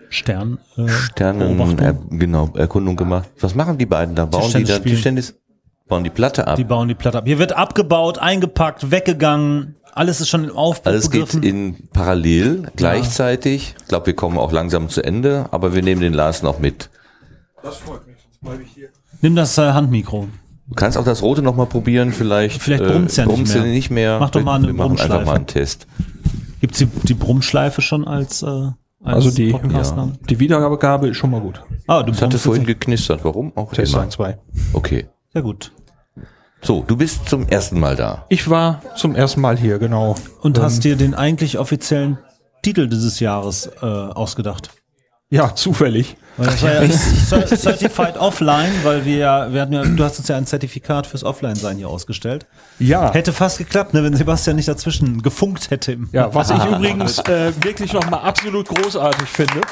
Erkundung gemacht. Was machen die beiden da? Bauen die Platte ab? Die bauen die Platte ab. Hier wird abgebaut, eingepackt, weggegangen. Alles ist schon im Aufbau. Alles geht in parallel, gleichzeitig. Ich glaube, wir kommen auch langsam zu Ende, aber wir nehmen den Lars noch mit. Das freut mich. Nimm das Handmikro. Du kannst auch das Rote noch mal probieren, vielleicht brummt's ja nicht mehr. Mach doch mal eine Brummschleife. Wir machen einfach mal einen Test. Gibt's die Brummschleife schon als also die Wiedergabe ist schon mal gut. Das hatte vorhin geknistert. Warum? Auch Test 2. Okay. Sehr gut. So, du bist zum ersten Mal da. Ich war zum ersten Mal hier, genau. Und hast dir den eigentlich offiziellen Titel dieses Jahres ausgedacht? Ja, zufällig. Weil das war ja Certified Offline, weil du hast uns ja ein Zertifikat fürs Offline-Sein hier ausgestellt. Ja. Hätte fast geklappt, ne, wenn Sebastian nicht dazwischen gefunkt hätte. Ja, was ich übrigens wirklich nochmal absolut großartig finde.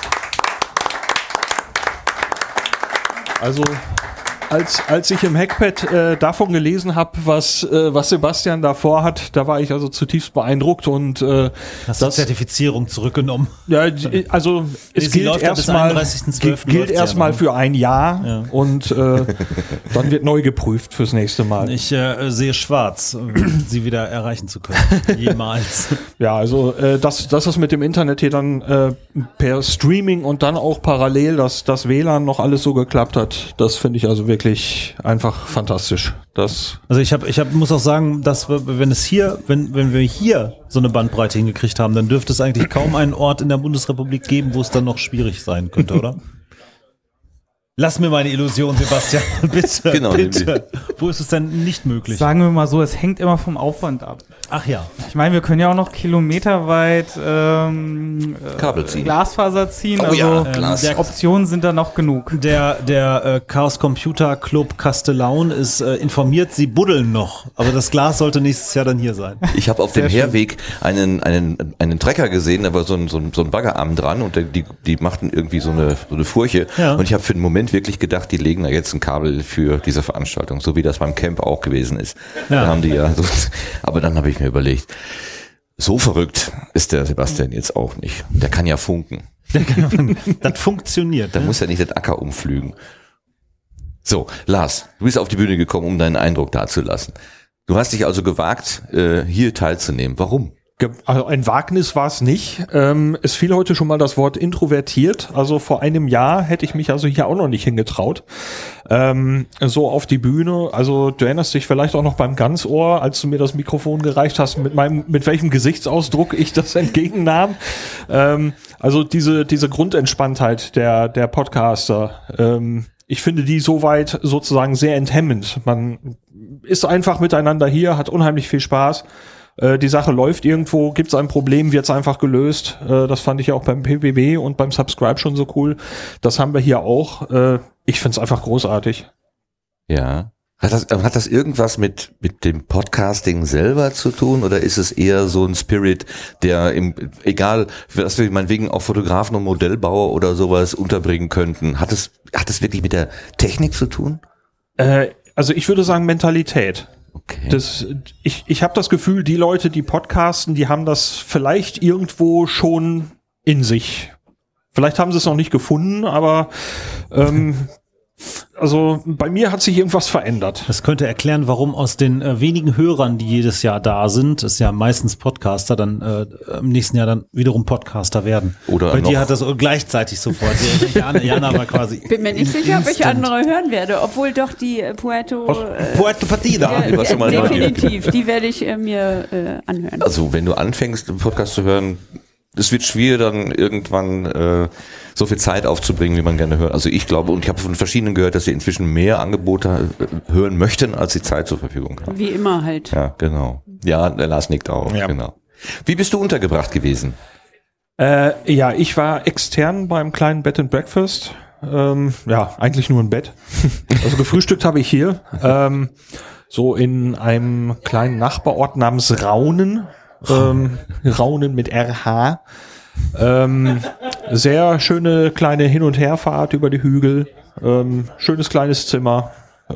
Also als ich im Hackpad davon gelesen habe, was Sebastian da vorhat, da war ich also zutiefst beeindruckt und hast du Zertifizierung zurückgenommen? Ja, also es gilt erstmal für ein Jahr und dann wird neu geprüft fürs nächste Mal. Ich sehe schwarz, sie wieder erreichen zu können. Jemals. Ja, also dass das mit dem Internet hier dann per Streaming und dann auch parallel, dass das WLAN noch alles so geklappt hat, das finde ich also wirklich einfach fantastisch. Also ich muss auch sagen, dass wenn wir hier so eine Bandbreite hingekriegt haben, dann dürfte es eigentlich kaum einen Ort in der Bundesrepublik geben, wo es dann noch schwierig sein könnte, oder? Lass mir meine Illusion, Sebastian, bitte. Genau, bitte. Wo ist es denn nicht möglich? Sagen wir mal so, es hängt immer vom Aufwand ab. Ach ja. Ich meine, wir können ja auch noch kilometerweit Kabel ziehen. Glasfaser ziehen. Optionen sind da noch genug. Der Chaos Computer Club Castellaun ist informiert, sie buddeln noch. Aber das Glas sollte nächstes Jahr dann hier sein. Ich habe auf dem Herweg einen Trecker gesehen, da war so ein Baggerarm dran und die machten irgendwie so eine Furche. Ja. Und ich habe für den Moment wirklich gedacht, die legen da jetzt ein Kabel für diese Veranstaltung, so wie das beim Camp auch gewesen ist. Ja. Da haben die aber dann habe ich mir überlegt, so verrückt ist der Sebastian jetzt auch nicht. Der kann ja funken. Das funktioniert. Da muss er nicht den Acker umflügen. So, Lars, du bist auf die Bühne gekommen, um deinen Eindruck dazulassen. Du hast dich also gewagt, hier teilzunehmen. Warum? Also ein Wagnis war es nicht. Es fiel heute schon mal das Wort introvertiert. Also vor einem Jahr hätte ich mich also hier auch noch nicht hingetraut. So auf die Bühne. Also du erinnerst dich vielleicht auch noch beim Ganzohr, als du mir das Mikrofon gereicht hast, mit welchem Gesichtsausdruck ich das entgegennahm. Also diese Grundentspanntheit der Podcaster. Ich finde die soweit sozusagen sehr enthemmend. Man ist einfach miteinander hier, hat unheimlich viel Spaß. Die Sache läuft irgendwo, gibt es ein Problem, wird es einfach gelöst. Das fand ich auch beim PBB und beim Subscribe schon so cool. Das haben wir hier auch. Ich finde es einfach großartig. Ja. Hat das irgendwas mit dem Podcasting selber zu tun oder ist es eher so ein Spirit, der egal, was wir meinetwegen auch Fotografen und Modellbauer oder sowas unterbringen könnten? Hat es wirklich mit der Technik zu tun? Also ich würde sagen Mentalität. Okay. Ich habe das Gefühl, die Leute, die podcasten, die haben das vielleicht irgendwo schon in sich. Vielleicht haben sie es noch nicht gefunden, aber also bei mir hat sich irgendwas verändert. Das könnte erklären, warum aus den wenigen Hörern, die jedes Jahr da sind, ist ja meistens Podcaster, dann im nächsten Jahr dann wiederum Podcaster werden. Oder bei dir hat das gleichzeitig sofort. Jana war quasi. Bin mir nicht sicher, ob ich andere hören werde, obwohl doch die Puerto Partida. Definitiv, die werde ich mir anhören. Also wenn du anfängst, einen Podcast zu hören, es wird schwierig, dann irgendwann so viel Zeit aufzubringen, wie man gerne hört. Also ich glaube, und ich habe von verschiedenen gehört, dass sie inzwischen mehr Angebote hören möchten, als sie Zeit zur Verfügung haben. Wie immer halt. Ja, genau. Ja, der Lars nickt auch. Ja. Genau. Wie bist du untergebracht gewesen? Ja, ich war extern beim kleinen Bed and Breakfast. Ja, eigentlich nur ein Bett. Also gefrühstückt habe ich hier. So in einem kleinen Nachbarort namens Raunen. Raunen mit RH. Sehr schöne kleine Hin- und Herfahrt über die Hügel. Schönes kleines Zimmer.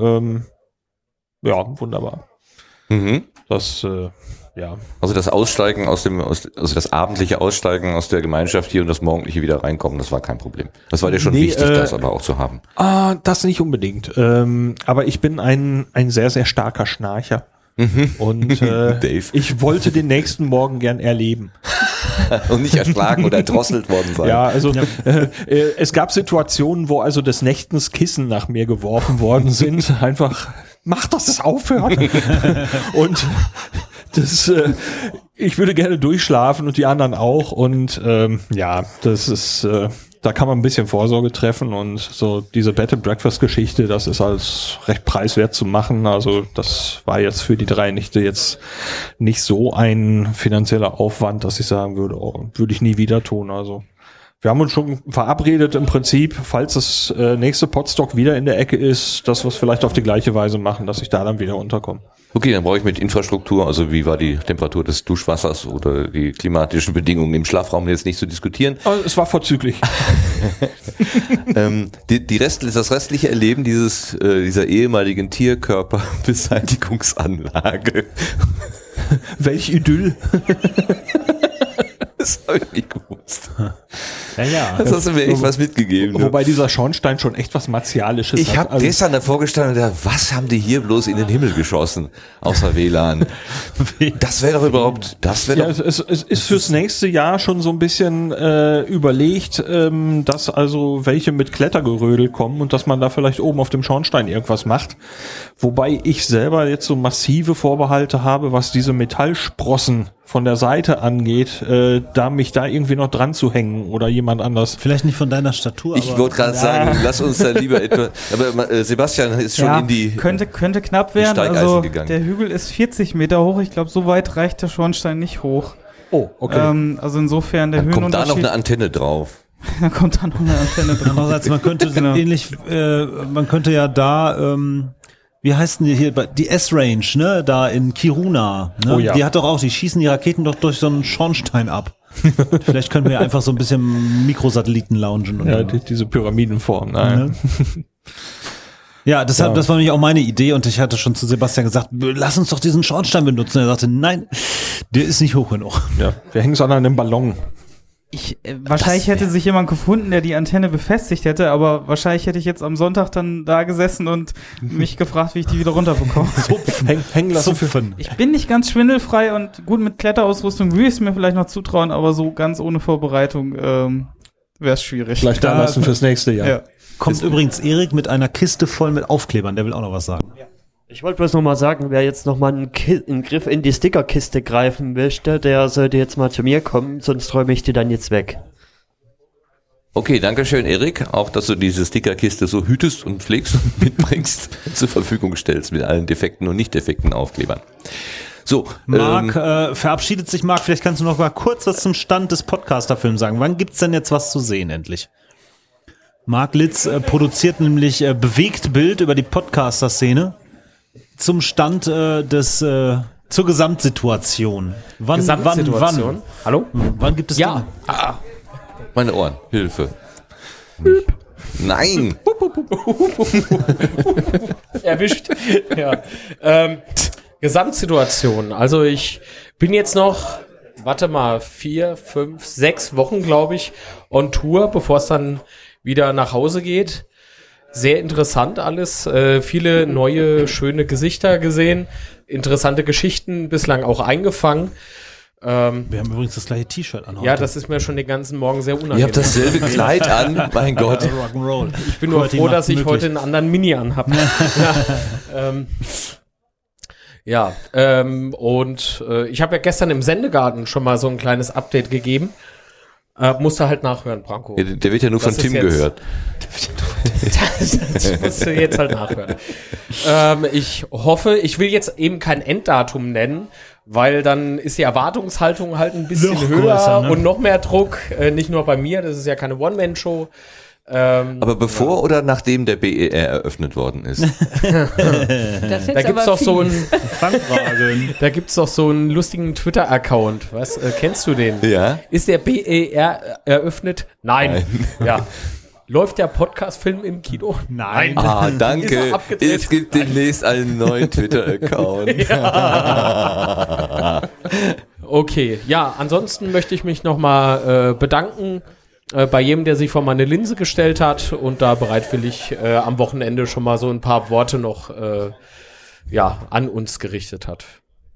Ja, wunderbar. Mhm. Das, ja. Also das Aussteigen also das abendliche Aussteigen aus der Gemeinschaft hier und das morgendliche wieder reinkommen, das war kein Problem. Das war dir schon wichtig, das aber auch zu haben. Das nicht unbedingt. Aber ich bin ein sehr, sehr starker Schnarcher. Und Dave. Ich wollte den nächsten Morgen gern erleben. Und nicht erschlagen oder erdrosselt worden sein. Ja, also es gab Situationen, wo also des Nächtens Kissen nach mir geworfen worden sind. Einfach, mach das aufhören. Und das, ich würde gerne durchschlafen und die anderen auch. Und ja, das ist... Da kann man ein bisschen Vorsorge treffen und so diese Bed-and-Breakfast-Geschichte, das ist alles recht preiswert zu machen. Also das war jetzt für die 3 Nächte jetzt nicht so ein finanzieller Aufwand, dass ich sagen würde, würde ich nie wieder tun. Also wir haben uns schon verabredet im Prinzip, falls das nächste Podstock wieder in der Ecke ist, dass wir es vielleicht auf die gleiche Weise machen, dass ich da dann wieder unterkomme. Okay, dann brauche ich mit Infrastruktur, also wie war die Temperatur des Duschwassers oder die klimatischen Bedingungen im Schlafraum jetzt nicht zu diskutieren. Es war vorzüglich. Das restliche Erleben dieser ehemaligen Tierkörperbeseitigungsanlage. Welch Idyll. Das habe ich nicht gewusst. Ja. Das hast du mir echt was mitgegeben. Wobei dieser Schornstein schon echt was Martialisches hat. Ich habe gestern davor gestanden und gedacht, was haben die hier bloß in den Himmel geschossen, außer WLAN? Das wäre doch überhaupt, es ist fürs nächste Jahr schon so ein bisschen überlegt, dass also welche mit Klettergerödel kommen und dass man da vielleicht oben auf dem Schornstein irgendwas macht. Wobei ich selber jetzt so massive Vorbehalte habe, was diese Metallsprossen von der Seite angeht, da mich da irgendwie noch dran zu hängen oder jemand anders. Vielleicht nicht von deiner Statur. Ich wollte gerade sagen, lass uns da lieber etwa. Aber Sebastian ist schon in die. Könnte knapp werden. Also der Hügel ist 40 Meter hoch. Ich glaube, so weit reicht der Schornstein nicht hoch. Oh, okay. Also insofern der Höhenunterschied. Kommt da noch eine Antenne drauf? Da kommt da noch eine Antenne drauf. Andererseits, man könnte man könnte ja da wie heißt denn die hier, die S-Range, ne, da in Kiruna, ne? Oh ja. Die hat doch auch, die schießen die Raketen doch durch so einen Schornstein ab. Vielleicht können wir einfach so ein bisschen Mikrosatelliten launchen. Oder ja, diese Pyramidenform. Nein. Ja, das war nämlich auch meine Idee und ich hatte schon zu Sebastian gesagt, lass uns doch diesen Schornstein benutzen. Er sagte, nein, der ist nicht hoch genug. Ja, wir hängen es an einem Ballon. Wahrscheinlich hätte sich jemand gefunden, der die Antenne befestigt hätte, aber wahrscheinlich hätte ich jetzt am Sonntag dann da gesessen und mich gefragt, wie ich die wieder runterbekomme. Hängen lassen. Ich bin nicht ganz schwindelfrei und gut mit Kletterausrüstung würde ich es mir vielleicht noch zutrauen, aber so ganz ohne Vorbereitung wäre es schwierig. Vielleicht da lassen fürs nächste Jahr. Ja. Kommt übrigens Erik mit einer Kiste voll mit Aufklebern, der will auch noch was sagen. Ja. Ich wollte bloß noch mal sagen, wer jetzt noch mal einen Griff in die Stickerkiste greifen möchte, der sollte jetzt mal zu mir kommen, sonst räume ich die dann jetzt weg. Okay, danke schön, Erik. Auch, dass du diese Stickerkiste so hütest und pflegst und mitbringst, zur Verfügung stellst mit allen defekten und nicht defekten Aufklebern. So, Marc, verabschiedet sich Marc. Vielleicht kannst du noch mal kurz was zum Stand des Podcaster-Films sagen. Wann gibt's denn jetzt was zu sehen endlich? Marc Litz produziert nämlich Bewegtbild über die Podcaster-Szene. Zum Stand zur Gesamtsituation. Wann? Hallo? Wann gibt es ja? Meine Ohren, Hilfe. Nein! Erwischt. Ja. Gesamtsituation. Also ich bin jetzt noch, 4, 5, 6 Wochen, glaube ich, on Tour, bevor es dann wieder nach Hause geht. Sehr interessant alles, viele neue, schöne Gesichter gesehen, interessante Geschichten bislang auch eingefangen. Wir haben übrigens das gleiche T-Shirt an heute. Ja, das ist mir schon den ganzen Morgen sehr unangenehm. Ihr habt dasselbe Kleid an, mein Gott. Rock'n'Roll. Ich bin nur froh, dass ich heute einen anderen Mini anhabe. Und ich habe ja gestern im Sendegarten schon mal so ein kleines Update gegeben. Musste halt nachhören, Branko. Ja, der wird ja nur von Tim gehört. Das musst du jetzt halt nachhören. Ich hoffe, ich will jetzt eben kein Enddatum nennen, weil dann ist die Erwartungshaltung halt ein bisschen Noch höher größer, ne? Und noch mehr Druck. Nicht nur bei mir, das ist ja keine One-Man-Show. Aber bevor oder nachdem der BER eröffnet worden ist? Da gibt's doch so einen Da gibt's doch so einen lustigen Twitter-Account. Was kennst du den? Ja. Ist der BER eröffnet? Nein. Ja. Läuft der Podcast-Film im Kino? Nein. Ah, danke. Es gibt demnächst einen neuen Twitter-Account. Ja. Okay, ja, ansonsten möchte ich mich nochmal bedanken bei jedem, der sich vor meine Linse gestellt hat und da bereitwillig am Wochenende schon mal so ein paar Worte noch an uns gerichtet hat.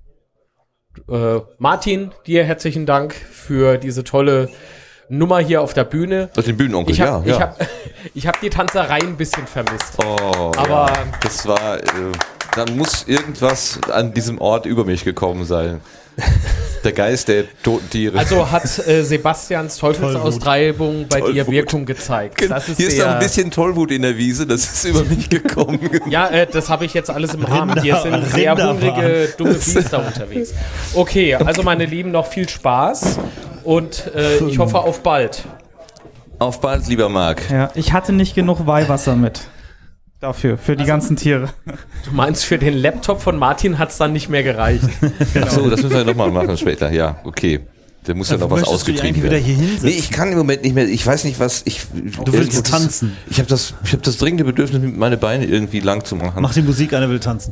Martin, dir herzlichen Dank für diese tolle Nummer hier auf der Bühne. Das ist den Bühnenonkel, Ich hab die Tanzerei ein bisschen vermisst. Oh, aber ja. Das war, da muss irgendwas an diesem Ort über mich gekommen sein. Der Geist der toten Tiere. Also hat Sebastians Teufelsaustreibung bei dir Wirkung gezeigt. Das ist hier ist noch ein bisschen Tollwut in der Wiese, das ist über mich gekommen. Ja, das habe ich jetzt alles im Rahmen. Hier sind sehr hungrige, dumme Biester unterwegs. Okay, also meine Lieben, noch viel Spaß und ich hoffe auf bald. Auf bald, lieber Marc. Ja, ich hatte nicht genug Weihwasser mit. Dafür, für die ganzen Tiere. Du meinst, für den Laptop von Martin hat es dann nicht mehr gereicht. Genau. Ach so, das müssen wir nochmal machen später. Ja, okay. Da muss ja noch was ausgetrieben werden. Nee, ich kann im Moment nicht mehr. Ich weiß nicht, was ich. Du willst tanzen. Ich habe das dringende Bedürfnis, meine Beine irgendwie lang zu machen. Mach die Musik, einer will tanzen.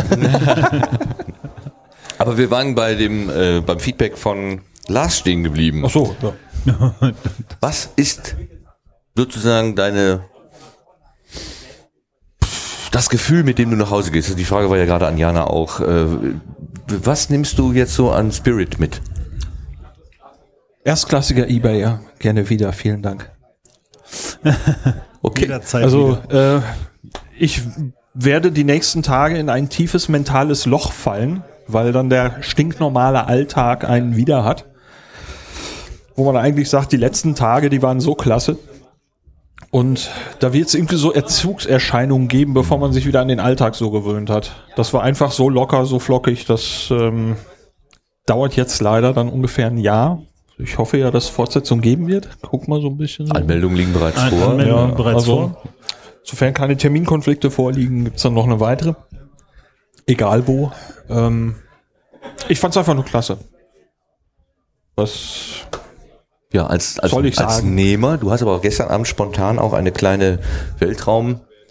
Aber wir waren beim Feedback von Lars stehen geblieben. Ach so, ja. Was ist sozusagen das Gefühl, mit dem du nach Hause gehst? Die Frage war ja gerade an Jana auch. Was nimmst du jetzt so an Spirit mit? Erstklassiger eBayer. Gerne wieder. Vielen Dank. Okay. Also, ich werde die nächsten Tage in ein tiefes mentales Loch fallen, weil dann der stinknormale Alltag einen wieder hat. Wo man eigentlich sagt, die letzten Tage, die waren so klasse. Und da wird es irgendwie so Erzugserscheinungen geben, bevor man sich wieder an den Alltag so gewöhnt hat. Das war einfach so locker, so flockig. Das dauert jetzt leider dann ungefähr ein Jahr. Ich hoffe ja, dass es Fortsetzung geben wird. Guck mal so ein bisschen. Anmeldungen liegen bereits vor. Anmeldungen bereits vor. Sofern keine Terminkonflikte vorliegen, gibt es dann noch eine weitere. Egal wo. Ich fand es einfach nur klasse. Ja, als soll ich sagen? Nehmer. Du hast aber auch gestern Abend spontan auch eine kleine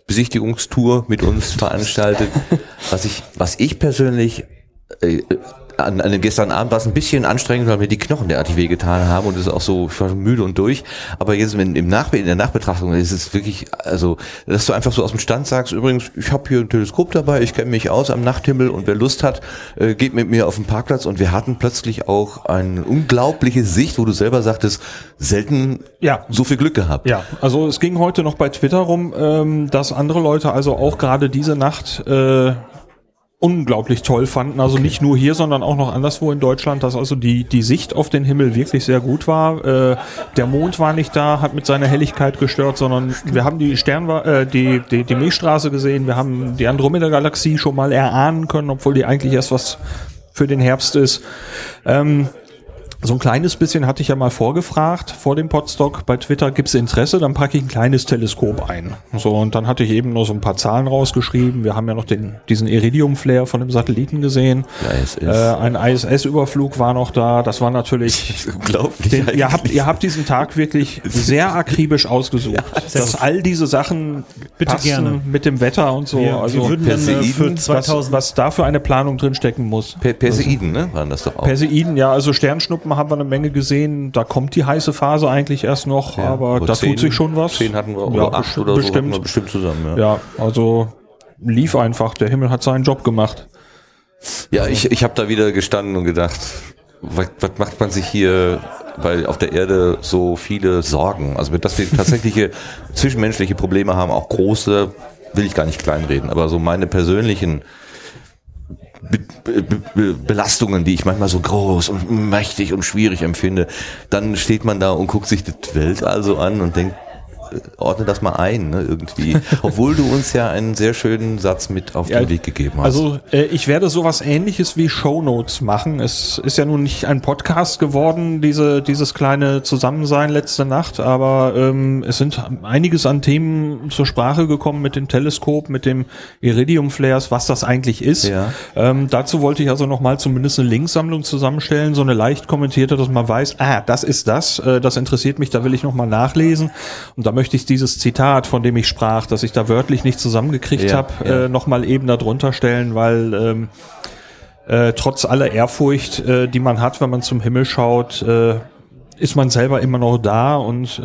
Weltraumbesichtigungstour mit uns veranstaltet. Was ich persönlich an dem gestern Abend war es ein bisschen anstrengend, weil mir die Knochen derartig wehgetan haben und es ist auch so, ich war müde und durch. Aber jetzt in der Nachbetrachtung ist es wirklich, also, dass du einfach so aus dem Stand sagst, übrigens, ich habe hier ein Teleskop dabei, ich kenne mich aus am Nachthimmel und wer Lust hat, geht mit mir auf den Parkplatz und wir hatten plötzlich auch eine unglaubliche Sicht, wo du selber sagtest, selten so viel Glück gehabt. Ja, also es ging heute noch bei Twitter rum, dass andere Leute also auch gerade diese Nacht unglaublich toll fanden, also nicht nur hier, sondern auch noch anderswo in Deutschland, dass also die Sicht auf den Himmel wirklich sehr gut war. Der Mond war nicht da, hat mit seiner Helligkeit gestört, sondern wir haben die die Milchstraße gesehen, wir haben die Andromeda-Galaxie schon mal erahnen können, obwohl die eigentlich erst was für den Herbst ist. So ein kleines bisschen hatte ich ja mal vorgefragt vor dem Podstock bei Twitter, gibt's Interesse, dann packe ich ein kleines Teleskop ein. So, und dann hatte ich eben nur so ein paar Zahlen rausgeschrieben. Wir haben ja noch diesen Iridium-Flare von dem Satelliten gesehen. Ein ISS-Überflug war noch da. Das war natürlich unglaublich. Ihr habt diesen Tag wirklich sehr akribisch ausgesucht, dass all diese Sachen passen mit dem Wetter und so. Wir würden dann für 2000 was da für eine Planung drinstecken muss. Perseiden, ne? Waren das doch auch. Perseiden, ja, also Sternschnuppen haben wir eine Menge gesehen. Da kommt die heiße Phase eigentlich erst noch, aber da tut sich schon was. 10 hatten wir, oder 8 oder so hatten wir bestimmt zusammen. Ja, also lief einfach. Der Himmel hat seinen Job gemacht. Ja, ich habe da wieder gestanden und gedacht, was macht man sich hier auf der Erde so viele Sorgen? Also dass wir tatsächliche zwischenmenschliche Probleme haben, auch große, will ich gar nicht kleinreden, aber so meine persönlichen Belastungen, die ich manchmal so groß und mächtig und schwierig empfinde, dann steht man da und guckt sich das Weltall so an und denkt, ordne das mal ein, ne, irgendwie. Obwohl du uns ja einen sehr schönen Satz mit auf den Weg gegeben hast. Also ich werde sowas Ähnliches wie Shownotes machen. Es ist ja nun nicht ein Podcast geworden, dieses kleine Zusammensein letzte Nacht, aber es sind einiges an Themen zur Sprache gekommen mit dem Teleskop, mit dem Iridium-Flares, was das eigentlich ist. Ja. Dazu wollte ich also nochmal zumindest eine Linksammlung zusammenstellen, so eine leicht kommentierte, dass man weiß, das ist das interessiert mich, da will ich nochmal nachlesen. Und da möchte ich dieses Zitat, von dem ich sprach, dass ich da wörtlich nicht zusammengekriegt habe, nochmal eben da drunter stellen, weil trotz aller Ehrfurcht, die man hat, wenn man zum Himmel schaut, ist man selber immer noch da und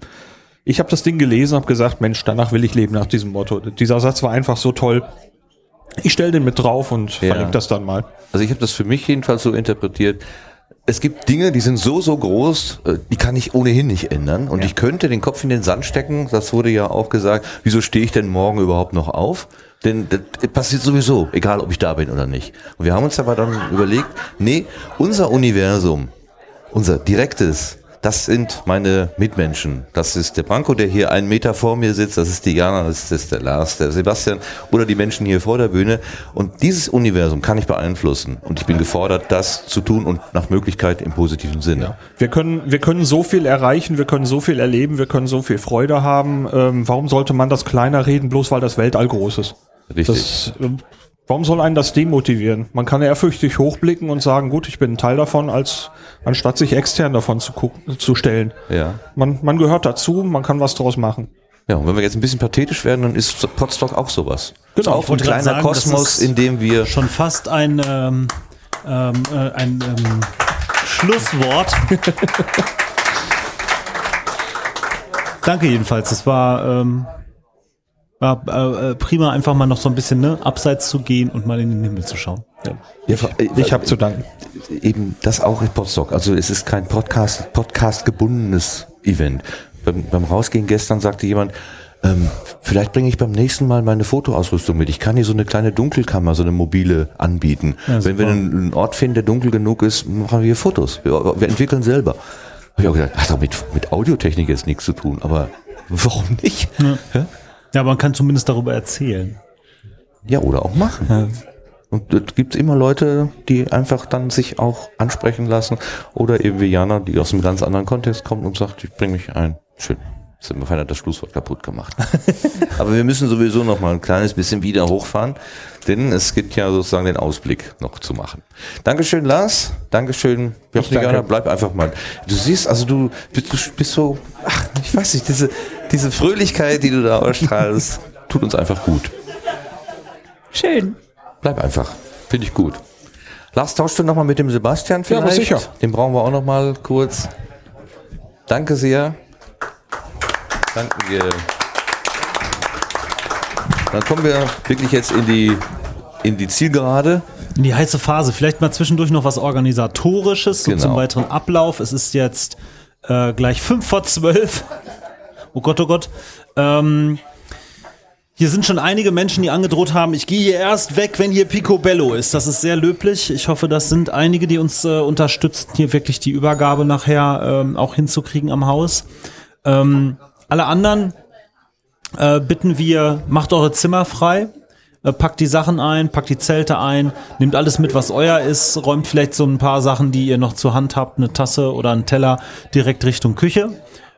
ich habe das Ding gelesen, habe gesagt, Mensch, danach will ich leben, nach diesem Motto. Dieser Satz war einfach so toll. Ich stelle den mit drauf und verlinke das dann mal. Also ich habe das für mich jedenfalls so interpretiert, es gibt Dinge, die sind so groß, die kann ich ohnehin nicht ändern. Und ich könnte den Kopf in den Sand stecken, das wurde ja auch gesagt, wieso stehe ich denn morgen überhaupt noch auf? Denn das passiert sowieso, egal ob ich da bin oder nicht. Und wir haben uns aber dann überlegt, nee, unser Universum, unser direktes, das sind meine Mitmenschen. Das ist der Branko, der hier 1 Meter vor mir sitzt, das ist die Jana, das ist der Lars, der Sebastian oder die Menschen hier vor der Bühne. Und dieses Universum kann ich beeinflussen. Und ich bin gefordert, das zu tun und nach Möglichkeit im positiven Sinne. Ja. Wir können so viel erreichen, wir können so viel erleben, wir können so viel Freude haben. Warum sollte man das kleiner reden, bloß weil das Weltall groß ist? Richtig. Warum soll einen das demotivieren? Man kann ehrfürchtig hochblicken und sagen, gut, ich bin ein Teil davon, anstatt sich extern davon zu stellen. Ja. Man gehört dazu, man kann was draus machen. Ja, und wenn wir jetzt ein bisschen pathetisch werden, dann ist Podstock auch sowas. Genau, auch ein kleiner sagen, Kosmos, in dem wir schon fast ein Schlusswort. Danke jedenfalls. Es war prima, einfach mal noch so ein bisschen abseits zu gehen und mal in den Himmel zu schauen. Ja. Ich habe zu danken. Eben das auch in Podstock. Also es ist kein Podcast-gebundenes Event. Beim Rausgehen gestern sagte jemand, vielleicht bringe ich beim nächsten Mal meine Fotoausrüstung mit. Ich kann hier so eine kleine Dunkelkammer, so eine mobile anbieten. Ja, wenn wir einen Ort finden, der dunkel genug ist, machen wir hier Fotos. Wir entwickeln selber. Habe ich auch gedacht, hat doch mit Audiotechnik jetzt nichts zu tun, aber warum nicht? Ja. Ja, man kann zumindest darüber erzählen. Ja, oder auch machen. Ja. Und es gibt immer Leute, die einfach dann sich auch ansprechen lassen. Oder eben wie Jana, die aus einem ganz anderen Kontext kommt und sagt, ich bringe mich ein. Schön. Jetzt haben wir feiner das Schlusswort kaputt gemacht. Aber wir müssen sowieso noch mal ein kleines bisschen wieder hochfahren, denn es gibt ja sozusagen den Ausblick noch zu machen. Dankeschön, Lars. Dankeschön, Jana. Bleib einfach mal. Du siehst, also du bist so, ich weiß nicht, diese Fröhlichkeit, die du da ausstrahlst, tut uns einfach gut. Schön. Bleib einfach. Finde ich gut. Lars, tauschst du nochmal mit dem Sebastian vielleicht? Ja, aber sicher. Den brauchen wir auch nochmal kurz. Danke sehr. Danken wir. Dann kommen wir wirklich jetzt in die Zielgerade. In die heiße Phase. Vielleicht mal zwischendurch noch was Organisatorisches so zum weiteren Ablauf. Es ist jetzt gleich 5:12. Oh Gott, oh Gott. Hier sind schon einige Menschen, die angedroht haben, ich gehe hier erst weg, wenn hier Picobello ist. Das ist sehr löblich. Ich hoffe, das sind einige, die uns unterstützen, hier wirklich die Übergabe nachher auch hinzukriegen am Haus. Alle anderen bitten wir, macht eure Zimmer frei, packt die Sachen ein, packt die Zelte ein, nehmt alles mit, was euer ist, räumt vielleicht so ein paar Sachen, die ihr noch zur Hand habt, eine Tasse oder einen Teller direkt Richtung Küche.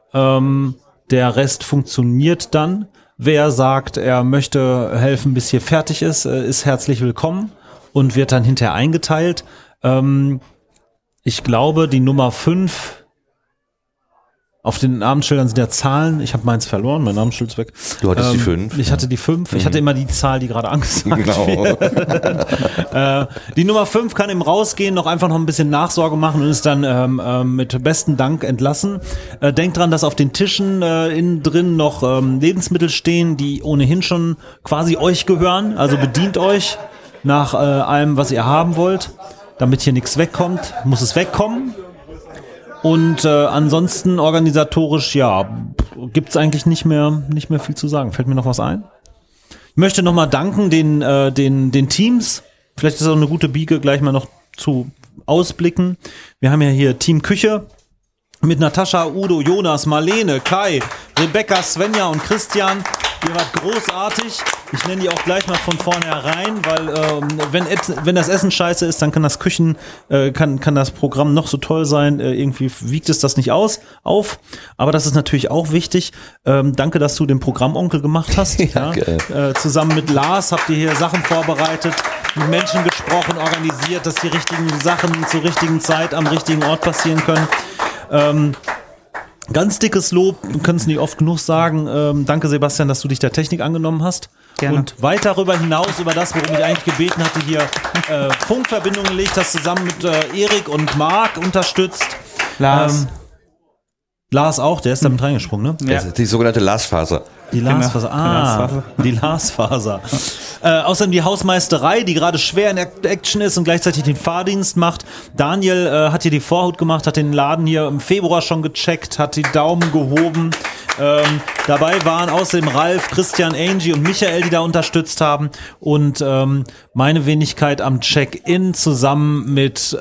Der Rest funktioniert dann. Wer sagt, er möchte helfen, bis hier fertig ist herzlich willkommen und wird dann hinterher eingeteilt. Ich glaube, die Nummer 5, auf den Namensschildern sind ja Zahlen. Ich habe meins verloren, mein Namensschild ist weg. Du hattest die 5. Ich hatte die 5. Ich hatte immer die Zahl, die gerade angesagt wird. Die Nummer 5 kann eben rausgehen, noch ein bisschen Nachsorge machen und ist dann mit besten Dank entlassen. Denkt dran, dass auf den Tischen innen drin noch Lebensmittel stehen, die ohnehin schon quasi euch gehören. Also bedient euch nach allem, was ihr haben wollt. Damit hier nichts wegkommt, muss es wegkommen. Und ansonsten organisatorisch, gibt's eigentlich nicht mehr viel zu sagen. Fällt mir noch was ein? Ich möchte nochmal danken den Teams. Vielleicht ist auch eine gute Biege, gleich mal noch zu ausblicken. Wir haben ja hier Team Küche mit Natascha, Udo, Jonas, Marlene, Kai, Rebecca, Svenja und Christian. Ihr wart großartig. Ich nenne die auch gleich mal von vornherein, weil wenn das Essen scheiße ist, dann kann das kann das Programm noch so toll sein. Irgendwie wiegt es das nicht auf. Aber das ist natürlich auch wichtig. Danke, dass du den Programmonkel gemacht hast. Zusammen mit Lars habt ihr hier Sachen vorbereitet, mit Menschen gesprochen, organisiert, dass die richtigen Sachen zur richtigen Zeit am richtigen Ort passieren können. Ganz dickes Lob, wir können es nicht oft genug sagen. Danke, Sebastian, dass du dich der Technik angenommen hast. Gerne. Und weit darüber hinaus, über das, worum ich eigentlich gebeten hatte, hier Funkverbindungen gelegt hast, zusammen mit Erik und Marc unterstützt. Lars. Lars auch, der ist damit reingesprungen, ne? Ja. Die sogenannte Lars-Faser. Die Lars-Faser, die Lars-Faser. Außerdem die Hausmeisterei, die gerade schwer in Action ist und gleichzeitig den Fahrdienst macht. Daniel hat hier die Vorhut gemacht, hat den Laden hier im Februar schon gecheckt, hat die Daumen gehoben. Dabei waren außerdem Ralf, Christian, Angie und Michael, die da unterstützt haben. Und meine Wenigkeit am Check-in zusammen mit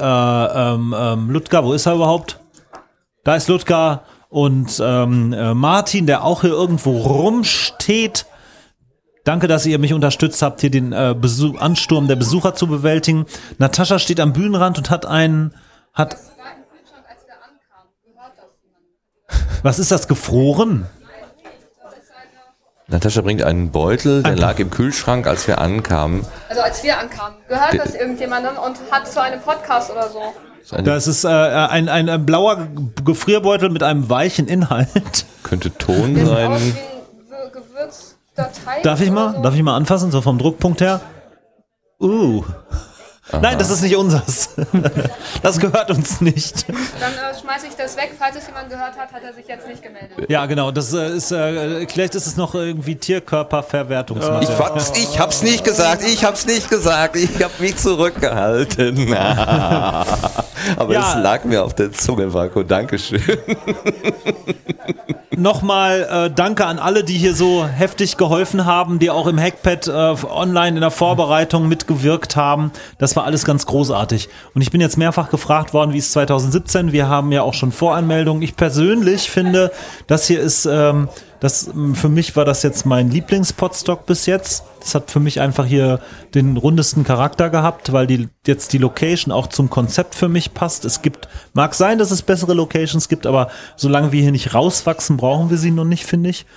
Ludger. Wo ist er überhaupt? Da ist Ludger. Und Martin, der auch hier irgendwo rumsteht. Danke, dass ihr mich unterstützt habt, hier den Ansturm der Besucher zu bewältigen. Natascha steht am Bühnenrand und Was ist das, gefroren? Natascha bringt einen Beutel, der lag im Kühlschrank, als wir ankamen. Also als wir ankamen. Gehört das irgendjemandem und hat zu einem Podcast oder so? Das ist ein blauer Gefrierbeutel mit einem weichen Inhalt. Könnte Ton sein. Aus wie eine Gewürzdatei. Darf ich mal anfassen, so vom Druckpunkt her? Aha. Nein, das ist nicht unseres. Das gehört uns nicht. Dann schmeiße ich das weg. Falls es jemand gehört hat, hat er sich jetzt nicht gemeldet. Ja, genau. Das ist vielleicht ist es noch irgendwie Tierkörperverwertungsmaterial. Ich hab's nicht gesagt. Ich hab mich zurückgehalten. Aber es lag mir auf der Zunge, Marco. Dankeschön. Nochmal danke an alle, die hier so heftig geholfen haben, die auch im Hackpad online in der Vorbereitung mitgewirkt haben. Das war alles ganz großartig. Und ich bin jetzt mehrfach gefragt worden, wie es 2017. Wir haben ja auch schon Voranmeldungen. Ich persönlich finde, das hier ist, für mich war das jetzt mein Lieblings-Podstock bis jetzt. Das hat für mich einfach hier den rundesten Charakter gehabt, weil die Location auch zum Konzept für mich passt. Mag sein, dass es bessere Locations gibt, aber solange wir hier nicht rauswachsen, brauchen wir sie noch nicht, finde ich.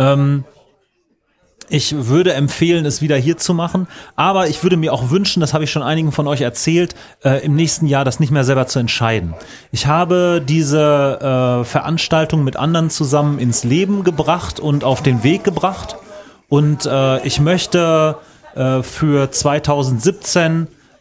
Ich würde empfehlen, es wieder hier zu machen, aber ich würde mir auch wünschen, das habe ich schon einigen von euch erzählt, im nächsten Jahr das nicht mehr selber zu entscheiden. Ich habe diese Veranstaltung mit anderen zusammen ins Leben gebracht und auf den Weg gebracht und ich möchte für 2017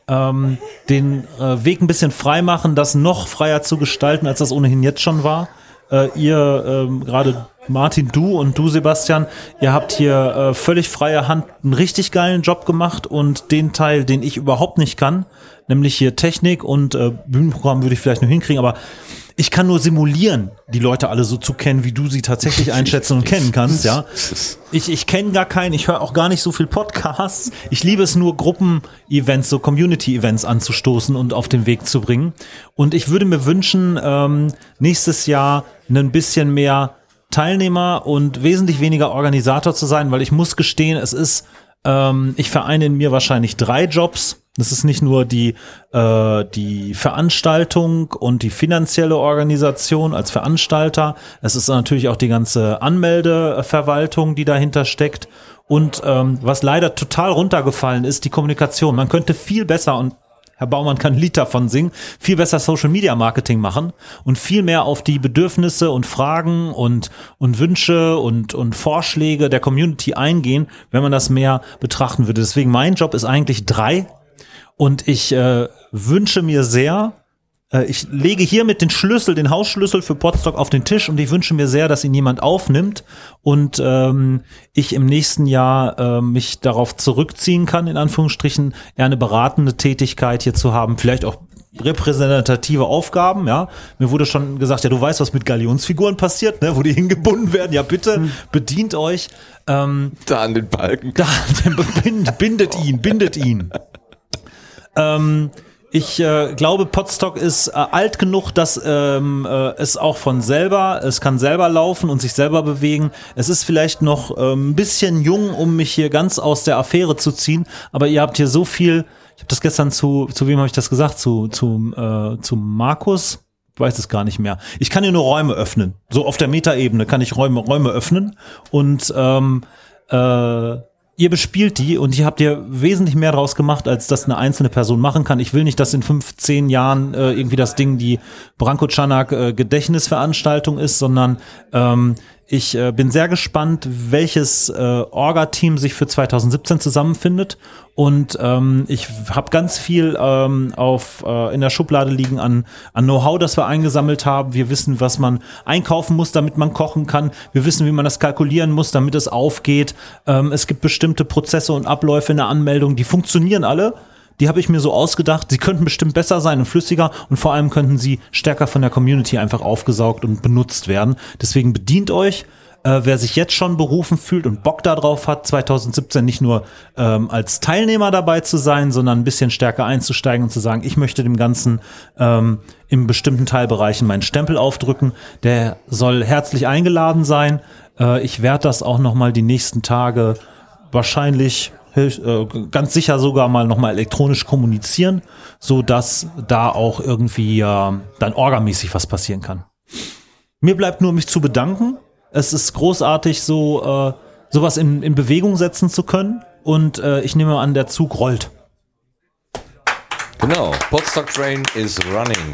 den Weg ein bisschen frei machen, das noch freier zu gestalten, als das ohnehin jetzt schon war. Ihr, gerade Martin, du Sebastian, ihr habt hier völlig freie Hand einen richtig geilen Job gemacht und den Teil, den ich überhaupt nicht kann, nämlich hier Technik und Bühnenprogramm würde ich vielleicht noch hinkriegen, aber ich kann nur simulieren, die Leute alle so zu kennen, wie du sie tatsächlich einschätzen und kennen kannst, ja. Ich kenne gar keinen, ich höre auch gar nicht so viel Podcasts. Ich liebe es nur, Gruppen-Events, so Community-Events anzustoßen und auf den Weg zu bringen. Und ich würde mir wünschen, nächstes Jahr ein bisschen mehr Teilnehmer und wesentlich weniger Organisator zu sein, weil ich muss gestehen, es ist, ich vereine in mir wahrscheinlich 3 Jobs. Das ist nicht nur die Veranstaltung und die finanzielle Organisation als Veranstalter. Es ist natürlich auch die ganze Anmeldeverwaltung, die dahinter steckt. Und was leider total runtergefallen ist, die Kommunikation. Man könnte viel besser, und Herr Baumann kann ein Lied davon singen, viel besser Social Media Marketing machen und viel mehr auf die Bedürfnisse und Fragen und Wünsche und Vorschläge der Community eingehen, wenn man das mehr betrachten würde. Deswegen mein Job ist eigentlich 3. Und ich wünsche mir sehr, ich lege hiermit den Hausschlüssel für Podstock auf den Tisch und ich wünsche mir sehr, dass ihn jemand aufnimmt und ich im nächsten Jahr mich darauf zurückziehen kann, in Anführungsstrichen, eher eine beratende Tätigkeit hier zu haben, vielleicht auch repräsentative Aufgaben, ja. Mir wurde schon gesagt, ja, du weißt, was mit Galionsfiguren passiert, ne, wo die hingebunden werden. Ja, bitte, bedient euch. Da an den Balken. Bindet ihn. Ich glaube, Podstock ist alt genug, dass es auch es kann selber laufen und sich selber bewegen. Es ist vielleicht noch ein bisschen jung, um mich hier ganz aus der Affäre zu ziehen, aber ihr habt hier so viel, ich habe das gestern zu wem habe ich das gesagt? Zu Markus? Ich weiß es gar nicht mehr. Ich kann hier nur Räume öffnen. So auf der Metaebene kann ich Räume öffnen und ihr bespielt die und ihr habt ihr wesentlich mehr draus gemacht, als das eine einzelne Person machen kann. Ich will nicht, dass in 15 Jahren irgendwie das Ding die Branko Czanak Gedächtnisveranstaltung ist, sondern ich bin sehr gespannt, welches Orga-Team sich für 2017 zusammenfindet und ich habe ganz viel in der Schublade liegen an Know-how, das wir eingesammelt haben. Wir wissen, was man einkaufen muss, damit man kochen kann. Wir wissen, wie man das kalkulieren muss, damit es aufgeht. Es gibt bestimmte Prozesse und Abläufe in der Anmeldung, die funktionieren alle. Die habe ich mir so ausgedacht, sie könnten bestimmt besser sein und flüssiger und vor allem könnten sie stärker von der Community einfach aufgesaugt und benutzt werden. Deswegen bedient euch, wer sich jetzt schon berufen fühlt und Bock darauf hat, 2017 nicht nur als Teilnehmer dabei zu sein, sondern ein bisschen stärker einzusteigen und zu sagen, ich möchte dem Ganzen in bestimmten Teilbereichen meinen Stempel aufdrücken, der soll herzlich eingeladen sein. Ich werde das auch nochmal die nächsten Tage wahrscheinlich ganz sicher sogar mal nochmal elektronisch kommunizieren, so dass da auch irgendwie dann orgamäßig was passieren kann. Mir bleibt nur, mich zu bedanken. Es ist großartig, sowas in Bewegung setzen zu können und ich nehme an, der Zug rollt. Genau, Podstock Train is running.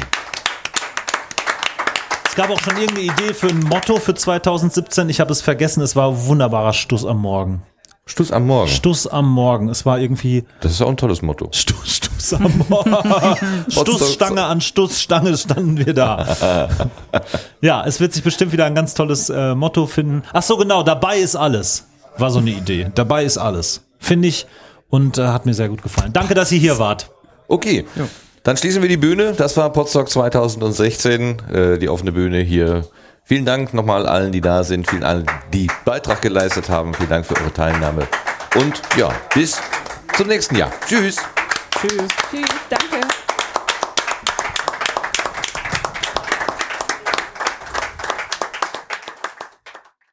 Es gab auch schon irgendeine Idee für ein Motto für 2017. Ich habe es vergessen, es war ein wunderbarer Stuss am Morgen. Stuss am Morgen. Stuss am Morgen. Es war irgendwie. Das ist auch ein tolles Motto. Stuss am Morgen. Stussstange an Stussstange standen wir da. Ja, es wird sich bestimmt wieder ein ganz tolles Motto finden. Ach so, genau. Dabei ist alles. War so eine Idee. Dabei ist alles. Finde ich und hat mir sehr gut gefallen. Danke, dass ihr hier wart. Okay. Ja. Dann schließen wir die Bühne. Das war Podstock 2016. Die offene Bühne hier. Vielen Dank nochmal allen, die da sind, vielen allen, die Beitrag geleistet haben. Vielen Dank für eure Teilnahme. Und ja, bis zum nächsten Jahr. Tschüss. Tschüss. Tschüss, danke.